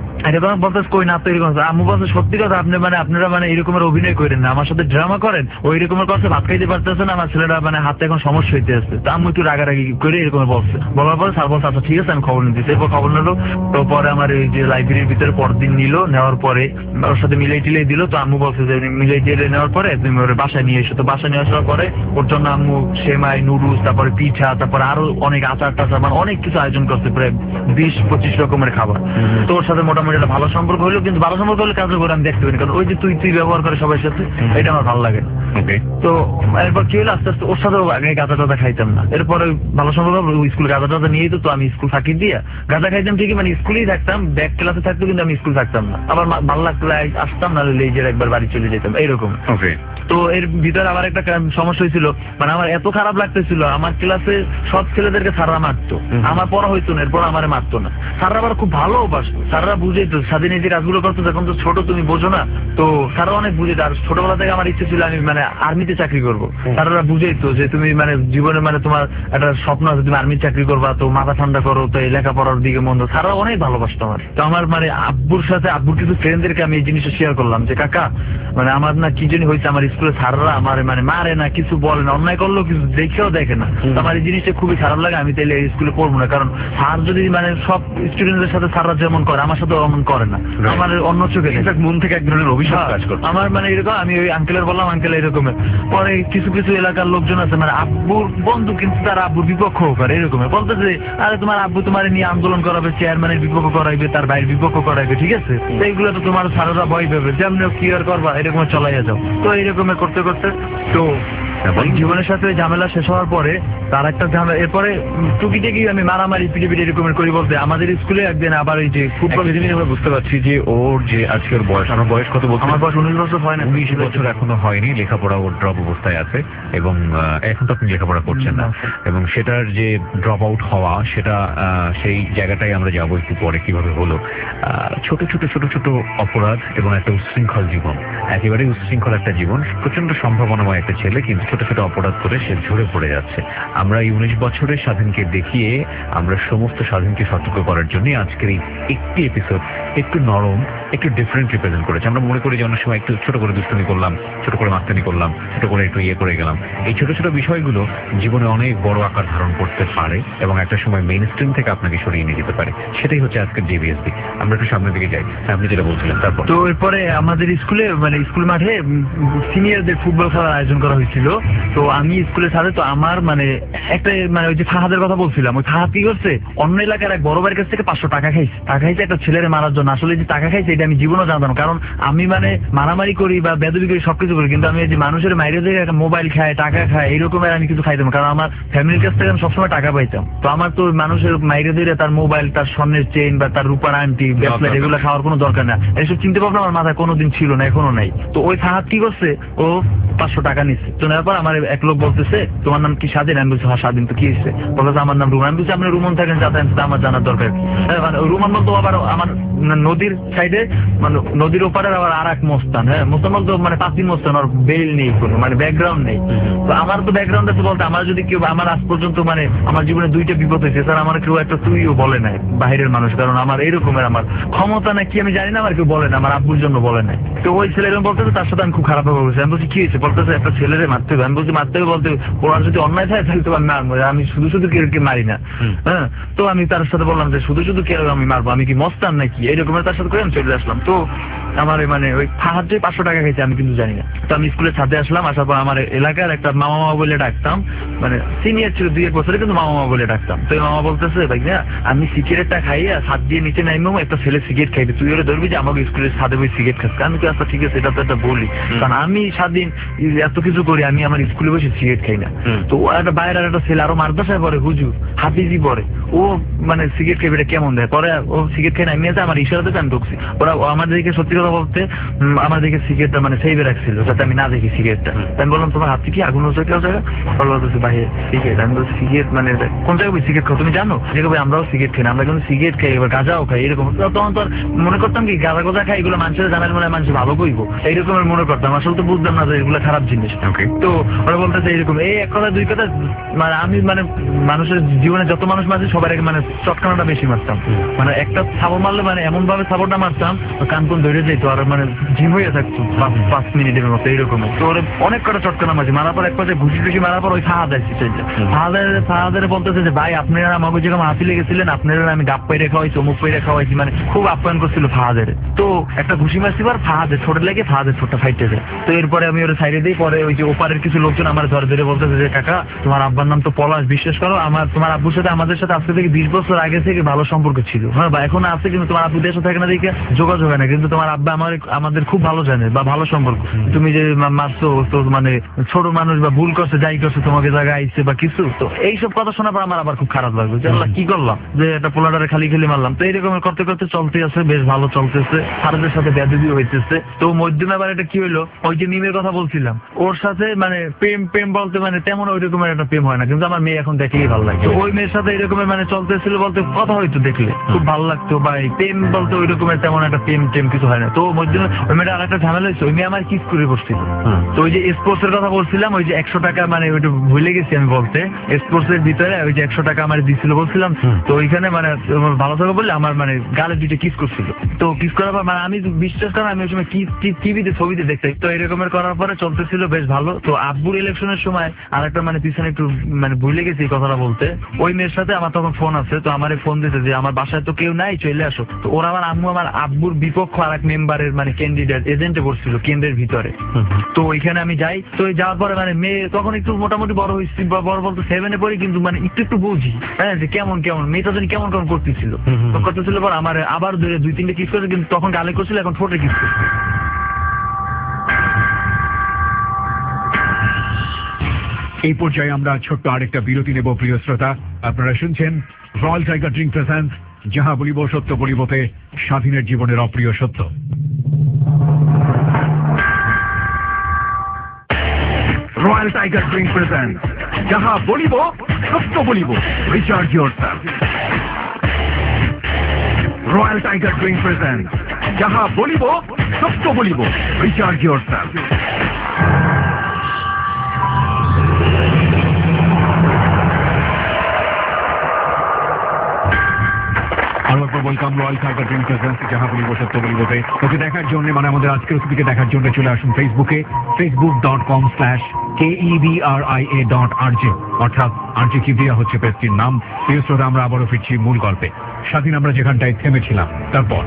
বলতে কই না তো এরকম। আম্মু বলছে সত্যি কথা, আপনি মানে আপনারা মানে এরকমের অভিনয় করেন না, আমার সাথে ড্রামা করেন, ওই রকমের কথা ভাত খাইতে পারতেছে না, আমার ছেলেরা মানে হাতে এখন সমস্যা হইতে আসছে। তো আম্মু একটু রাগারাগি করে এরকম বলছে। বলার পরে স্যার বলছে আচ্ছা ঠিক আছে আমি খবর নিতেছি। এরপর খবর নিলো। তো পরে আমার এই যে লাইব্রেরির ভিতরে পরদিন নিল, নেওয়ার পরে ওর সাথে মিলাই টিলাই দিল। তো আম্মু বলছে যে মিলাই টিলাই নেওয়ার পরে তুমি ওর বাসায় নিয়ে এসো। তো বাসায় নিয়ে আসার পরে ওর জন্য আম্মু সেমাই, নুডলস, তারপরে পিঠা, তারপরে আরো অনেক আচার টাচার, মানে অনেক কিছু আয়োজন করছে, প্রায় 20-25 রকমের খাবার। তো ওর সাথে মোটামুটি মোটামুটি একটা ভালো সম্পর্ক হলো, কিন্তু ভালো সম্পর্ক হলে কাজও করে আমি দেখতে পারি, কারণ ওই যে তুই ব্যবহার করে সবার সাথে, এটা আমার ভালো লাগে। ওকে, তো এরপর কি হলো, আস্তে আস্তে ওর সাথেও আগে গাঁজা টাজা খাইতাম না, এরপরে ভালো সম্পর্ক হলো, ওই স্কুলে গাঁজা টাজা নিয়ে যেত, তো আমি স্কুল ফাঁকি দিয়া গাঁজা খাইতাম ঠিকই, মানে স্কুলেই থাকতাম, ব্যাক ক্লাসে থাকতো, কিন্তু আমি স্কুল থাকতাম না, আবার ভালো লাগতো আসতাম, না লেজের একবার বাড়ি চলে যেতাম এইরকম। ওকে, তো এর ভিতরে আবার একটা সমস্যা হয়েছিল, মানে আমার এত খারাপ লাগতেছিল, আমার ক্লাসে সব ছেলেদেরকে স্যাররা মারতো, আমার পড়া হইতো না, এরপর আমার মারতো না, স্যাররা আবার খুব ভালোবাসতো, স্যাররা বুঝেতো স্বাধীন এই যে কাজগুলো করতো, যখন তো ছোট তুমি বোঝো না, তো স্যাররা অনেক বুঝেতো। আর ছোটবেলা থেকে আমার ইচ্ছে ছিল আমি মানে আর্মিতে চাকরি করবো, স্যাররা বুঝেতো যে তুমি মানে জীবনে মানে তোমার একটা স্বপ্ন আছে, তুমি আর্মির চাকরি করবা, তো মাথা ঠান্ডা করো, তো এই লেখাপড়ার দিকে মন দাও, স্যাররা অনেক ভালোবাসতো আমার। তো আমার মানে আব্বুর কিছু ফ্রেন্ডদেরকে আমি এই জিনিসটা শেয়ার করলাম যে কাকা মানে আমার না কি জানি হয়েছে, আমার স্কুলে স্যাররা আমার মানে মারে না, কিছু বলে না, অন্যায় করলেও কিছু দেখেও দেখে না, তো আমার এই জিনিসটা খুবই খারাপ লাগে, আমি তাইলে এই স্কুলে পড়বো না, কারণ স্যার যদি মানে সব স্টুডেন্টদের সাথে স্যাররা যেমন করে আমার সাথে এমন করে না, আমার অন্য চোখে মন থেকে এক ধরনের অভিশাপ কাজ করে আমার, মানে এরকম আমি ওই আঙ্কেলের বললাম আঙ্কেল এরকমের, পরে কিছু কিছু এলাকার লোকজন আছে মানে আব্বুর বন্ধু, কিন্তু তার আব্বুর বিপক্ষ করে এরকমের, বলতেছে আরে তোমার আব্বু তোমার নিয়ে আন্দোলন করাবে, চেয়ারম্যানের বিপক্ষ করাইবে, তার ভাইয়ের বিপক্ষ করাইবে, ঠিক আছে, এইগুলো তো তোমার স্যাররা ভয় পাবে, যেমন কি আর করবা, এরকম চলাইয়া যাও। তো এইরকমের করতে করতে তো জীবনের সাথে ঝামেলা শেষ হওয়ার পরে তার একটা ঝামেলা, এরপরে টুকিটাকি আমি মারামারি পিটিপিটি এরকমের করি, বলতে আমাদের স্কুলে একদিন আবার এই যে ফুটবল আমরা বুঝতে পারছি যে ওর যে আজকের বয়স, আমার বয়স কত বলছে, আমার বয়স 19 বছর হয় না, 19 বছর এখনো হয়নি, লেখাপড়া ওর ড্রপ অবস্থায় আছে, এবং এখন তো আপনি লেখাপড়া করছেন না, এবং সেটার যে ড্রপ আউট হওয়া সেটা সেই জায়গাটাই আমরা যাবো একটু পরে, কিভাবে হলো ছোট ছোট ছোট ছোট অপরাধ এবং একটা উচ্ছৃঙ্খল জীবন, একেবারে উচ্ছৃঙ্খল একটা জীবন, প্রচন্ড সম্ভাবনাময় একটা ছেলে, কিন্তু ছোট ছোট অপরাধ করে সে ঝরে পড়ে যাচ্ছে। আমরা এই 19 বছরের স্বাধীনকে দেখিয়ে আমরা সমস্ত স্বাধীনকে সতর্ক করার জন্য আজকের এই একটি এপিসোড একটু নরম, একটু ডিফারেন্ট রিপ্রেজেন্ট করেছে। আমরা মনে করি যে অনেক সময় একটু ছোট করে দুষ্টুমি করলাম, ছোট করে মাস্তানি করলাম, ছোট করে একটু ইয়ে করে গেলাম, এই ছোট ছোট বিষয়গুলো জীবনে অনেক বড় আকার ধারণ করতে পারে এবং একটা সময় মেইন স্ট্রিম থেকে আপনাকে সরিয়ে নিয়ে যেতে পারে। সেটাই হচ্ছে আজকের জেবিএসবি। আমরা একটু সামনের দিকে যাই, আপনি যেটা বলছিলেন। তারপর তো এরপরে আমাদের স্কুলে মানে স্কুল মাঠে সিনিয়রদের ফুটবল খেলার আয়োজন করা হয়েছিল, তো আমি স্কুলের সাথে, তো আমার মানে একটা মানে ওই যে ফাহাদের কথা বলছিলাম, ওই ফাহাদ কি করছে, অন্য এলাকার এক বড় ভাইয়ের কাছ থেকে 500 টাকা খাইছে একটা ছেলের মারার জন্য। আসলে যে টাকা খাইছে এটা আমি জীবনও জানতাম না, কারণ আমি মানে মারামারি করি বা বেদবি করি সবকিছু করি, কিন্তু আমি যে মানুষের মাইরে থেকে একটা মোবাইল খায়, টাকা খায়, এইরকমের আমি কিছু খাইতাম, কারণ আমার ফ্যামিলির কাছ থেকে আমি সবসময় টাকা পাইতাম। তো আমার তো মানুষের মাইরে দিয়ে তার মোবাইল, তার স্বর্ণের চেইন বা তার রূপার আংটি, ব্রেসলেট এগুলো খাওয়ার কোনো দরকার না, এইসব চিন্তা ভাবনা আমার মাথায় কোনোদিন ছিল না, এখনো নাই। তো ওই ফাহাদ কি করছে, ও 500 টাকা নিচ্ছে, তো নেওয়ার পর আমার এক লোক বলতেছে তোমার নাম কি স্বাধীন, আমি বলছি হ্যাঁ স্বাধীন, তো কি হয়েছে, বলতেছে আমার নাম রুমান, আমি বলছি আপনি রুমন থাকেন যাতায়াত, আমার জানার দরকার কি, মানে রুমান বলতো আবার আমার নদীর সাইডে, মানে নদীর ওপারের আবার আর এক মোস্তান, হ্যাঁ মোস্তান বলতো মানে পাঁচি মোস্তান, আর বেল নেই কোনো, মানে ব্যাকগ্রাউন্ড নেই। তো আমার তো ব্যাকগ্রাউন্ড আছে বলতে, আমার যদি কেউ, আমার আজ পর্যন্ত মানে আমার জীবনে 2টা বিপদ হয়েছে স্যার, আমার কেউ একটা তুইও বলে নাই বাইরের মানুষ, কারণ আমার এইরকমের আমার ক্ষমতা না কি আমি জানি না, আমার কেউ বলে না, আমার আব্বুর জন্য বলে নাই। তো ওই ছেলে এরকম বলতেছে, তার সাথে আমি খুব খারাপ ভাবে বলছি, আমি বলছি কি হয়েছে, বলতেছে একটা ছেলেরে মারতে হবে, আমি বলছি মারতে হবে বলতে ওরা যদি অন্যায় থাকে তাহলে তো আমি মারবো, আমি শুধু শুধু কে মারি না, হ্যাঁ। তো আমি তার সাথে বললাম যে শুধু শুধু কে আমি মারবো, আমি কি মস্তান নাকি, এইরকমের তার সাথে করে আমি চলে আসলাম। তো আমার মানে ওই ফাহাদ যে 500 টাকা খাইছে আমি কিন্তু জানি না। তো আমি স্কুলের ছাদে আসলাম, আসার পর আমার এলাকার একটা মামা বলে ডাকতাম, মানে সিনিয়র ছিল 2-1 বছরে, কিন্তু মামা বলে ডাকতাম। তো মামা বলতেছে ভাই না আমি সিগারেটটা খাইয়া ছাদ দিয়ে নিচে নাইমো, একটা ছেলে সিগারেট খাইবে, তুই ওরা ধরবি যে আমাকে স্কুলের ছাদে বই সিগারেট খাস, আমি তো আচ্ছা ঠিক আছে এটা তো একটা বলি, কারণ আমি স্বাধীন এত কিছু করি, আমি আমার স্কুলে বসে সিগারেট খাই না। তো একটা বাইরের একটা ছেলে আরো মাদ্রাসায় পড়ে, হুজুর হাফিজি পড়ে, ও মানে সিগারেট খাইবে এটা কেমন দেয়, পরে ও সিগারেট খাই না, আমি আমার ইশারাতে আমি ঢুকছি, ওরা আমাদের দিকে সত্যি কথা বলতে আমার দিকে সিগারেটটা মানে সেইভে রাখছিল যাতে আমি না দেখি সিগারেটটা। আমি বললাম তোমার হাতে কি আগুন হচ্ছে কেউ জায়গা, বলতেছে ভাই সিগারেট, আমি বলছি সিগারেট মানে কোন জায়গায় সিগারেট খাও তুমি জানো, ভাই আমরাও সিগারেট খাই না, আমরা কিন্তু সিগারেট খাই, এবার গাঁজাও খাই, এরকম। তখন তো মনে করতাম কি গাঁজা গোজা খাই এগুলো মানুষের জানার মনে হয় মানুষ ভালো কইবো, এইরকমের মনে করতাম, আসলে তো বুঝতাম না যে এগুলো খারাপ জিনিস। তো ওরা বলতেছে এইরকম, এই এক কথা 2 কথা, মানে আমি মানে মানুষের জীবনে যত মানুষ মারছি সবার আগে মানে চটকানাটা বেশি মারতাম, মানে একটা সাবর মারলে মানে এমন ভাবে সাবরটা মারতাম কান কোন ধরে যেত, আর মানে জিম হয়ে থাকতো 5 মিনিটের মতো এইরকম। তো ওরা অনেক কটা চটকানা মারছি, মারার পর এক কথা ঘুষি টুসি মারার পর ওই ফাহাদ আসছে, ফাহাদের বলতেছে যে ভাই আপনারা আমাকে যেরকম হাতি লেগেছিলেন, আপনারা আমি গাপ পাইরে খাওয়াইছি, অমুক পাইরে খাওয়াইছি, মানে খুব আপ্যায়ন করছিল ফাহাদের। তো একটা ঘুষি মারছি, আর ফাহাদের ছোট লেগে দিকে ফাহাদের ঠোঁটটা ফাইটে যায়। তো এরপরে আমি ওরা সাইডে দিই, পরে ওই যে ওপারের কিছু লোকজন আমার ধরে ধরে বলতেছে যে কাকা তোমার আব্বার নাম তো পলাশ, বিশ্বাস করো তোমার আব্বুর সাথে আমাদের সাথে আজকে থেকে 20 বছর আগে থেকে ভালো সম্পর্ক ছিল, হ্যাঁ বা এখন আছে, কিন্তু তোমার আব্বু দেশে থাকে না দেখে যোগাযোগ হয় না, কিন্তু তোমার আব্বা আমাদের খুব ভালো জানে বা ভালো সম্পর্ক। তুমি যে মারছো তো মানে ছোট মানুষ বা ভুল করছে যাই করছে তোমাকে জায়গায় আইছে বা কিছু, তো এইসব কথা শোনার পর আমার আবার খুব খারাপ লাগলো যে আল্লাহ কি করলাম যে একটা পোলাটারে খালি খালি মারলাম। তো এইরকম করতে করতে চলতে আছে, বেশ ভালো চলতেছে, ফারুদের সাথে বেয়াদবিও হইতেছে। তো মধ্যমে আবার এটা কি হইলো, ওই যে মিমের কথা বলছিলাম ওর সাথে মানে প্রেম বলতে মানে তেমন ওই রকমের একটা প্রেম হয় না, কিন্তু আমার মেয়ে এখন দেখলেই ভালো লাগে। তো ওই মেয়ের সাথে এরকমের মানে চলতেছিল বলতে কথা হয়তো দেখলে খুব ভালো লাগতো, বা প্রেম বলতে ওই রকমের তেমন একটা প্রেম কিছু হয় না। তো মধ্যমে ওই মেয়েটা আরেকটা ঝামেলা হয়েছে, ওই মেয়ে আমার কিস করে বসছিল। তো ওই যে স্পোর্টস এর কথা বলছিলাম, ওই যে 100 টাকা মানে ওইটা ভুলে গেছি আমি বলতে, স্পোর্টস এর ভিতরে ওই যে 100 টাকা আমার দিছিল বলছিলাম। তো ওইখানে মানে ভালো থাকা বললে আমার মানে গালে দুইটা কিস করছিল। তো কিস করার পর মানে আমি বিশ্বাস করেন আমি ওই সময় টিভিতে ছবিতে দেখতে, তো এরকমের করার পরে চলতেছিল বেশ ভালো। তো আব্বুর ইলেকশনের সময় আরেকটা মানে পিছনে একটু মানে ভুলে গেছি এই কথাটা বলতে, ওই মেয়ের সাথে আমার তখন ফোন আছে, তো আমার ফোন দিতে যে আমার বাসায় তো কেউ নাই চলে আসো। তো ওরা আমার আব্বুর বিপক্ষ আর এক মেম্বারের মানে ক্যান্ডিডেট এজেন্টে বসছিল কেন্দ্রের ভিতরে। তো ওইখানে আমি যাই, তো যাওয়ার পরে মানে মেয়ে তখন একটু মোটামুটি বড় হয়েছি, বা বড় বলতে 7-এ পড়ি, কিন্তু মানে একটু বুঝি হ্যাঁ যে কেমন মেয়েটা যেন কেমন করতেছিল। তো করতেছিল পর আমার আবার 2-3টে কিস করেছে, কিন্তু তখন গালে করছিল, এখন ঠোঁটে কিস করছে। এই পর্যায়ে আমরা ছোট্ট আরেকটা বিরতি নেব প্রিয় শ্রোতা। আপনারা শুনছেন রয়্যাল টাইগার ড্রিঙ্ক প্রেজেন্টস যাহা বলিব সত্য বলিবতে, স্বাধীনের জীবনের অপ্রিয় সত্য। রয়্যাল টাইগার ড্রিঙ্ক প্রেজেন্টস যাহা বলিব সত্য বলিব, recharge yourself. Royal Tiger drink presents যাহা বলিব সত্য বলিব, recharge yourself. Welcome Royal Tiger drink presents যাহা বলিব সত্য বলিবতে। ওকে দেখার জন্য মানে আমাদের আজকের অতিথিকে দেখার জন্য চলে আসুন ফেসবুকে, facebook.com/KEBRIA.RJ, অর্থাৎ আরজে কিবরিয়া হচ্ছে পেজটির নাম। প্রিয় শ্রোতা, আমরা আবারও ফিরছি মূল গল্পে। স্বাধীন আমরা যেখানটায় থেমেছিলাম, তারপর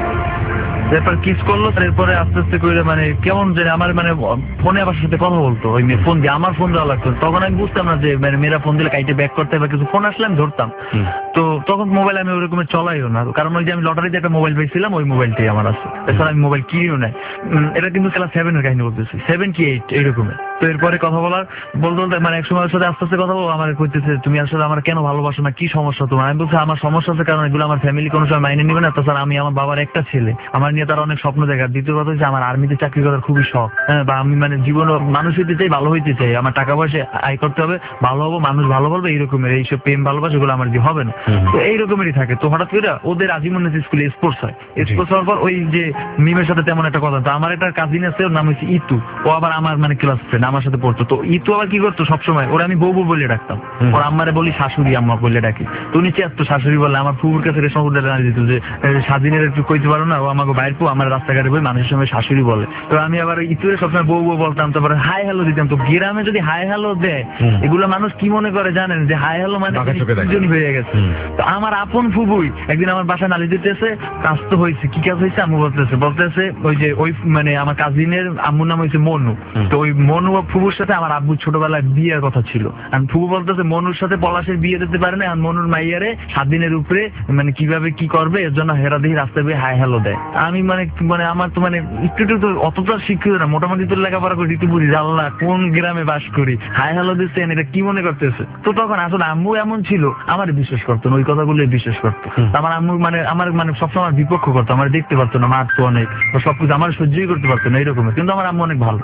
এরপর কিস করলো, এরপরে আস্তে আস্তে করে মানে কেমন জানি আমার মানে ফোনে আবার সাথে কথা বলতো, ওই মেয়ে ফোন দিয়ে আমার ফোন দেওয়া লাগতো। তখন আমি বুঝতাম না যে মানে মেয়েরা ফোন দিলে কাইটে ব্যাক করতে বা কিছু, ফোন আসলে আমি ধরতাম। তো তখন মোবাইল আমি ওরকমের চলাইও না, কারণ ওই যে আমি লটারিতে একটা মোবাইল পেয়েছিলাম, ওই মোবাইলটাই আমার আছে, এছাড়া আমি মোবাইল কিনিও নাই। এটা কিন্তু ক্লাস 7-এর কাহিনী বলতেছি, 7 কি 8 এইরকমের। তো এরপরে কথা বলতে মানে এক সময় সাথে আস্তে আস্তে কথা বলবো, আমার কইতেছে তুমি আসলে আমার কেন ভালোবাসো না, কি সমস্যা তোমার? আমি বলছি আমার সমস্যা আছে, কারণ এগুলো আমার ফ্যামিলি কোনো সময় মাইনে নিবে না। তাছাড়া আমি আমার বাবার একটা ছেলে, আমার নিয়ে তার অনেক স্বপ্ন দেখা। দ্বিতীয় কথা হচ্ছে আমার আর্মিতে চাকরি করার খুবই শখ, হ্যাঁ, বা আমি মানে জীবন মানুষ হইতে চাই, ভালো হইতে চাই, আমার টাকা পয়সা আয় করতে হবে, ভালো হবো, মানুষ ভালো বলবে, এইরকমের এইসব প্রেম ভালোবাসা এগুলো আমার দিয়ে হবে না। তো এইরকমেরই থাকে। তো হঠাৎ করে ওদের আজিমুন্নাথ স্কুলে স্পোর্টস হয়, স্পোর্টস হওয়ার পর ওই যে মিমের সাথে তেমন একটা কথা। তো আমার একটা কাজিন আছে, ওর নাম হচ্ছে ইতু, ও আবার আমার মানে ক্লাস ফ্রেন্ড, আমার সাথে পড়তো। তো ইতু আবার কি করতো সবসময়, ওরা আমি বউ বলে ডাকতাম, ওর আম্মারে বলি শাশুড়ি আম্মা বলে ডাকি। তো উনি চেয়ে শাশুড়ি বলে, আমার ফুপুর কাছে রেশম জানিয়ে দিত যে স্বাধীনের একটু কইতে পারো না, ও আমাকে বাইর পো, আমার রাস্তাঘাটে বই মানুষের সঙ্গে শাশুড়ি বলে। তো আমি আবার ইতুরে সবসময় বউ বলতাম, তারপরে হাই হ্যালো দিতাম। তো গ্রামে যদি হাই হ্যালো দেয়, এগুলো মানুষ কি মনে করে জানেন, যে হাই হ্যালো মানে হয়ে গেছে। তো আমার আপন ফুবুই একদিন আমার বাসায় নালি দিতেছে, কাজ তো হয়েছে, কি কাজ হয়েছে আম্মু বলতেছে ওই যে ওই মানে আমার কাজিনের আম্মুর নাম হয়েছে মনু। তো ওই মনু ফুবুর সাথে আমার আব্বুর ছোটবেলায় বিয়ের কথা ছিল। আর ফুবু বলতেছে মনুর সাথে পলাশের বিয়ে দিতে পারে না, আর মনুর মাইয়ারে 7 দিনের উপরে মানে কিভাবে কি করবে এর জন্য হেরাদেহি রাস্তায় বেয়ে হাই হ্যালো দেয়। আমি মানে আমার তো মানে একটু তো অতটা শিক্ষিত না, মোটামুটি তো লেখাপড়া করি, একটু বুঝি আল্লাহ কোন গ্রামে বাস করি, হাই হ্যালো দিচ্ছেন, এটা কি মনে করতেছে। তো তখন আসলে আম্মু এমন ছিল, আমার বিশ্বাস করতো না, ওই কথাগুলো বিশ্বাস করতো। আমার আম্মু মানে আমার মানে সবসময় বিপক্ষ করতো, আমার দেখতে পারতো না, মারতো অনেক, সবকিছু আমার সহ্যই করতে পারতো না এরকমের। কিন্তু আমার আম্মু অনেক ভালো।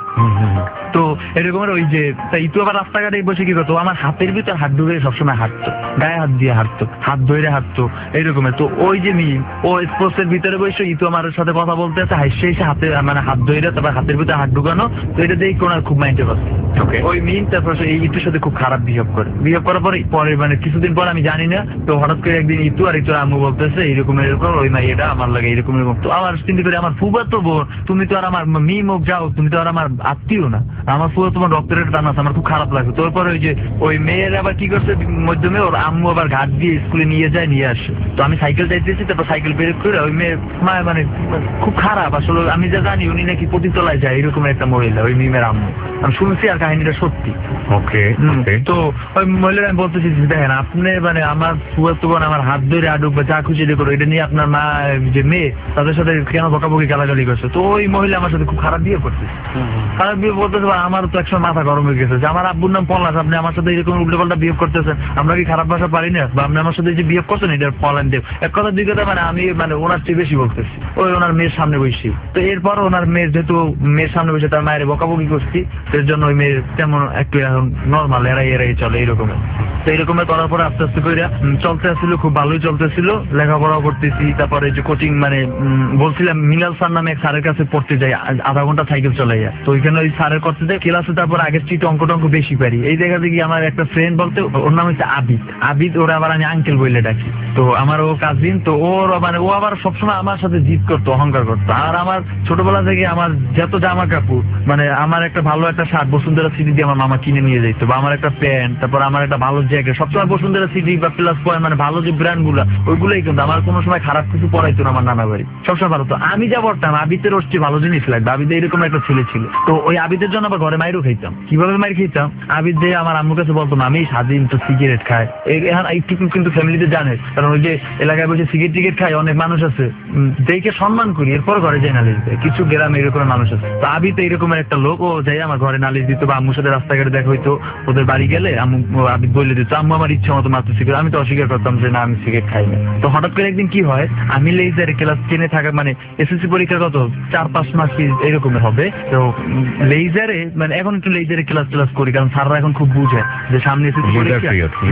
তো এরকমের ওই যে ইতু আবার রাস্তাঘাটে বসে কি করতো, আমার হাতের ভিতর হাত ঢুকে সবসময় হাঁটতো, গায়ে হাত দিয়ে হাঁটতো, হাত ধরে হাঁটতো এইরকমের। তো ওই যে মিম ও স্পোর্টস এর ভিতরে বসে ইতু আমার সাথে কথা বলতে আছে, হাসছে এসে হাতে মানে হাত ধরে, তারপর হাতের ভিতরে হাত ঢুকানো। তো এটা দেখি কোন খুব মাইন্ডে পাচ্ছে ওই মিম। তারপর এই ইতুর সাথে খুব খারাপ বিহেভ করার পরে মানে কিছুদিন পর আমি জানি না, তো হঠাৎ করে একদিন ইতু আর ইতুর আম্মু বলতেছে এরকম ওই মাইয়াটা আমার লাগে এরকম। তো আমার চিন্তা করে আমার ফুবা তো বোন, তুমি তো আর আমার মিম হোক যাও, তুমি তো আর আমার আত্মীয় না, আমার আমার পুরো তোমার রক্তের একটা টান আছে, আমার খুব খারাপ লাগছে। তারপরে ওই যে ওই মেয়ের আবার কি করছে মধ্যমে, ওর আম্মু আবার ঘাট দিয়ে স্কুলে নিয়ে যায়, নিয়ে আসে। তো আমি সাইকেল চাইতেছি, তারপর সাইকেল ব্রেক করে ওই মেয়ে মানে খুব খারাপ আসলে। আমি যা জানি উনি নাকি পতিতলায় যায়, এরকম একটা মহিলা ওই মিমের আম্মু। আমি শুনছি আর কাহিনীটা সত্যি। ওকে তো ওই মহিলার আমি বলতেছি দেখেন আপনি মানে আমার ফুয়াতো বোন আমার হাত ধরে আডুক বা যা খুশি করো, এটা নিয়ে আপনার মা যে মেয়ে তাদের সাথে কেন বকাবকি গালাগালি করছে। তো ওই মহিলা আমার সাথে খুব খারাপ বিয়ে করতেছে, খারাপ বিয়ে বলতেছে। আমার তো একসময় মাথা গরম হয়ে গেছে যে আমার আব্বুর নাম পলাশ, আপনি আমার সাথে এরকম উল্টো পাল্টা বিয়ে করতেছেন, আমরা কি খারাপ ভাষা পারি না? বা আপনি আমার সাথে যে বিয়ে করছেন এটার পলান দেব। এক কথা দুই কথা মানে আমি মানে ওনার চেয়ে বেশি বলতেছি ওই ওনার মেয়ের সামনে বসছি। তো এরপর ওনার মেয়ের যেহেতু মেয়ের সামনে বসে তার মায়ের বকাবকি করছি, এর জন্য ওই মেয়ের তেমন একটু এখন নর্মাল এড়াই এড়াই চলে এইরকম। তো এইরকম করার পরে আস্তে আস্তে করে চলতে আসছিল, খুব ভালোই চলতেছিল, লেখাপড়াও করতেছি। তারপরে যে কোচিং মানে বলছিলাম মিনাল স্যার নামে এক স্যারের কাছে পড়তে যাই, আধা ঘন্টা সাইকেল চলে যায়। তো ওইখানে ওই স্যারের করতে যাই ক্লাসে, তারপর আগের চিট অঙ্ক টঙ্ক বেশি পারি। এই জায়গা থেকে আমার একটা ফ্রেন্ড বলতে ওর নাম হচ্ছে আবিদ, ওরা আবার আমি আঙ্কেল বলে ডাকি। তো আমার ও কাজিন, তো ওর মানে ও আবার সবসময় আমার সাথে জিদ করতো, অহংকার করতো। আর আমার ছোটবেলা থেকে আমার যত জামা কাপড় মানে আমার একটা ভালো একটা শার্ট বসুন্ধরা সিটি দিয়ে আমার মামা কিনে নিয়ে যেত, বা আমার একটা প্যান্ট, তারপর আমার একটা ভালো জ্যাকেট, সবসময় বসুন্ধরা সিটি বা প্লাস পয়েন্ট মানে ভালো যে ব্র্যান্ড গুলা ওইগুলোই কিন্তু। আমার কোনো সময় খারাপ কিছু পড়াইতো না আমার নানা বাড়ি, সবসময় ভালো। তো আমি যা পড়তাম আবিদের ওর ভালো জিনিস লাগবে, আবিদ এরকম একটা ছেলে ছিল। তো ওই আবিদের জন্য আবার ঘরে মাইরও খাইতাম। কিভাবে মাইর খেতাম, আবিদ যে আমার আম্মুর কাছে বলতো আমি স্বাধীন তো সিগারেট খায়, এখন একটু কিন্তু ফ্যামিলিতে জানে, কারণ ওই যে এলাকায় বসে সিগারেট টিকেট খায় অনেক মানুষ আছে, দেখে সম্মান করি, এরপর ঘরে যাই নালিশ দেয়। কিছু গ্রামে এরকম মানুষ আছে। তো আবিদ এরকম একটা লোক, ও যাই আমার ঘরে নালিশ দিত, বা আম্মুর সাথে রাস্তাঘাটে দেখা হইতো, ওদের বাড়ি গেলে আম্মু আবিদ বলে দিত আম্মু আমার ইচ্ছা মতো মাত্র সিগারেট। আমি তো অস্বীকার করতাম যে না আমি সিগারেট খাই না। তো হঠাৎ করে একদিন কি হয়, আমি লেজারে ক্লাস 10-এ থাকা মানে এসএসসি পরীক্ষা কত 4-5 মাস এরকমের হবে। তো লেজারে মানে এখন একটু লেজারে ক্লাস করি, কারণ স্যাররা এখন খুব বুঝে যে সামনে এসএসসি পরীক্ষা,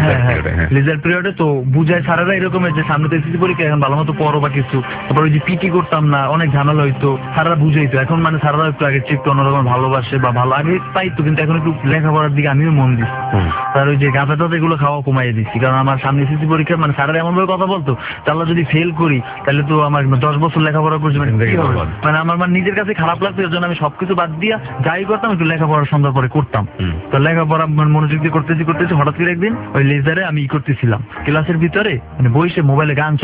লেজার পিরিয়ডে তো বুঝায় স্যারেরা এরকমের যে সামনে তো এসএসসি পরীক্ষা, এখন ভালো মতো পড়ো বা কিছু। তারপর ওই যে পিটি করতাম না, অনেক ঝামেলা হইতো, স্যাররা বুঝাইতো। এখন মানে স্যাররা একটু আগে একটু অন্যরকম ভালোবাসে বা ভালো আগে পাইতো, কিন্তু এখন একটু লেখাপড়ার দিকে আমিও মন দিচ্ছি। তার ওই যে গাঁজা টাজা এগুলো খাওয়া কমাইয়ে দিচ্ছি, কারণ আমার সামনে এসএসসি পরীক্ষা মানে স্যারেরা এমন ভাবে কথা বলতো তাহলে যদি ফেল করি তাহলে তো আমার 10 বছর লেখাপড়া করছি মানে আমার মানে নিজের কাছে খারাপ লাগতো। এর জন্য আমি সবকিছু বাদ দিয়া যাই করতাম একটু লেখাপড়া সন্ধ্যার পরে করতাম। তো লেখাপড়া মনোযোগ দিয়ে করতেছি হঠাৎ করে একদিন ওই লেজারে আমি করতেছিলাম ক্লাসের ভিতরে মানে বসে মোবাইলে গান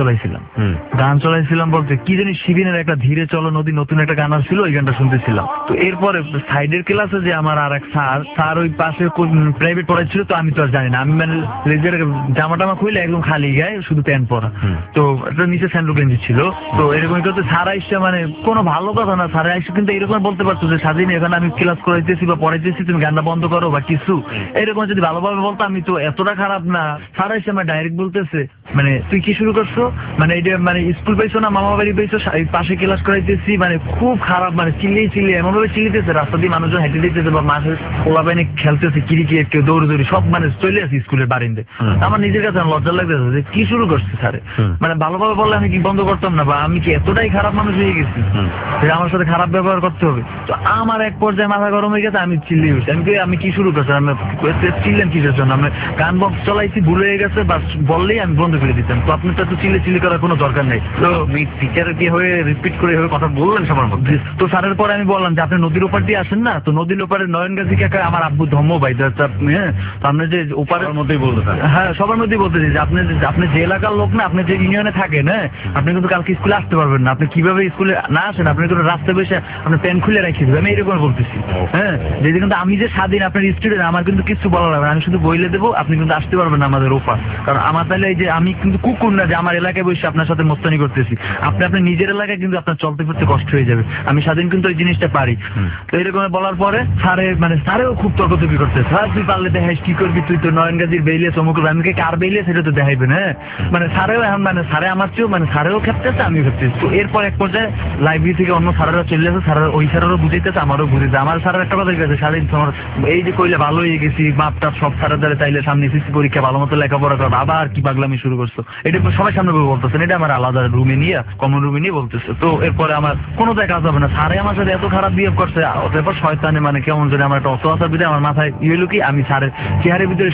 চলাইছিলাম বলতে কি জানি শিবিনের একটা ধীরে চলো নদী নতুন একটা গান আসছিল, ওই গানটা শুনতেছিলাম। তো এরপরে সাইডের ক্লাসে যে আমার আর এক স্যার ওই পাশে প্রাইভেট পড়াচ্ছিল, তো আমি তো আর জানি না, আমি মানে লেজারের জামা টামা খুলে একদম খালি গায়ে শুধু প্যান্ট পরা, তো এটা নিচে স্যান্ডো গেঞ্জি ছিল। তো এরকম করতে স্যার আইসা মানে কোনো ভালো কথা না, স্যার আইসা কিন্তু এরকম বলতে পারতো যে স্বাধীন এখানে আমি ক্লাস করাইতেছি বা পড়াইতেছি, তুমি গানটা বন্ধ করো বা কিছু এরকম যদি ভালোভাবে বলতো আমি তো এতটা খারাপ না। স্যার আইসা আমার ডাইরেক্ট বলতেছে মানে তুই কি শুরু করছো, মানে এটা মানে স্কুল পাইছো না মামা বাড়ি পাইছো, পাশে ক্লাস করাইতেছি, মানে খুব খারাপ মানে চিল্লিয়ে এমন ভাবে চিল্লিতেছে, রাস্তা দিয়ে মানুষজন হেঁটে দিতেছে বা মাঠে ওলা বাইনে খেলতেছে, ক্রিকেট কেউ দৌড়ি সব মানে চলে আসি স্কুলের বারিন্দে। আমার নিজের কাছে লজ্জা লাগতেছে যে কি শুরু করছে স্যারে, মানে ভালোভাবে বললে আমি কি বন্ধ করতাম না, বা আমি কি এতটাই খারাপ মানুষ হয়ে গেছি আমার সাথে খারাপ ব্যবহার করতে হবে। তো আমার এক পর্যায়ে মাথা গরম হয়ে গেছে, আমি চিল্লিয়ে উঠছি, আমি কি শুরু করছি, আমি চিল্লেন কিসের জন্য, আমি গান বক্স চলাইছি ভুলে হয়ে গেছে, বা বললেই আমি বন্ধ করে দিতাম। তো আপনি তো এত চিল্লি করার কোনো দরকার নেই। তো টিচার কি হয়ে রিপিট করে কথা বললেন সবার মধ্যে। তো স্যারের পরে আমি বললাম যে আপনি নদীর ওপার দিয়ে আসেন না, তো নদীর ওপারে নয়নগাছি কাকা আমার আব্বু ধর্ম ভাই, হ্যাঁ আপনি যে ওপারের মধ্যেই বলতে হ্যাঁ সবার মধ্যেই বলতেছি যে আপনি যে এলাকার লোক না, আপনি যে ইউনিয়নে থাকেন, হ্যাঁ আপনি কিন্তু কালকে স্কুলে আসতে পারবেন না, আপনি কিভাবে স্কুলে না আসেন, আপনি কিন্তু রাস্তায় বসে আপনি প্যান্ট খুলে রাখি দেবেন, আমি এরকম বলতেছি। হ্যাঁ যদি কিন্তু আমি যে স্বাধীন আপনার স্টুডেন্ট, আমার কিন্তু কিছু বলা লাগবে না, আমি শুধু বইলে দেবো, আপনি কিন্তু আসতে পারবেন না আমাদের ওপার, কারণ আমার তাহলে এই যে আমি কিন্তু কুকুর না যে আমার এলাকায় বসে আপনার সাথে মস্তানি করতেছি, আপনি নিজের এলাকায় কিন্তু আপনার চলতে ফিরতে কষ্ট হয়ে যাবে, আমি স্বাধীন কিন্তু ওই জিনিসটা পারি। তো এরকম বলার পরে স্যারেও খুব তর্কতর্কি করতে, স্যার তুই পারলে দেখাইস কি করবি, তুই তো নয়নগাজির বেইলে চমক আমি কার বেইলে সেটা তো দেখাইবে না, মানে স্যারেও এখন মানে স্যারে আমার চেয়েও মানে স্যারেও খেপতেছে আমিও খেপতেছি। তো এরপর এক পর্যায়ে লাইব্রেরি থেকে অন্য স্যারেরা চলে আসে, স্যারেরা ওই স্যারেরও বুঝাইতেছে আমারও বুঝেছে। আমার স্যারের একটা কথা গেছে, স্বাধীন তোমার এই যে কইলে ভালো হয়ে গেছি, মাপটাপ সব স্যারের দ্বারা চাইলে সামনে এসএসসি পরীক্ষা ভালো মতো লেখাপড়া করবো, আবার কি পাগলামি শুরু করছো, এটা সবাই সামনে বলতেছেন, এটা আমার আলাদা রুমে নিয়ে কমন রুমে নিয়ে বলতেছে। তো এরপরে আমার কোনো কাজ হবে না, স্যারে আমার সাথে এত খারাপ বিহেভ করছে, এরপর শয়তানে মানে কেমন যদি আমার একটা অত আসার বিধে আমার মাথায় ইয়ে কি আমি স্যারের চেহারের ভিতরে সুই ঢুকে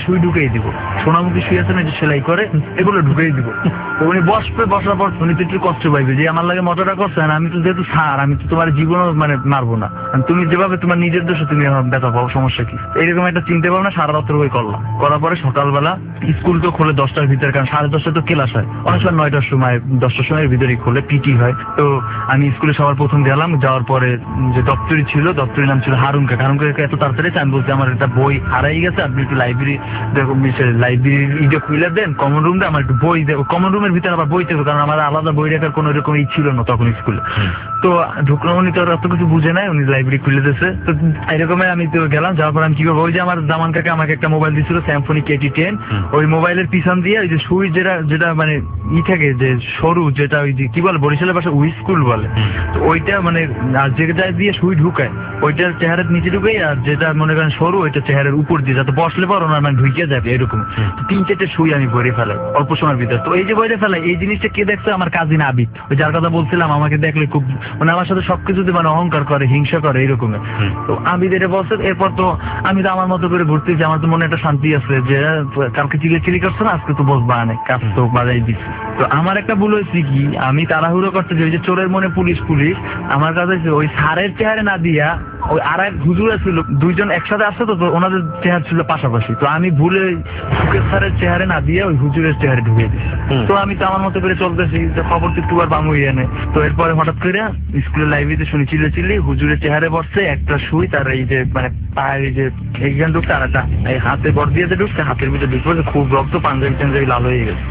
ঢুকিয়ে দিব, সোনামুখী শুয়ে আছে না যে সেলাই করে, এগুলো ঢুকিয়ে দিব। তো উনি বসার পর উনি তো একটু কষ্ট পাইবে যে আমার লাগে মজাটা করছে, আর আমি তো যেহেতু স্যার, আমি তো তোমার জীবনও মানে মারবো না, তুমি যেভাবে তোমার নিজের দোষে তুমি আমার ব্যথা পাও, সমস্যা কি? এইরকম একটা চিন্তা ভাবনা সারা রাত্র বই করলাম। করার পরে সকালবেলা স্কুল তো খোলে 10টার ভিতরে, কারণ 10:30 তো ক্লাস হয়, অনেক সময় 9টার সময় 10টার সময়ের ভিতরেই খোলে, পিটি হয়। তো আমি স্কুলে সবার প্রথম গেলাম, যাওয়ার পরে যে দপ্তরি ছিল, দপ্তরির নাম ছিল হারুন কাকা। হারুন কাকা এত তাড়াতাড়ি আমি বলছি আমার একটা বই হারাই গেছে, আপনি একটু লাইব্রেরি লাইব্রেরি খুলে দেন, কমন রুম দিয়ে আমার একটু বই দেবো, কমন রুমের ভিতরে আবার বই দেবো, কারণ আমার আলাদা বই রাখার কোনো এরকম ছিল না তখন স্কুলে। তো ঢুকলাম, উনি তো অত কিছু বুঝে নাই, উনি লাইব্রেরি খুলে দিয়েছে। তো এরকম আমি তো গেলাম, যাওয়ার পর আমি কি করবো, ওই যে আমার জামান কাকা আমাকে একটা মোবাইল দিয়েছিল স্যামসং KT10, ওই মোবাইলের পিছন দিয়ে ওই যে সুই যেটা মানে থাকে যে সরু, যেটা ওই যে কি বলে বরিশালের পাশে উইস্কুল বলে, তো ওইটা মানে যেটা দিয়ে সুই ঢুকায় ওইটার চেহারার নিচে ঢুকাই, আর যেটা মনে করেন সরু ওইটা চেহারার উপর দিয়ে, যাতে বসলে পর ওনার মানে ঢুকিয়ে যাবে এরকম। 3-4টে সুই আমি ভরে ফেলাই অল্প সময়ের ভিতরে। তো এই যে ভরে ফেলাই, এই জিনিসটা কে দেখছে? আমার কাজিন আবিদ, ওই যার কথা বলছিলাম, আমাকে দেখলে খুব মানে আমার সাথে সবকিছুতে মানে অহংকার করে, হিংসা করে এরকমের। তো আবিদ এটা বলছে। এরপর তো আমি তো আমার মতো করে ঘুরতেছি, আমার তো মনে একটা শান্তি আছে যে কালকে চিলি করছে না, আজকে তো বসবা অনেক কাজ তো বাজাই দিচ্ছে। তো আমার একটা ভুল হয়েছে কি, আমি তাড়াহুড়ো করতেছি, ওই যে চোরের মনে পুলিশ আমার কাছে ওই সারের চেহারা না দিয়া ওই আর এক হুজুর ছিল, দুইজন একসাথে আসছে, তো ওনাদের চেহারা ছিল পাশাপাশি। তো আমি ভুলে সুখের সারের চেহারা না দিয়ে ওই হুজুরের চেহারা ঢুকিয়ে দিচ্ছি। তো আমি তো আমার মতো করে চলতেছি, খবর তো একটু আর বামু এনে। তো এরপরে হঠাৎ করে স্কুলের লাইব্রেরিতে শুনি চিল্লি হুজুরের চেহারা বসছে, একটা সুই তার এই যে মানে পায়ের এই যে এইখান ঢুকছে, আর একটা এই হাতে বর দিয়ে ঢুকছে, হাতের ভিতরে ঢুকছে, খুব রক্ত, পাঞ্জাবি লাল হয়ে গেছে।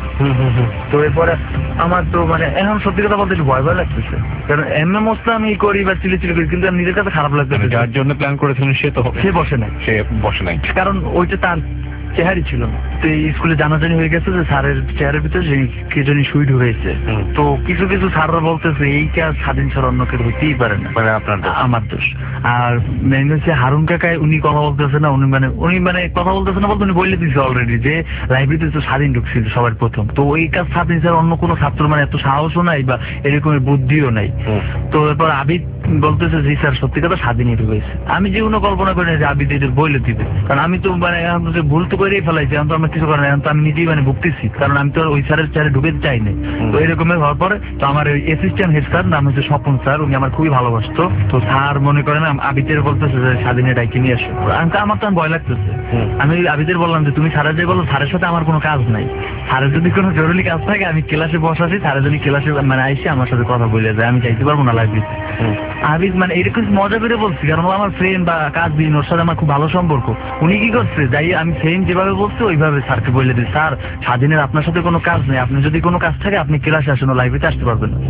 তো এরপরে আমার তো মানে এখন সত্যি কথা বলতে একটু ভয় লাগতেছে, কারণ এমনি মস্ত আমি করি বা চিলি করি, কিন্তু নিজের কাছে খারাপ লাগতেছে। যার জন্য প্ল্যান করেছিলেন সে বসে নাই, কারণ ওইটা তার চেহারাই ছিল না। তো এই স্কুলে জানাজানি হয়ে গেছে যে স্যারের চেহারার ভিতরে কে জানি সুই ঢুকেছে। তো কিছু কিছু স্যাররা বলতেছে এই কাজ স্বাধীন ছাড়া অন্য কেউ হইতেই পারে না, মানে আমার দোষ। আর মেইন হচ্ছে হারুন কাকায় উনি কথা বলতেছে না, উনি মানে কথা বলতেছে না বলতে উনি বলে দিচ্ছে অলরেডি যে লাইব্রেরিতে তো স্বাধীন ঢুকছিল সবার প্রথম। তো ওই কাজ স্বাধীন ছাড়া অন্য কোনো ছাত্র মানে এত সাহসও নাই বা এরকমের বুদ্ধিও নাই। তো এরপর আবিদ বলতেছে যে স্যার সত্যি কথা স্বাধীনই ঢুকেছে। আমি জীবনে কল্পনা করি না যে আবিদ এদের বইলে দিবে, কারণ আমি তো মানে ভুল তো করেই ফেলাইছি, এখন তো আমার কিছু করার নাই, এখন তো আমি নিজেই মানে ভুগতেছি, কারণ আমি তো ওই স্যারের চেয়ারে ঢুকে চাই নাই। তো এরকমের হওয়ার পরে তো আমার ওই অ্যাসিস্ট্যান্ট হেড স্যার নাম হচ্ছে স্বপন স্যার, উনি আমার খুবই ভালোবাসতো। তো স্যার মনে করেন আবিদের বলতেছে যে স্বাধীনের ডাইকে নিয়ে আসো। আমার তো ভয় লাগতেছে। আমি আবিদের বললাম যে তুমি স্যারের যে বলো, স্যারের সাথে আমার কোনো কাজ নাই, স্যারের যদি কোনো জরুরি কাজ থাকে আমি ক্লাসে বসাছি, স্যারের যদি ক্লাসে মানে আইসে আমার সাথে কথা বলে যায়, আমি চাইতে পারবো না লাইব্রেরিতে। আবিদ মানে এরকম মজা করে বলছি, কারণ আমার ফ্রেন্ড বা কাজ দিন ওর সাথে আমার খুব ভালো সম্পর্ক। উনি কি করছে, যাই আমি ফ্রেন্ড যেভাবে বলছে ওইভাবে স্যারকে বলে দিই, স্যার স্বাধীনের আপনার সাথে কোনো কাজ নেই, আপনি যদি কোনো কাজ থাকে আপনি ক্লাসে আসেন, লাইব্রেরিতে আসতে পারবেন না।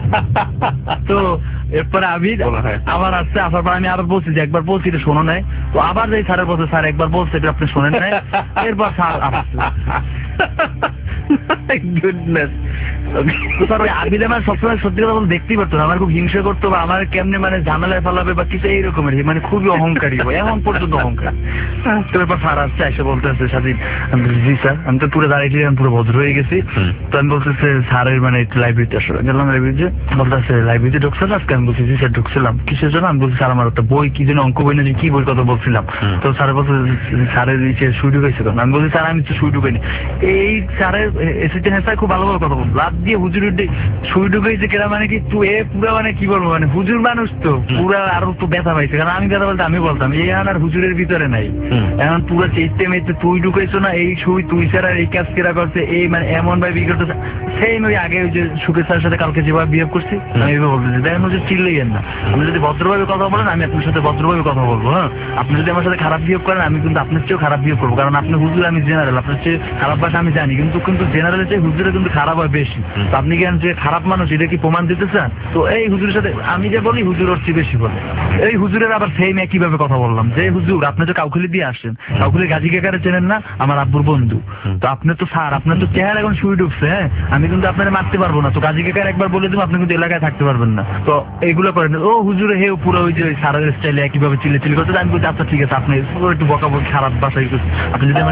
তো এরপরে আবিদ আবার আসছে, আসার পর আমি আবার বলছি যে একবার বলছি এটা শোনো নাই। তো আবার যাই স্যারের বলছে, স্যার একবার বলছে এটা আপনি শোনেন নাই। এরপর স্যার আসছে। আবিদ আমার সবসময় সত্যি কথা বলতে দেখতেই পারতো না, আমার খুব হিংসা করতো বা আমার কেমনে মানে ঝামেলায় ফেলাবে বা কিছু এইরকমের, মানে খুবই অহংকারী, এমন পর্যন্ত অহংকার। তো এরপর স্যার আসছে, এসে বলতে আসছে স্বাধীন, জি স্যার। আমি তো পুরো দাঁড়িয়ে আমি পুরো ভদ্র হয়ে গেছি। তো আমি বলতেছে স্যারের মানে একটু লাইব্রেরিতে আসলে গেলাম, লাইব্রেরিতে বলতেছে লাইব্রেরিতে ঢুকছিল আজকে? আমি বলছি জি স্যার ঢুকছিলাম। কিসের জন্য? আমি বলছি স্যার আমার একটা বই, কি যেন অঙ্ক বই না কি বই কথা বলছিলাম। তো স্যার বলছে স্যারের সুই ঢুকাইছে। আমি বলছি স্যার আমি তো সুই ঢুকাইনি। এই স্যারের অ্যাসিস্ট্যান্ট স্যার খুব ভালোভাবে কথা বলবো, লাভ দিয়ে হুজুরের সুই ঢুকাইছে কেনা মানে কি তুই পুরা মানে কি বলবো, মানে হুজুর মানুষ তো পুরা আরো তো ব্যথা পাইছে, কারণ আমি ব্যথা বলতে আমি বলতাম এই আর হুজুরের ভিতরে নাই, এখন পুরো চেষ্টা মেয়েছে তুই ঢুকাইছো না এই সুই, তুই স্যার আর এই কাজ কেরা করছে, এই মানে এমন ভাবে বিয়ে করতেছে। সেই ওই আগে ওই যে সুখের স্যারের সাথে কালকে যেভাবে বিহেভ করছি আমি এইভাবে বলতেছি, দেখেন হুজুর চিল্লাইয়েন না, আপনি যদি ভদ্রভাবে কথা বলেন আমি আপনার সাথে ভদ্রভাবে কথা বলবো। হ্যাঁ, আপনি যদি আমার সাথে খারাপ বিহেভ করেন আমি কিন্তু আপনার চেয়েও খারাপ বিহেভ করবো, কারণ আপনি হুজুর আমি জেনারেল, আপনার চেয়ে খারাপ ভাষা আমি জানি, কিন্তু জেনারেলের চেয়ে হুজুরে কিন্তু খারাপ হয় বেশি। তো আপনি কি যে খারাপ মানুষ এটা কি প্রমাণ দিতে চান? তো এই হুজুরের সাথে আমি যে বলি হুজুর ওর চেয়ে বেশি বলে। এই হুজুরের আবার সেই মেয়ে কিভাবে কথা বললাম যে হুজুর আপনি তো কাউখালি দিয়ে আসছেন, কাউখালি গাজী কাকারে চেনেন না, আমার আব্বুর বন্ধু। তো আপনি তো স্যার আপনার তো চেহারা এখন শুয়ে ঢুকছে, হ্যাঁ আমি কিন্তু আপনারা মারতে পারবো না, তো গাজী কাকার একবার বলে দেবো আপনি কিন্তু এলাকায় থাকতে পারবেন না। তো এইগুলো করেন। ও হুজুরে হে পুরো ওই যে স্যারের স্টাইলে কিভাবে চিল্লি করতে, আমি বলছি আচ্ছা ঠিক আছে আপনি একটু বকাবকি খারাপ বাসায় আপনি যদি আমার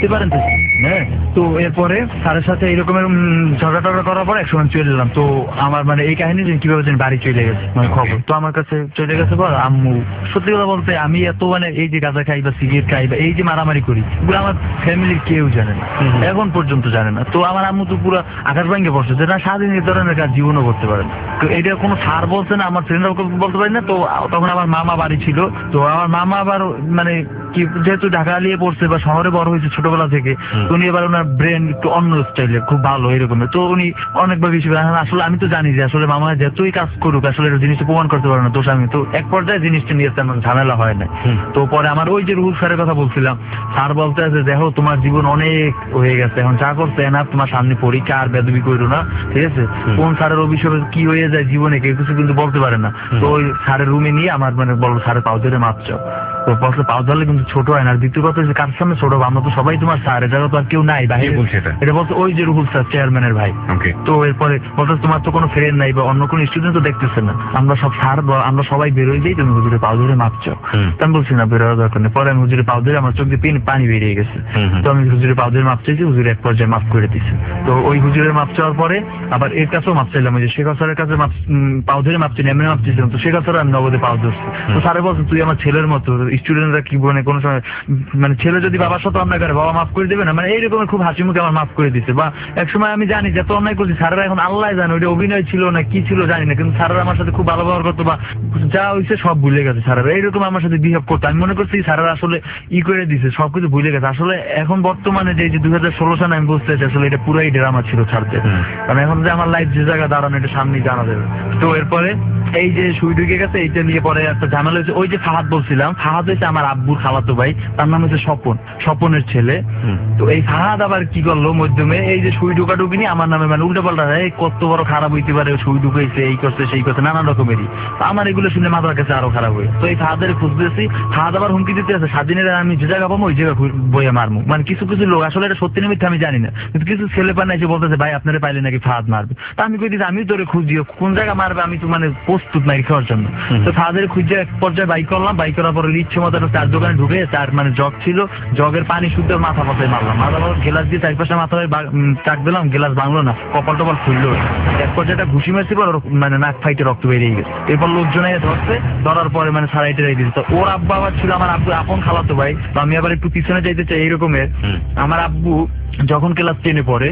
বুঝতে পারেন তো? হ্যাঁ, তো এরপরে স্যারের সাথে এইরকমের ঝগড়া টগড়া করার পর একসময় চলে এলাম। তো আমার মানে এই কাহিনী যে কিভাবে যেন বাড়ি চলে গেছে মানে খবর, তো আমার কাছে চলে গেছে পর আম্মু, সত্যি কথা বলতে আমি এত মানে এই যে গাঁজা খাই বা সিগারেট খাই বা এই যে মারামারি করি, এগুলো আমার ফ্যামিলির কেউ জানে না, এখন পর্যন্ত জানে না। তো আমার আম্মু তো পুরো আকাশ ভেঙে পড়ছে যে না, স্বাধীন এই ধরনের কাজ জীবনও করতে পারে না। তো এটা কোনো স্যার বলছে না, আমার ফ্রেন্ডরাও বলতে পারি না। তো তখন আমার মামা বাড়ি ছিল, তো আমার মামা আবার মানে কি যেহেতু ঢাকা নিয়ে পড়ছে বা শহরে বড় হয়েছে ছোটবেলা থেকে, উনি এবার ওনার ব্রেন একটু অন্য স্টাইলের, খুব ভালো এরকমের। তো উনি অনেকবার বেশি আসলে আমি তো জানি যে আসলে মামা যতই কাজ করুক আসলে জিনিসটা প্রমাণ করতে পারে না দোষ আমি। তো এক পর্যায়ে জিনিসটা নিয়ে তেমন ঝামেলা হয় না। তো পরে আমার ওই যে রুহুল স্যারের কথা বলছিলাম, স্যার বলতে আছে দেখো তোমার জীবন অনেক হয়ে গেছে, এখন যা করতে না তোমার সামনে পরীক্ষা, আর বেদবি করো না, ঠিক আছে? কোন স্যারের অভিশাপে কি হয়ে যায় জীবনে কেউ কিছু কিন্তু বলতে পারে না। তো ওই স্যারের রুমে নিয়ে আমার মানে বললো স্যারের পাও ধরে মাপ চাও। তো বলছে পাও ধরলে কিন্তু ছোট হয় না, আর দ্বিতীয় কথা হচ্ছে কার সামনে ছোট হবে, আমরা তো সবাই তোমার স্যার, এটা তো আর কেউ নাই বাইরে। এটা বলছে ওই যে রুহুল স্যার চেয়ারম্যানের ভাই। তো এরপরে বলতে তোমার তো কোনো ফ্রেন্ড নাই বা অন্য কোনো স্টুডেন্ট তো দেখতেছে না, আমরা সব স্যার আমরা সবাই বেরোই দিই, তুমি হুজুরের পাও ধরে মাপ চাও। তো আমি বলছি না বেরোর দরকার নেই। পরে আমি হুজুরের পাও ধরে আমার চোখ দিয়ে পানি বেরিয়ে গেছে। তো আমি হুজুরের পাও ধরে মাপ চাইছি, হুজুর এক পর্যায়ে মাফ করে দিচ্ছে। তো ওই হুজুরের মাপ চাওয়ার পরে আবার এর কাছেও মাপ চাইলাম, ওই যে শেখ স্যারের কাছে পাও ধরে মাপ চাইনি, এমনি মাপ চাইছিলাম। তো শেখ স্যার আমি নগদে পাও ধরছি। তো স্যারে বলছে তুই আমার ছেলের মতো, স্টুডেন্টরা কি বলে কোনো সময় মানে ছেলে যদি বাবার সাথে অন্যায় করে বাবা মাফ করে দেবে না, মানে এইরকম খুব হাসি মুখে আমার মাফ করে দিচ্ছে। বা একসময় আমি জানি যত অন্যায় করছি স্যারেরা এখন আল্লাহ জানে ওইটা অভিনয় ছিল না কি ছিল জানি না, কিন্তু স্যারেরা আমার সাথে খুব ভালো ব্যবহার করতো বা যা হয়েছে সব ভুলে গেছে স্যারেরা, এইরকম আমার সাথে বিহেভ করতো। আমি মনে করছি স্যারেরা আসলে করে দিছে, সবকিছু ভুলে গেছে। আসলে এখন বর্তমানে যে 2016 সালে আমি বুঝতে চাই আসলে এটা পুরাই ড্রামা ছিল ছাড়তে, কারণ এখন যে আমার লাইফ যে জায়গায় দাঁড়ানো এটা সামনেই জানা যাবে। তো এরপরে এই যে সুই ঢুকে গেছে, এইটা নিয়ে পরে একটা ঝামেলা হয়েছে। ওই যে ফাহাদ বলছিলাম, ফাহাদ হয়েছে আমার আব্বুর খালাতো ভাই, তার নাম হচ্ছে স্বপনের ছেলে। তো এই ফাহাদ আবার কি করলো মধ্যমে এই যে সুই ঢুকাঢুকি নিয়ে আমার নামে মানে উল্টা পাল্টা, কত বড় খারাপ হইতে পারে, সুই ঢুকাইছে, এই করছে সেই করছে নানান রকমেরই। তো আমার এগুলো শুনে মাথার কাছে আরো খারাপ হয়ে, তো এই ফাহাদের খুঁজতেছি, ফাহাদ আবার হুমকি দিতে আছে স্বাধীনের আমি যে জায়গা পাবো ওই জায়গা বইয়ে মারবো। মানে কিছু কিছু লোক আসলে এটা সত্যি নিমিত্তে আমি জানি না, কিন্তু কিছু ছেলে পান এসে বলতেছে ভাই আপনারা পাইলে নাকি ফাহাদ মারবে। তা আমি কই দিচ্ছি আমি তোরে খুঁজিও কোন জায়গা মারবে, আমি তো মানে প্রস্তুত নাই খাওয়ার জন্য। তো ফাহাদের খুঁজে এক পর্যায়ে বাইক করলাম, বাইক করার পরে ইচ্ছে মতো চার দোকানে ঢুকে, চার মানে জগ ছিল, জগের পানি শুদ্ধ মাথা পাতায় মারলাম, মাথা গেলাস দিয়ে চারপাশে মাথায় চাক দিলাম, গেলাস ভাঙলো না, কপাল টপাল খুললো। এক পর্যায়ে একটা ঘুষি মারছি পর মানে নাক ফাইটে রক্ত বেরিয়ে গেছে। এরপর লোকজন ধরছে, ধরার পরে মানে সারাইটে রেখে দিচ্ছে। তো ওর আব্বা আবার ছিল আমার আব্বু আপন খালাতো ভাই। তো আমি আবার একটু পিছনে যাইতে চাই এইরকমের, আমার আব্বু যখন ক্লাস 10-এ পড়ে,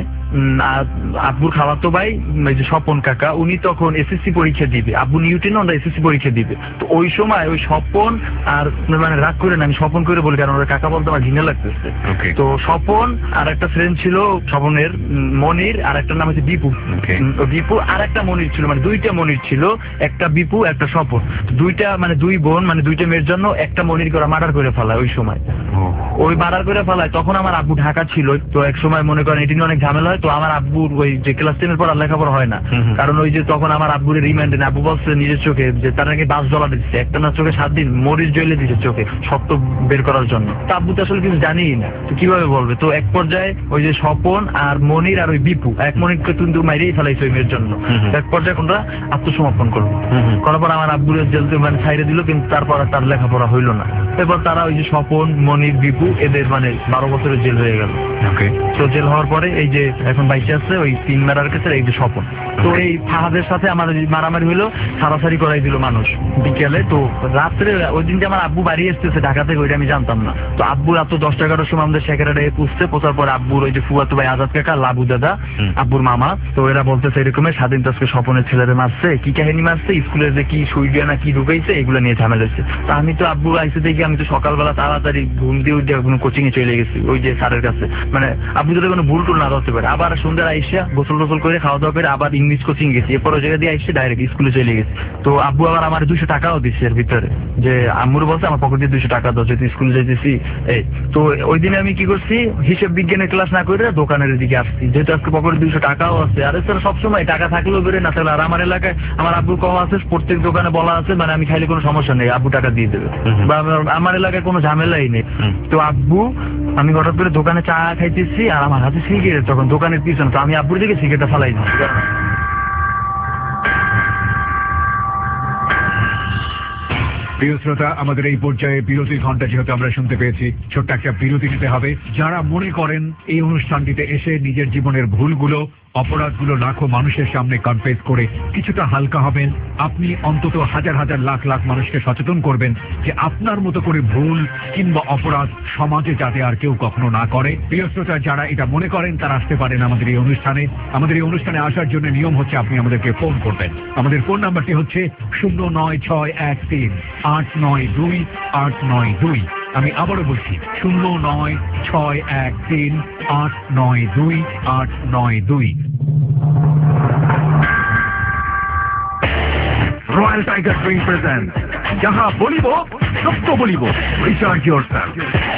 আব্বুর খালাতো ভাই যে স্বপন কাকা উনি তখন এসএসসি পরীক্ষা দিবে, আব্বু নিউটনে ওরা এসএসসি পরীক্ষা দিবে। তো ওই সময় ওই স্বপন আর মানে রাগ করে না, আমি স্বপন করে বলি কারণ ওরা কাকা বলতে আমার ঘৃণা লাগতেছে। তো স্বপন আর একটা ফ্রেন্ড ছিল স্বপনের, মনির, আর একটা নাম হচ্ছে বিপু। বিপু আর একটা মনির ছিল, মানে দুইটা মনির ছিল, একটা বিপু একটা স্বপন, দুইটা মানে দুই বোন, মানে দুইটা মেয়ের জন্য একটা মনির করে মার্ডার করে ফেলায় ওই সময়। ওই মার্ডার করে ফেলায় তখন আমার আব্বু ঢাকা ছিল। তো এক সময় মনে করেন এটি নিয়ে অনেক ঝামেলা হয়। তো আমার আব্বুর ওই যে ক্লাস 10-এর পর আর লেখাপড়া হয় না, কারণ ওই যে তখন আমার আব্বুর রিমান্ডে আব্বু বলছে নিজের চোখে যে তার নাকি 10 ডলার দিচ্ছে, একটা না চোখে 7 দিন মরিচ জেলে দিচ্ছে চোখে সত্য বের করার জন্য। তো আব্বু তো আসলে কিছু জানিই না, তো কিভাবে বলবে। তো এক পর্যায়ে ওই যে স্বপন আর মনির আর ওই বিপু এক মনিরকে কিন্তু মাইরেই ফেলাইছে ওই মেয়ের জন্য। এক পর্যায়ে কোনটা আত্মসমর্পণ করবো, করার পর আমার আব্বুর জেল মানে ছাইড়ে দিল, কিন্তু তারপর তার লেখাপড়া হইলো না। এরপর তারা ওই যে স্বপন মনির বিপু এদের মানে 12 বছরের জেল হয়ে গেল। তো জেল হওয়ার পরে এই যে এখন বাইচে আছে ওই 3 মারার কাছে এই যে স্বপন। তো এই ফাহাদের সাথে আমার মারামারি হলো, সারাসারি করাই দিল মানুষ বিকেলে। তো রাত্রে ওই দিন যে আমার আব্বু বাড়ি আসতেছে ঢাকা থেকে ওইটা আমি জানতাম না। তো আব্বু রাত 10-11টার সময় আমাদের সেক্রেটারি পুষতে পোষার পরে আব্বুর ওই যে ফুয়াতো ভাই আজাদ কাকা, লাবু দাদা, আব্বুর মামা, তো এরা বলতেছে এরকমের স্বাধীন আজকে স্বপনের ছেলেরে মারছে, কি কাহিনী মারছে, স্কুলের যে কি সুইডিয়া না কি ঢুকাইছে এগুলো নিয়ে ঝামেলা হচ্ছে। তো আমি তো আব্বু আইসে দেখি আমি তো সকালবেলা তাড়াতাড়ি ঘুম দিয়ে উঠে কোচিং এ চলে গেছি ওই যে স্যারের কাছে, মানে আব্বু যদি কোনো ভুল টুল না ধরতে পারে। আবার সন্ধ্যার আইসা গোসল টোসল করে খাওয়া দাওয়া করে আবার ইংলিশ কোচিং গেছি, এরপর ওই জায়গা দিয়ে আইসে ডাইরেক্ট স্কুলে চলে গেছি। তো আব্বু আবার আমার 200 টাকাও দিচ্ছে এর ভিতরে, যে আম্মুর বলছে আমার পকেট দিয়ে 200 টাকা দাও যেহেতু স্কুলে যেতেছি। এই তো ওই দিনে আমি কি করছি, হিসেব বিজ্ঞানের ক্লাস না করে দোকানের দিকে আসছি, যেহেতু আজকে পকেটে 200 টাকাও আছে। আর স্যার সবসময় টাকা থাকলেও বেরোয় না তাহলে। আর আমার এলাকায় আমার আব্বুর কম আছে, প্রত্যেক দোকানে বলা আছে মানে আমি খাইলে কোনো সমস্যা নেই, আব্বু টাকা দিয়ে দেবে, বা আমার এলাকায় কোনো ঝামেলাই নেই। তো আব্বু আমি হঠাৎ করে দোকানে চা খাইতেছি আর আমার হাতে সিগারেট, তখন দোকানের পিছনে, তো আমি আব্বুর দিকে সিগারেটটা ফালাই দিচ্ছি। প্রিয় শ্রোতা, আমাদের এই পর্যায়ে বিরতির ঘন্টা যেহেতু আমরা শুনতে পেয়েছি, ছোট্ট একটা বিরতি নিতে হবে। যারা মনে করেন এই অনুষ্ঠানটিতে এসে নিজের জীবনের ভুলগুলো, অপরাধগুলো লাখো মানুষের সামনে কনফেস করে কিছুটা হালকা হবেন, আপনি অন্তত হাজার হাজার লাখ লাখ মানুষকে সচেতন করবেন যে আপনার মতো করে ভুল কিংবা অপরাধ সমাজে যাতে আর কেউ কখনো না করে। প্রিয় শ্রোতা, যারা এটা মনে করেন তারা আসতে পারেন আমাদের এই অনুষ্ঠানে। আমাদের এই অনুষ্ঠানে আসার জন্য নিয়ম হচ্ছে আপনি আমাদেরকে ফোন করবেন। আমাদের ফোন নাম্বারটি হচ্ছে 09613892892। আমি আবারও বলছি 09613892892। রয়্যাল টাইগার ড্রিঙ্ক প্রেজেন্ট যাহা বলিব সত্য বলিব, recharge yourself.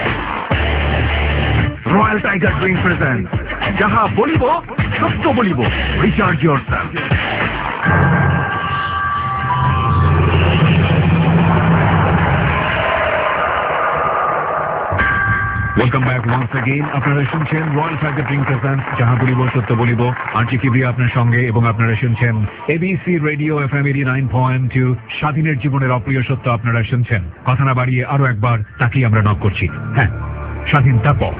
Royal Tiger drink present যাহা বলিব সত্য বলিব, recharge yourself. Welcome back once again. আপনারা শুনছেন রয়্যাল টাইগার ড্রিঙ্ক প্রেজেন্ট যাহা বলিব সত্য বলিব। আরজি কিবরিয়া আপনার সঙ্গে, এবং আপনারা শুনছেন এবিসি রেডিও FM 89.2 স্বাধীনের জীবনের অপ্রিয় সত্য আপনারা শুনছেন। কথা না বাড়িয়ে আরো একবার তাকিয়ে আমরা নক করছি। হ্যাঁ স্বাধীন,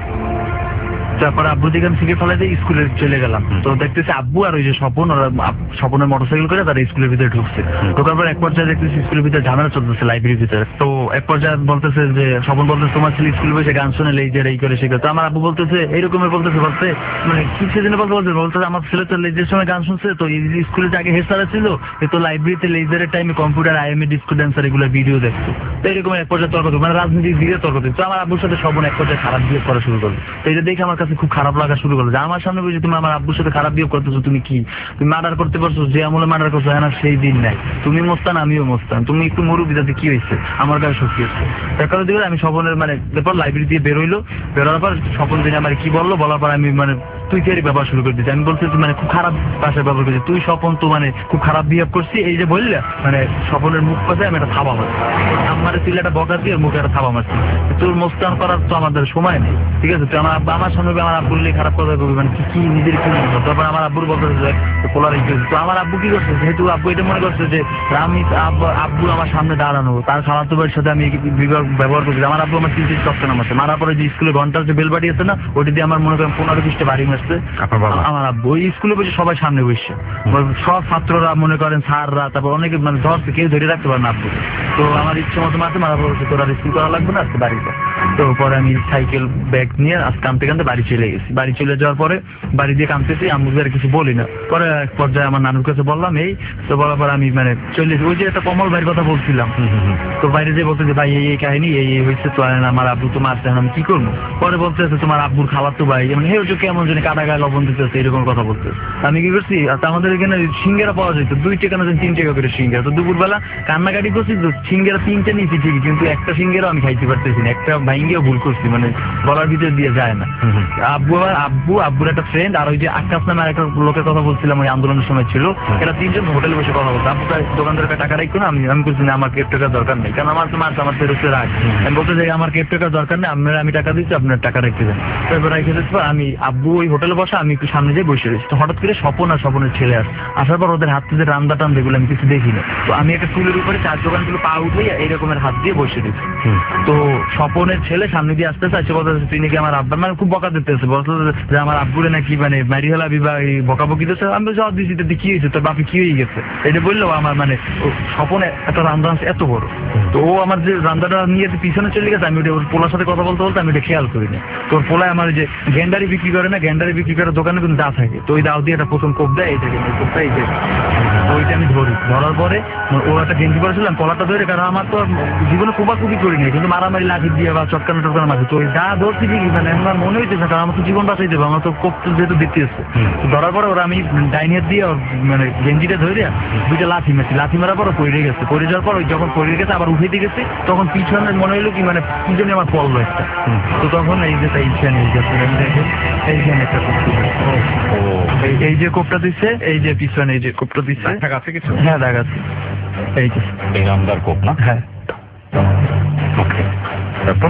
তারপরে আব্বু দিকে থেকে ফেলে দিয়ে স্কুলে চলে গেলাম। তো দেখতেছি আব্বু আর ওই যে স্বপন, ওরা স্বপনের মোটরসাইকেল করে তারা স্কুলের ভিতরে ঢুকছে। ঢোকার পর এক পর্যায়ে দেখতেছি স্কুলের ভিতরে ঝামেলা চলতেছে লাইব্রেরির ভিতরে। তো এক পর্যায়ে বলতেছে যে স্বপন বলতেছে তোমার ছেলে স্কুলে বসে গান শুনে লেজের এই করে শিখে। তো আমার আব্বু বলতেছে এইরকমের বলতে মানে কি সেদিনে বলতেছে আমার ছেলে তো লেজের সময় গান শুনছে। তো এই স্কুলে যে আগে হেড স্যার ছিল, তো লাইব্রেরিতে লেজারের টাইমে কম্পিউটার আইএমএ ডিস্কো ড্যান্সার এগুলো ভিডিও দেখতো। তো এরকম এক পর্যায়ে তর্ক, মানে রাজনীতির দিকে তর্ক দিত। তো আমার আব্বুর সাথে স্বপন এক পর্যায়ে খারাপ বিহেভ করা শুরু করলো। তো এটা দেখে আমার কাছে খুব খারাপ লাগা শুরু করলো যে আমার সামনে বুঝে তুমি আমার আব্বুর সাথে খারাপ বিহেভ করতেছো। তুমি কি তুমি মার্ডার করতে পারছো? যে আমলে মার্ডার করছো হ্যাঁ না সেই দিন নাই। তুমি মোস্তান আমিও মোস্তান, তুমি একটু মরুবি, যাতে কি হয়েছে আমার কাছে শক্তি হচ্ছে। তার কারণে দিকে আমি স্বপনের মানে তারপর লাইব্রেরি দিয়ে বেরোইলো। বেরোনোর পর স্বপন দিনে আমার কি বললো, বলার পর আমি মানে তুই কি ব্যবহার শুরু করে দিচ্ছি। আমি বলছি মানে খুব খারাপ ভাষায় ব্যবহার করছি, তুই স্বপন তো মানে খুব খারাপ বিহেভ করছি। এই যে বললে মানে স্বপনের মুখ পাশে আমি একটা থাবা মারছি, আমার তুই একটা বকা দিয়ে মুখে একটা থাবা মারছি। তোর মোস্তান করার তো আমাদের সময় নেই, ঠিক আছে? তুই আমার সামনে আমার আব্বুর খারাপ কথা করবি, মানে কি নিজের কি মনে করতো। তারপর আমার আব্বুর বলতে পোলার। তো আমার আব্বু কি করছে, যেহেতু আব্বু এটা মনে করছে যে আমি আব্বু আমার সামনে দাঁড়ানো, তার খালাতো ভাইয়ের সাথে আমি ব্যবহার করছি। আমার আব্বু আমার 3 চক্র নামাচ্ছে, মারার পরে যে স্কুলে ঘন্টার যে বেল বাড়ি আছে না, ওইটা দিয়ে আমার মনে করেন 15-20টা বাড়ি মারছে আমার আব্বু। ওই স্কুলে বসে সবাই সামনে বসছে, সব ছাত্ররা মনে করেন স্যাররা, তারপর অনেকে মানে ধরছে, কেউ ধরে রাখতে পারে না আব্বু। তো আমার ইচ্ছে মতো মারতে, মারা পড়ছে তোর আর স্কুল করা লাগবে না, আজকে বাড়ি যা। তো পরে আমি সাইকেল ব্যাগ নিয়ে আজকে কামতে কামতে বাড়ি চলে গেছি। বাড়ি চলে যাওয়ার পরে বাড়ি দিয়ে কামতেছি, আম্মুকে আর কিছু বলি না। পরে এক পর্যায়ে আমার নানুর কাছে বললাম এই। তো বলার পর আমি মানে চলে ওই যে একটা কমল ভাইয়ের কথা বলছিলাম, তো বাইরে যে বলতে যে ভাই এই কাহিনী এই হয়েছে, তো আমার আব্বু তো মারছে, আমি কি করবো? পরে বলতেছে তোমার আব্বুর খালাতো ভাই মানে হে কেমন জানি কাদা গায়ে লবণ দিতেছে, এরকম কথা বলতে। আমি কি করছি, আমাদের এখানে সিঙ্গারা পাওয়া যেত 2 টাকা না 3 টাকা করে সিঙ্গারা। তো দুপুরবেলা কান্নাকাটি করছি, তো সিঙ্গারা 3টা নিয়েছি ঠিকই, কিন্তু একটা সিঙ্গারা আমি খাইতে পারতেছি না, একটা ভাইঙ্গেও ভুল করছি, মানে গলার ভিতরে দিয়ে যায় না। আব্বুর একটা ফ্রেন্ড আর ওই যে আকাশ নামে একটা লোকের কথা বলছিলাম, ওই আন্দোলনের সময় ছিল, এরা 3জন হোটেলে বসে কথা বলতো। আব্বু দোকানদারের টাকা রাখতো না, আমি বলছি না আমার কেপ টাকার দরকার নেই, কারণ আমার তো মারছে, আমার ফেরত রাখ। আমি বলতে চাই আমার কেপ টাকার দরকার নেই, আমি টাকা দিচ্ছি, আপনার টাকা রেখে দেন। তারপর রেখে দিচ্ছি, আমি আব্বু ওই হোটেলে বসা, আমি একটু সামনে যেয়ে বসে রয়েছি। তো হঠাৎ করে স্বপন আর স্বপনের ছেলে আসার পর ওদের হাত থেকে রান্দা টান যেগুলো আমি কিছু দেখি না। তো আমি একটা টুলের উপরে 4 দোকানগুলো পা উঠে এইরকমের হাত দিয়ে বসে রয়েছি। তো স্বপনের ছেলে সামনে দিয়ে আসতেছে, আসে বলতেছে তুই নাকি আমার আব্বার, মানে খুব বকা দিতেছে, বলতে যে আমার আব্বুরে নাকি মানে মারি হেলাবি বা বকাবকি দিতেছে। আমি জবাব দিচ্ছি তো কি হয়েছে, তোর বাপি কি হয়ে গেছে এটা বললো। আমার মানে স্বপনে একটা রান্দা এত বড়, তো ও আমার যে রান্দাটা নিয়ে পিছনে চলে গেছে, আমি ওর পোলার সাথে কথা বলতে বলতে আমি এটা খেয়াল করিনি। তোর পোলায় আমার যে গ্যান্ডারি বিক্রি করে না, গ্যান্ডারি বিক্রি করার দোকানে কিন্তু দা থাকে, তো ওই দাও দিয়ে একটা প্রথম কোপ দেয়, এইটাকে কোপটা এই যে ওইটা আমি ধরার পরে ওর একটা গেঞ্জি করেছিলাম, কলাটা ধরে, কারণ আমার তো জীবনে কোপাকুপি করিনি, কিন্তু মারামারি লাঠি দিয়ে বা চটকানো টটকানো মাঝে, তো ওই দা ধরছি কি মানে আমার মনে হইতেছে, কারণ আমার তো জীবন বাঁচাই দেবো, আমার তো কোপ যেহেতু দিতে এসছে। ধরার পরে ওরা আমি ডাইনি হাত দিয়ে ওর মানে গেঞ্জিটা ধরে 2টা লাঠি মারছি, লাঠি মারার পর পড়ে গেছে। পড়ে যাওয়ার পর ওই যখন পড়ে গেছে আবার উঠে দিয়ে গেছে, তখন পিছনে মনে হইলো কি মানে কি জন্য আমার পড়লো একটা। তো তখন এই যে এইখানে এইখানে একটা এই যে কোপটা দিচ্ছে, এই যে পিছনে এই যে কোপটা দিচ্ছে, আছে কিছু? হ্যাঁ দাগ আছে, এই যে এই রামদার কোপ না? হ্যাঁ। ওকে, তারপর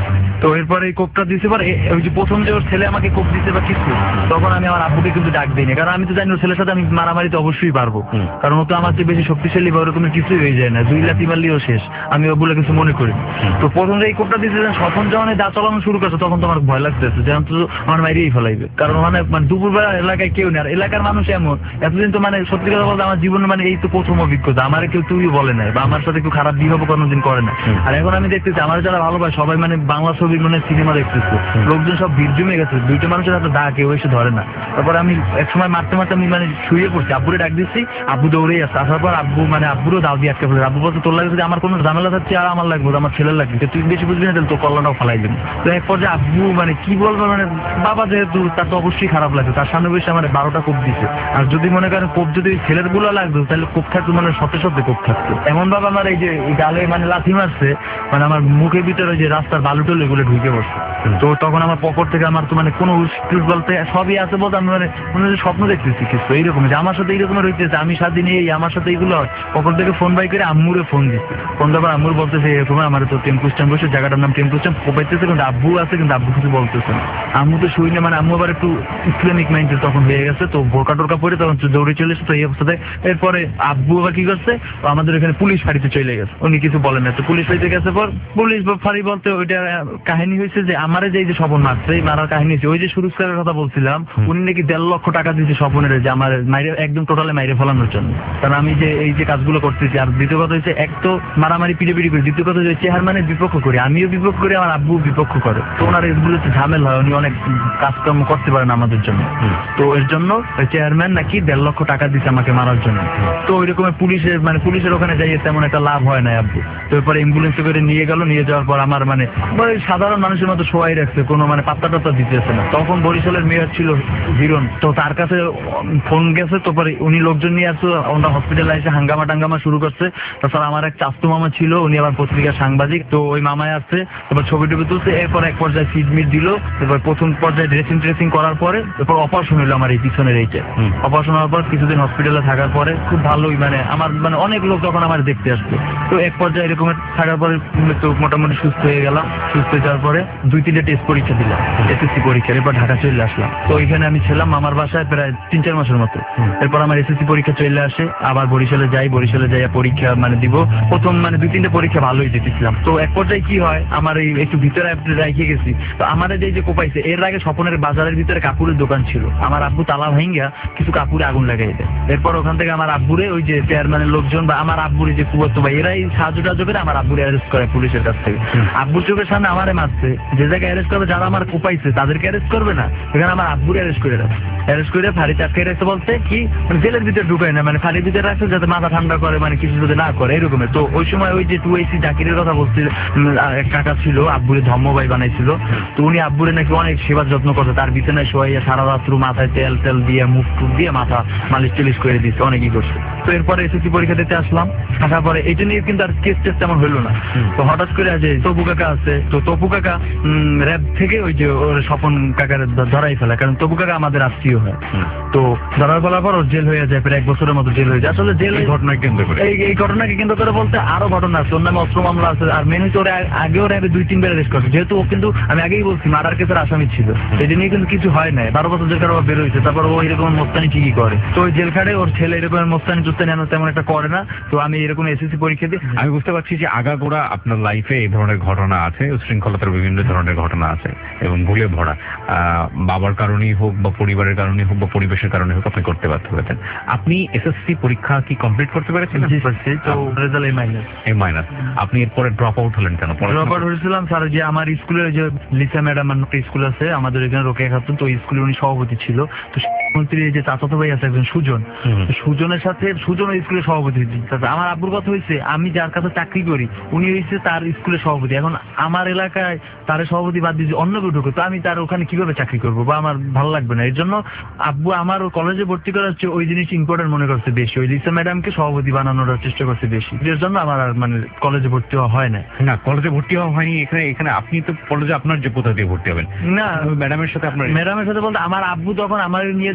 তো এরপরে এই কোপটা দিতে পারে ওই যে প্রথম যে ওর ছেলে আমাকে কোপ দিতে বা কিছু, তখন আমি আমার আব্বুকে কিন্তু ডাক দিইনি, কারণ আমি তো জানি ওর ছেলের সাথে আমি মারামারি তো অবশ্যই পারবো, কারণ ও তো আমার চেয়ে বেশি শক্তিশালী বা ওরকমের কিছুই হয়ে যায় না, 2 লাথি মারলেও শেষ, আমি ওগুলো কিছু মনে করি। তো প্রথম যে এই কোপটা দিতে স্বপন যখন দা চালানো শুরু করছে তখন তো আমার ভয় লাগতেছে, যেমন তো আমার মাইরেই ফেলাইবে, কারণ মানে দুপুরবেলা এলাকায় কেউ নেই, আর এলাকার মানুষ এমন এতদিন তো মানে সত্যি কথা বলতে আমার জীবনে মানে এই তো প্রথম অভিজ্ঞতা, আমার কেউ তুই বলে নাই বা আমার সাথে কেউ খারাপ বিহেভ কোনোদিন করে না। আর এখন আমি দেখতেছি আমার যারা ভালোবাসে সবাই মানে বাংলা ছবি মানে সিনেমা দেখতেছে, লোকজন সব ভিড় জমে গেছে, 2টা মানুষের হাতে দা কেউ এসে ধরে না। তারপর আমি এক সময় মারতে মারতে আমি মানে শুয়ে পড়ছি, আব্বুরে ডাক দিচ্ছি, আব্বু দৌড়েই আসছে, আসার পর আব্বু মানে আব্বুরও দাও দিয়ে আটকে ফেলে, আব্বু বলছে তোর লাগছে যে আমার কোনো ঝামেলা থাকছে আর আমার লাগবে আমার ছেলের লাগবে, তুই বেশি বুঝবি না তাহলে তোর কল্যাণটাও ফেলাই দিবি। তো এক পর্যায়ে আব্বু মানে কি বলবো মানে বাবা যেহেতু তার তো অবশ্যই খারাপ লাগছে, তার সামনে বসে আমার 12টা কোপ দিছে, আর যদি মনে করেন কোপ যদি ছেলের গুলো লাগতো তাহলে কোপ থাকতো মানে সত্যি সত্যি কোপ থাকতো, এমন ভাবে আমার এই যে গালে মানে লাথি মারছে মানে আমার মুখের ভিতরে যে রাস্তার বালুটল এগুলো ঢুকে বসছে। তো তখন আমার পকেট থেকে আমার তো মানে কোনো উস্কুট বলতে সবই আছে বলতে আমি মানে মনে হচ্ছে স্বপ্ন দেখতেছি কিছু এইরকম, যে আমার সাথে এইরকমের হইতেছে, আমি স্বাধীন এই আমার সাথে এইগুলো হয়। পকেট থেকে ফোন বাই করে আম্মুরে ফোন দিচ্ছে, ফোন দেওয়ার আম্মুর বলতেছে এরকম আমার তো টেম্পু স্ট্যান্ড বসে, জায়গাটার নাম টেম্পু স্ট্যান্ড, কোপাইতেছে কিন্তু আব্বু আছে কিন্তু আব্বু কিছু বলতেছে না। আম্মু তো শুই না, মানে আম্মু আবার একটু ইসলামিক মাইন্ডের তখন হয়ে গেছে, তো বোরকা টোরকা পরে তখন দৌড়ে চলে এসেছে এই অবস্থাতে। এরপরে আব্বু আবার কি করছে, আমাদের এখানে পুলিশ ফাঁড়িতে চলে গেছে, উনি কিছু বলেন না, তো পুলিশ ফাঁড়িতে গেছে পর পুলিশ ফাঁড়ি বলতে ওইটা কাহিনী হয়েছে যে আমারে যে স্বপন মারছে এই মারার কাহিনী হয়েছে ওই যে সুরস্কারের কথা বলছিলাম, উনি নাকি 1.5 লক্ষ টাকা দিয়েছে স্বপনের যে আমার মাইরে একদম টোটালে মাইরে ফেলানোর জন্য, কারণ আমি যে এই যে কাজগুলো করতেছি। আর দ্বিতীয় কথা হচ্ছে এক তো মারামারি পিড়ে করি, দ্বিতীয় কথা হচ্ছে চেয়ারম্যানের বিপক্ষ করি, আমিও বিপক্ষ করি আমার আব্বু বিপক্ষ করে, তো ওনার এগুলো ঝামেলা হয়, উনি অনেক কাজকর্ম করতে পারেন আমাদের জন্য। তো এর জন্য চেয়ারম্যান নাকি 1.5 লক্ষ টাকা দিচ্ছে আমাকে মারার জন্য। তো ওই রকমের পুলিশের ওখানে যাই তেমন একটা লাভ হয় না আব্বু। তো এরপরে অ্যাম্বুলেন্সে করে নিয়ে গেল, নিয়ে যাওয়ার পর আমার মানে সাধারণ মানুষের মতো শোয়াই রাখছে, কোনো মানে পাত্তা টাত্তা দিতেছে না। তখন বরিশালের মেয়র ছিল হিরণ, তো তার কাছে ফোন গেছে, তারপরে উনি লোকজন নিয়ে আসছে, ওনার হসপিটালে এসে হাঙ্গামা টাঙ্গামা শুরু করছে। তাছাড়া আমার এক চাস্তু মামা ছিল, উনি আবার পত্রিকার সাংবাদিক, তো ওই মামায় আসছে, তারপর ছবি টবি তুলছে। এরপর এক পর্যায়ে সিডমিট দিল, তারপর প্রথম পর্যায়ে ড্রেসিং করার পরে তারপর অপারেশন হলো আমার এই পিছনের এইটা। অপারেশন হওয়ার পর কিছুদিন হসপিটালে থাকার পরে খুব ভালোই মানে আমার মানে অনেক লোক তখন আমার দেখতে আসতো। তো এক পর্যায়ে এরকম থাকার পরে তো মোটামুটি সুস্থ হয়ে গেলাম। সুস্থ হয়ে যাওয়ার পরে 2-3টে টেস্ট পরীক্ষা দিলাম, এসএসসি পরীক্ষা। এরপর ঢাকা চলে আসলাম, তো এখানে আমি ছিলাম আমার বাসায় প্রায় 3-4 মাসের মতো। এরপর আমার এসএসসি পরীক্ষা চলে আসে, আবার বরিশালে যাই পরীক্ষা মানে দিব। প্রথম মানে 2-3টে পরীক্ষা ভালোই দিতেছিলাম। তো এক পর্যায়ে কি হয়, আমার এই একটু ভিতরে রেখে গেছি, তো আমার যে কোপাইছে এর আগে স্বপনের বাজারের ভিতরে কাপড়ের দোকান ছিল, আমার আব্বু তালা ভাঙ্গা কিছু কাপড়ে আগুন লাগাই দেয়। এরপর ওখান থেকে আমার আব্বুরে ওই যে চেয়ারম্যানের লোকজন বা আমার আব্বুরে যে কুবত্ত ভাই এরাই সাহায্য টাহায্য করে আমার আব্বুরে অ্যারেস্ট করে পুলিশের কাছ থেকে। আব্বুর চোখের সামনে আমারে মারছে, যে জায়গায় অ্যারেস্ট করবে যারা আমার কোপাইছে তাদেরকে অ্যারেস্ট করবে না, এখানে আমার আব্বুরে অ্যারেস্ট করে রাখছে। অ্যারেস্ট করে ফাঁড়িতে আটকে রাখতে বলতে কি মানে জেলের ভিতরে ঢুকায় না, মানে ফাঁড়ির ভিতরে রাখছে যাতে মাথা ঠান্ডা করে, মানে কিছু যদি না করে এরকমের। তো ওই সময় ওই যে 2AC জাকিরের কথা বলছে, এক কাকা ছিল আব্বুরে ধর্মভাই বানাইছিল, তো উনি আব্বুরে নাকি অনেক সেবা যত্ন করছে, তার বিছানায় শোয়াইয়া সারা রাত্র মাথায় তেল দিয়ে মুখ টুক দিয়ে মাথা মালিশ টেলিশ করে দিচ্ছে, অনেকই করছে। তো এরপরে এসএসসি পরীক্ষা দিতে আসলাম, আসার পরে এটা নিয়ে কিন্তু আর কেস টেস তেমন হইলো না। তো হঠাৎ করে আছে তপু কাকা আছে, তো তপু কাকা র্যাব থেকে ওই যে ওর স্বপন কাকার ধরাই ফেলা, কারণ তপু কাকা আমাদের আত্মীয় হয়। তো ধরার ফেলার পর ওর জেল হয়ে যায়, প্রায় 1 বছরের মতো জেল হয়ে যায়। আসলে জেল ঘটনাকে কেন্দ্র করে এই ঘটনাকে কেন্দ্র করে বলতে আরো ঘটনা আছে, ওর নামে অস্ত্র মামলা আছে। আর মেন হচ্ছে ওরা আগেও র্যাবে 2-3 বার অ্যারেস্ট করছে, যেহেতু ও কিন্তু আমি আগেই বলছি মার্ডার কেসের আসামি ছিল, এই নিয়ে কিন্তু কিছু হয় নাই। 12 বছর জেল কারো বের হয়েছে, তারপর ও এরকম মোস্তানি ঠিকই করে। তো ওই জেল খাটে ওর ছেলে এরকম মোস্তানি তেমন একটা করে না। তো আমি এরকম এসএসসি পরীক্ষা দিই। আমি বুঝতে পারছি যে আগাগোড়া আপনার লাইফে এই ধরনের ঘটনা আছে, উচ্ছৃঙ্খলতার বিভিন্ন ধরনের ঘটনা আছে এবং ভুলে ভরা। বাবার কারণেই হোক বা পরিবারের কারণেই হোক বা পরিবেশের কারণে হোক আপনি করতে ব্যর্থ হয়েছেন। আপনি এসএসসি পরীক্ষা কি কমপ্লিট করতে পেরেছেন? জি পারছি, তো রেজাল্ট এই মাইনাস। আপনি এরপরে ড্রপ আউট হলেন কেন? ড্রপ আউট হয়েছিলাম স্যার, যে আমার স্কুলের যে লিসা ম্যাডাম একটা স্কুল আছে আমাদের এখানে রোকেয়া খাতুন, তো স্কুলের উনি সভাপতি ছিল। তো মন্ত্রীর যে চাচাতো ভাই আছে একজন সুজন, সুজনের সাথে সুজন ওই স্কুলের সভাপতি। আমার আব্বুর কথা হয়েছে আমি যার কাছে চাকরি করি উনি হয়েছে তার স্কুলের সভাপতি। এখন আমার এলাকায় তার সভাপতি বাদ দিয়ে অন্য কেউ ঢুকে, তো আমি তার ওখানে কিভাবে চাকরি করবো বা আমার ভালো লাগবে না। এর জন্য আব্বু আমার কলেজে ভর্তি করার হচ্ছে ওই জিনিস ইম্পর্টেন্ট মনে করছে বেশি, ওই লিসা ম্যাডামকে সভাপতি বানানোর চেষ্টা করছে বেশি। এর জন্য আমার আর মানে কলেজে ভর্তি হওয়া হয় না। না, কলেজে ভর্তি হওয়া হয়নি। এখানে আপনি তো কলেজে আপনার যোগ্যতা দিয়ে ভর্তি হবেন না, ম্যাডামের সাথে আপনার ম্যাডামের সাথে বলতে আমার আব্বু তখন আমার নিয়ে যে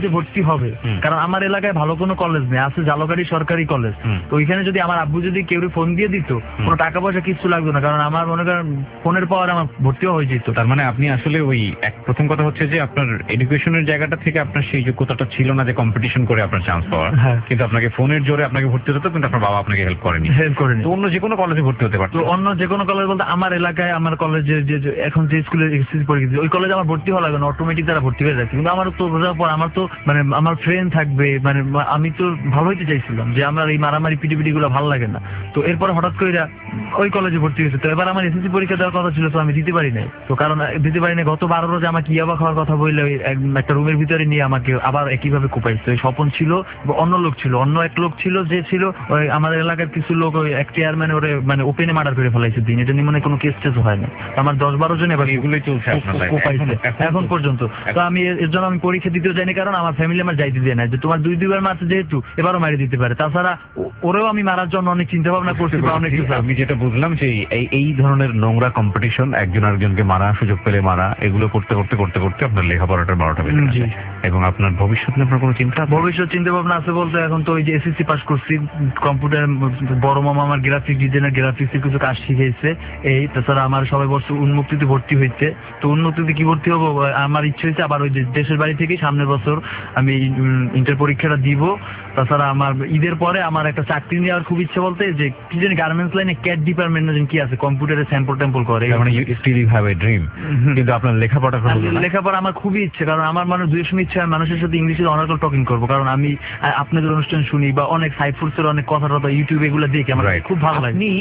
কলেজে ভর্তি হবে, কারণ আমার এলাকায় ভালো কোনো কলেজ নেই, আছে জালকাঠি সরকারি কলেজ। তো ওইখানে যদি আমার আব্বু যদি কেউ ফোন দিয়ে দিত, কোনো টাকা পয়সা কিছু লাগতো না, কারণ আমার মনে করেন ফোনের পাওয়ার আমার ভর্তিও হয়ে যেত। তার মানে আপনি আসলে ওই প্রথম কথা হচ্ছে যে আপনার এডুকেশনের জায়গাটা থেকে আপনার সেই যোগ্যতাটা ছিল না যে কম্পিটিশন করে আপনার চান্স পাওয়ার, কিন্তু আপনাকে ফোনের জোরে আপনাকে ভর্তি হতে হতো, কিন্তু আপনার বাবা আপনাকে হেল্প করেনি। তো অন্য যে কোনো কলেজে ভর্তি হতে পারতো। অন্য যে কোনো কলেজ বলতে আমার এলাকায় আমার কলেজে যে এখন যে স্কুলে এসএসসি পরীক্ষা দিই, ওই কলেজে আমার ভর্তি হওয়া লাগে না, অটোমেটিক তারা ভর্তি হয়ে যাচ্ছে। কিন্তু আমার তো বোঝার পর আমার তো মানে আমার ফ্রেন্ড থাকবে, মানে আমি তো ভালো হইতে চাইছিলাম যে আমার এই মারামারি পিটিপিটি গুলো ভালো লাগে না। তো এরপরে হঠাৎ করে ওই কলেজে ভর্তি হয়েছে। তো এবার আমার এসএসসি পরীক্ষা দেওয়ার কথা ছিল, তো আমি দিতে পারি নাই। তো কারণ দিতে পারি না, গত 12 রোজে আমাকে ইয়াবা খাওয়ার কথা বললে একটা রুমের ভিতরে নিয়ে আমাকে আবার একইভাবে কোপাইছে। ওই স্বপন ছিল, অন্য লোক ছিল, অন্য এক লোক ছিল যে ছিল ওই আমাদের এলাকার কিছু লোক, ওই এক চেয়ারম্যান ওরে মানে ওপেনে মার্ডার করে ফেলাইছে দিন। এটা নিয়ে মানে কোনো কেস টেস হয় না। আমার 10-12 জন এবার এগুলোই চলছে কোপাইছে এখন পর্যন্ত। তো আমি এর জন্য আমি পরীক্ষা দিতেও যাইনি, কারণ আমার ফ্যামিলি আমার যাইতে দেয় না, যে তোমার 2-2বার মারছে যেহেতু এবারও মারি দিতে পারে। তাছাড়া ওরেও আমি মারার জন্য অনেক চিন্তা ভাবনা করছি বা অনেক কিছু। আমি যেটা বুঝলাম যে এই ধরনের নোংরা কম্পিটিশন, একজন আরেকজনকে মারা, সুযোগ পেলে মারা, এগুলো করতে করতে করতে করতে আপনার লেখাপড়াটা 12টা বেজে গেছে। এবং আপনার ভবিষ্যৎ নিয়ে আপনার কোনো চিন্তা? ভবিষ্যৎ চিন্তা ভাবনা আছে বলতে এখন তো ওই যে এসএসসি পাস করছি, কম্পিউটার বড় মামা আমার গ্রাফিক ডিজাইনার, গ্রাফিক্সের কিছু কাজ শিখেছে এই। তাছাড়া আমার সবাই বছর উন্মুক্তিতে ভর্তি হইতে, তো উন্মুক্তিতে কি ভর্তি হবো আমার ইচ্ছে হয়েছে। আবার ওই যে দেশের বাড়ি থেকে সামনের বছর আমি ইন্টার পরীক্ষাটা দিব। তাছাড়া আমার ঈদের পরে আমার একটা চাকরি নেওয়ার খুব ইচ্ছে, বলতে যে কি জানি গার্মেন্টস লাইনে ক্যাট ডিপার্টমেন্ট কি আছে, কম্পিউটারে স্যাম্পল ট্যাম্পল করে। মানে you still have a dream, কিন্তু আপনার লেখাপড়া আমার খুবই ইচ্ছে, কারণ আমার মানুষ দুই সময় ইচ্ছে হয় মানুষের সাথে ইংলিশে অনার্গল টকিং করবো। কারণ আমি আপনাদের অনুষ্ঠান শুনি বা অনেক সাইফুডসের অনেক কথা টথা ইউটিউবে এগুলো দেখি, আমার খুব ভালো লাগে। আপনি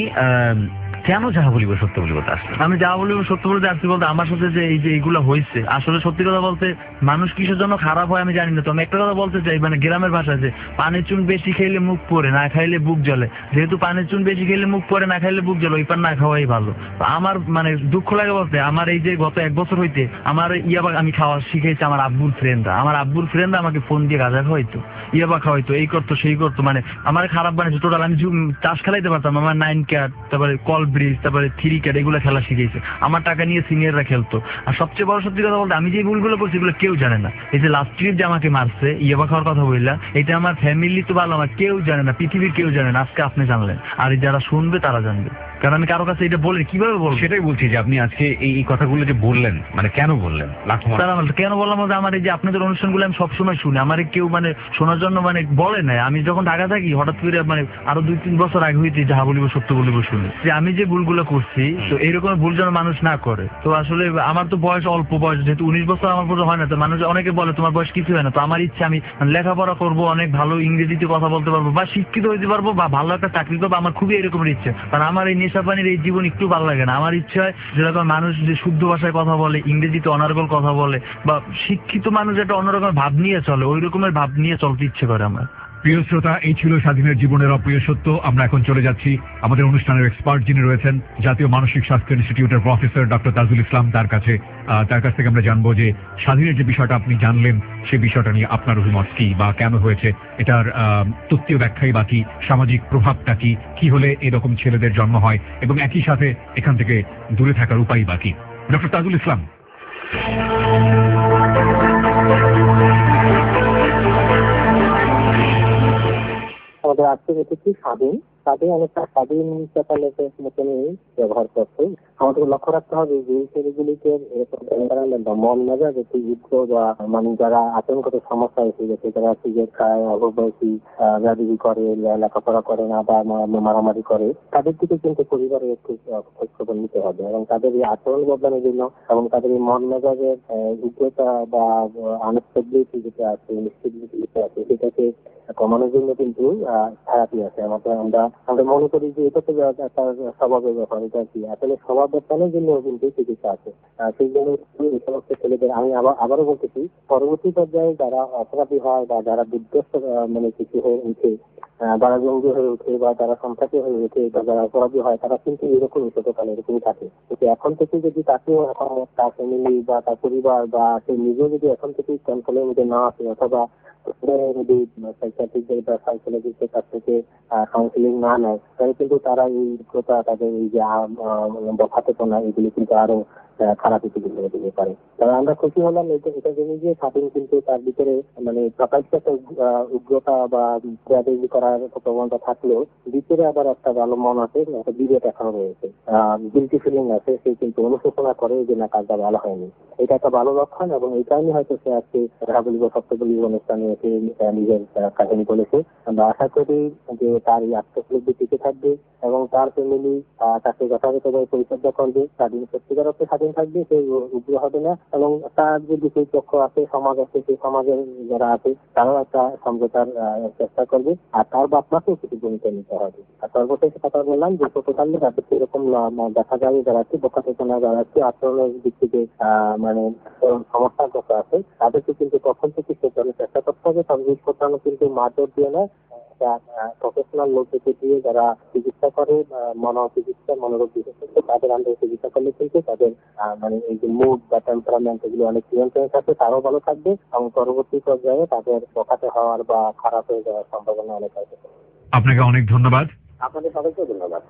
কেন যাহা বলিব সত্য বলিব আসলে? আমি যা বলিব সত্য বলতে আসছি বলতে আমার সাথে যে এই যে এইগুলো হয়েছে, আসলে সত্যি কথা বলতে মানুষ কিসের জন্য খারাপ হয় আমি জানি না। তো আমি একটা কথা বলতে চাই, মানে গ্রামের ভাষায় যে পানির চুন বেশি খেলে মুখ পড়ে, না খাইলে বুক জ্বলে। যেহেতু পানির চুন বেশি খেলে মুখ পড়ে, না খাইলে বুক জ্বলে, ওই পান না খাওয়াই ভালো। আমার মানে দুঃখ লাগে বলতে, আমার এই যে গত 1 বছর হইতে আমার ইয়াবা আমি খাওয়া শিখেছি আমার আব্বুর ফ্রেন্ডরা। আমার আব্বুর ফ্রেন্ডরা আমাকে ফোন দিয়ে গাঁজা খাওয়াইতো, ইয়াবা খাওয়াইতো, এই করতো সেই করতো, মানে আমার খারাপ বানিয়েছে টোটাল। আমি চাষ খেলাইতে পারতাম, আমার 9 ক্যাট, তারপরে কল ব্রিজ, তারপরে 3 ক্যাট, এগুলো খেলা শিখেছে। আমার টাকা নিয়ে সিনিয়ররা খেলতো। আর সবচেয়ে বড় সত্যি কথা বলতে আমি যে ভুলগুলো করছি এগুলো কেউ জানে না। এই যে লাস্ট ট্রিপ যে আমাকে মারছে ইয়াবা খাওয়ার কথা বললাম, এটা আমার ফ্যামিলি তো ভালো, আমার কেউ জানে না, পৃথিবীর কেউ জানে না। আজকে আপনি জানলেন, আর যারা শুনবে তারা জানবে, কারণ আমি কারো কাছে এটা বলে কিভাবে বলবো? সেটাই বলছি যে আপনি আজকে এই কথাগুলো যে বললেন, মানে কেন বললেন? কেন বললাম যে আমার এই যে আপনাদের অনুষ্ঠানগুলো আমি সবসময় শুনি, আমার কেউ মানে শোনার জন্য মানে বলে নাই। আমি যখন ঢাকা থাকি হঠাৎ করে মানে আরো 2-3 বছর আগে হইতে যাহা বলিব সত্য বলিব শুনি, যে আমি যে ভুলগুলো করছি, তো এইরকম ভুল যেন মানুষ না করে। তো আসলে আমার তো বয়স অল্প, বয়স যেহেতু 19 বছর আমার পর্যন্ত হয় না, তো মানুষ অনেকে বলে তোমার বয়স কিছু হয় না। তো আমার ইচ্ছে আমি লেখাপড়া করবো, অনেক ভালো ইংরেজিতে কথা বলতে পারবো, বা শিক্ষিত হইতে পারবো, বা ভালো একটা চাকরি করবো। আমার খুবই এরকমের ইচ্ছে, কারণ আমার এই নেশা পানির এই জীবন একটু ভালো লাগে না। আমার ইচ্ছে হয় যেরকম মানুষ যে শুদ্ধ ভাষায় কথা বলে, ইংরেজিতে অনার্গল কথা বলে, বা শিক্ষিত মানুষ একটা অন্যরকম ভাব নিয়ে চলে, ওই রকমের ভাব নিয়ে চলতে ইচ্ছে করে আমার। প্রিয় শ্রোতা, এই ছিল স্বাধীনের জীবনের অপ্রিয় সত্য। আমরা এখন চলে যাচ্ছি আমাদের অনুষ্ঠানের এক্সপার্ট যিনি রয়েছেন, জাতীয় মানসিক স্বাস্থ্য ইনস্টিটিউটের প্রফেসর ডক্টর তাজুল ইসলাম। তার কাছ থেকে আমরা জানবো যে স্বাধীনের যে বিষয়টা আপনি জানলেন, সেই বিষয়টা নিয়ে আপনার অভিমত কি, বা কেন হয়েছে, এটার তত্ত্বীয় ব্যাখ্যাই বা কি, সামাজিক প্রভাবটা কি, কি হলে এরকম ছেলেদের জন্ম হয়, এবং একই সাথে এখান থেকে দূরে থাকার উপায় বা কি। ডক্টর তাজুল ইসলাম। আমাদের আজকের অতিথি স্বাধীন অনেকটা স্বাধীনতালের মতনই ব্যবহার করছে। আমাদের লক্ষ্য রাখতে হবে যে এই ছেলেগুলিকে মন মেজাজ একটু যুক্ত, বা মানে যারা আচরণগত সমস্যা এসে গেছে, যারা সিগারেট খায়, অল্পবয়সী রাজনীতি করে, লেখাপড়া করে না, বা মারামারি করে, তাদের দিকে কিন্তু পরিবারের একটু খোঁজখবর নিতে হবে, এবং তাদের এই আচরণ বদলানোর জন্য, এবং তাদের এই মন মেজাজের উগ্রতা বা আনস্টেবিলিটি যেটা আছে, ইনস্টেবিলিটি যেটা আছে, সেটাকে কমানোর জন্য কিন্তু থেরাপি আছে। আমরা মনে করি যে এটা তো একটা স্বভাবের ব্যাপার, এটা কি আসলে স্বভাব বদলানোর জন্য কিন্তু চিকিৎসা আছে। সেই জন্য এই সমস্ত ছেলেদের আমি আবারও বলতেছি, পরবর্তী পর্যায়ে যারা অপরাধী হয় বা যারা বিধ্বস্ত মানে কিছু হয়ে উঠে, যারা জঙ্গি হয়ে উঠে, বা যারা সন্ত্রাসী হয়ে উঠে, বা যারা অপরাধী হয়, তারা কিন্তু এরকমই ছোটকালে এরকমই থাকে। কিন্তু এখন থেকে যদি তাকেও তার ফ্যামিলি বা তার পরিবার বা সে নিজেও যদি এখন থেকে কন্ট্রোলের মধ্যে না আসে, অথবা যদি সাইকিয়াট্রিস্টদের বা সাইকোলজিস্টের কাছ থেকে কাউন্সিলিং না নেয়, তাহলে কিন্তু তারা এই কথা, তাদের এই যে বখাতেপনা, এগুলি কিন্তু আরো খারাপ কিছু হয়ে যেতে পারে। তবে আমরা খুশি হলাম এটা জেনে যে স্বাধীন কিন্তু তার ভিতরে মানে প্রকাশ্য একটা উগ্রতা বা ক্রিয়াদি করার প্রবণতা থাকলেও ভিতরে আবার একটা ভালো মন আছে, একটা বিবেক এখনো রয়েছে, গিলটি ফিলিং আছে, সে কিন্তু অনুশোচনা করে যে না কাজটা ভালো হয়নি। এটা একটা ভালো লক্ষণ এবং এই কারণে হয়তো সে আজকে যাহা বলিব সত্য বলিব অনুষ্ঠানে এসে নিজের কাহিনী বলেছে। আমরা আশা করি যে তার এই আত্মোপলব্ধি টিকে থাকবে এবং তার ফ্যামিলি তাকে যথাযথভাবে পরিচর্যা করবে, স্বাধীন সত্যিকার অর্থে স্বাধীন থাকবে, সে উগ্র হবে না এবং তার যে দুটো পক্ষ আছে, সমাজ আছে, সেই সমাজের যারা আছে তারাও একটা সমঝোতার চেষ্টা করবে আর তার বাপ মাকেও কিছু ভূমিকা নিতে হবে। আর সর্বশেষে কথা বললাম যে টোটালি যাতে এরকম দেখা যায় যারা একটু বোকাটেপনা, যারা একটু আচরণের দিক থেকে মানে সমস্যাগ্রস্ত আছে তাদেরকে কিন্তু তখন থেকে সে জন্য চেষ্টা করতে হবে। তবে কোথাও কিন্তু মারধর দিয়ে না, প্রফেশনাল লোকদেরকে দিয়ে যারা চিকিৎসা করে, মনোচিকিৎসা, মনোরোগ বিশেষজ্ঞ, তাদের আন্ডারে চিকিৎসা করলে কিন্তু তাদের মানে এই যে মুড বা টেম্পারামেন্ট এগুলো অনেক নিয়ন্ত্রণে থাকবে, তারাও ভালো থাকবে এবং পরবর্তী পর্যায়ে তাদের বকাতে হওয়ার বা খারাপ হয়ে যাওয়ার সম্ভাবনা অনেক আছে। আপনাকে অনেক ধন্যবাদ। আপনাদের সবাইকে ধন্যবাদ।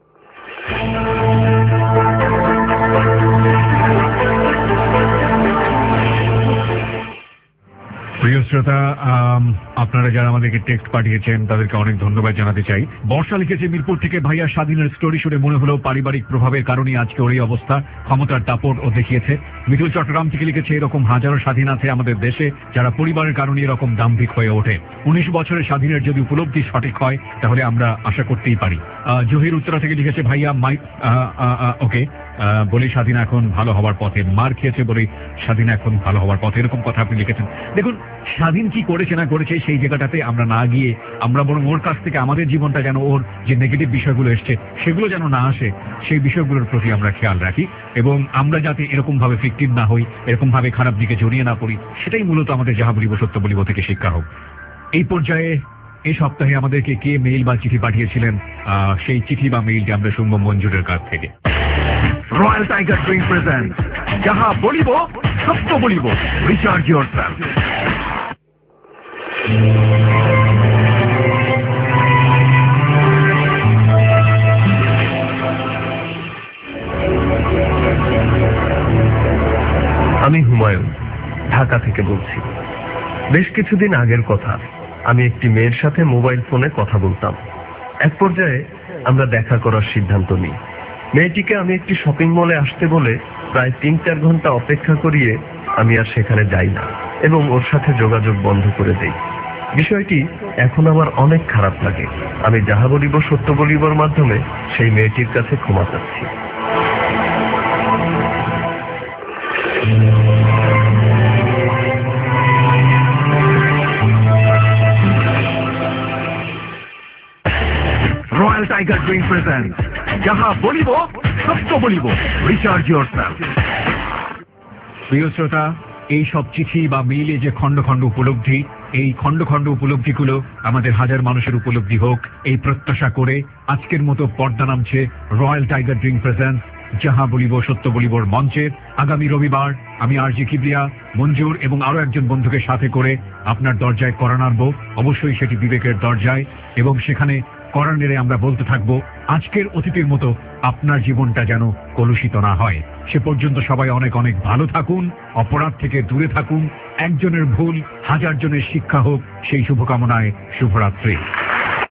প্রিয় শ্রোতা, আপনারা যারা আমাদেরকে টেক্সট পাঠিয়েছেন তাদেরকে অনেক ধন্যবাদ জানাতে চাই। বর্ষা লিখেছে, মিরপুর থেকে ভাইয়া স্বাধীনের স্টোরি শুনে মনে হলো পারিবারিক প্রভাবের কারণে আজকে ওর এই অবস্থা, ক্ষমতার দাপট ও দেখিয়েছে। মিথুল চট্টগ্রাম থেকে লিখেছে, এরকম হাজারো স্বাধীন আছে আমাদের দেশে যারা পরিবারের কারণে এরকম দাম্ভিক হয়ে ওঠে। 19 বছরের স্বাধীনের যদি উপলব্ধি সঠিক হয় তাহলে আমরা আশা করতেই পারি। জহির উত্তরা থেকে লিখেছে, ভাইয়া ওকে বলি স্বাধীন এখন ভালো হওয়ার পথে, মার খেয়েছে বলে স্বাধীন এখন ভালো হওয়ার পথে, এরকম কথা আপনি লিখেছেন। দেখুন, স্বাধীন কি করেছে না করেছে সেই জায়গাটাতে আমরা না গিয়ে আমরা বরং ওর কাছ থেকে আমাদের জীবনটা যেন ওর যে নেগেটিভ বিষয়গুলো এসছে সেগুলো যেন না আসে, সেই বিষয়গুলোর প্রতি আমরা খেয়াল রাখি এবং আমরা যাতে এরকম ভাবে ফিক্টিভ না হই, এরকম ভাবে খারাপ দিকে জড়িয়ে না পড়ি, সেটাই মূলত আমাদের যাহা বলিব সত্য বলিব থেকে শিক্ষা হোক। এই পর্যায়ে এই সপ্তাহে আমাদেরকে কে মেইল বা চিঠি পাঠিয়েছিলেন, সেই চিঠি বা মেইলটি আমরা শুনবো মঞ্জুরের কাছ থেকে। রয়্যাল টাইগার ড্রিঙ্ক প্রেজেন্ট যাহা বলিব সত্য বলিব, রিচার্জ ইয়োরসেলফ। আমি হুমায়ুন, ঢাকা থেকে বলছি। বেশ কিছুদিন আগের কথা, আমি একটি মেয়ের সাথে মোবাইল ফোনে কথা বলতাম। এক পর্যায়ে আমরা দেখা করার সিদ্ধান্ত নিই। মেয়েটিকে আমি একটি শপিং মলে আসতে বলে প্রায় 3-4 ঘন্টা অপেক্ষা করিয়ে আমি আর সেখানে যাই না এবং ওর সাথে যোগাযোগ বন্ধ করে দেই। বিষয়টি এখন আমার অনেক খারাপ লাগে। আমি যাহা বলিব সত্য বলিবর মাধ্যমে সেই মেয়েটির কাছে ক্ষমা চাচ্ছি। রয়্যাল টাইগার ড্রিঙ্ক প্রেজেন্ট যাহা বলিব সত্য বলিব, রিচার্জ ইয়োরসেলফ। প্রিয় শ্রোতা, এই সব চিঠি বা মেইলে যে খণ্ড খণ্ড উপলব্ধি, এই খণ্ড খণ্ড উপলব্ধিগুলো আমাদের হাজার মানুষের উপলব্ধি হোক এই প্রত্যাশা করে আজকের মতো পর্দা নামছে রয়্যাল টাইগার ড্রিঙ্ক প্রেজেন্ট যাহা বলিব সত্য বলিবর মঞ্চের। আগামী রবিবার আমি আরজি কিবরিয়া, মঞ্জুর এবং আরো একজন বন্ধুকে সাথে করে আপনার দরজায় কড়া নাড়ব, অবশ্যই সেটি বিবেকের দরজায়, এবং সেখানে কড়া নেড়ে আমরা বলতে থাকবো আজকের অতীতের মতো আপনার জীবনটা যেন কলুষিত না হয়। সে পর্যন্ত সবাই অনেক অনেক ভালো থাকুন, অপরাধ থেকে দূরে থাকুন, একজনের ভুল হাজার জনের শিক্ষা হোক, সেই শুভকামনায় শুভরাত্রি।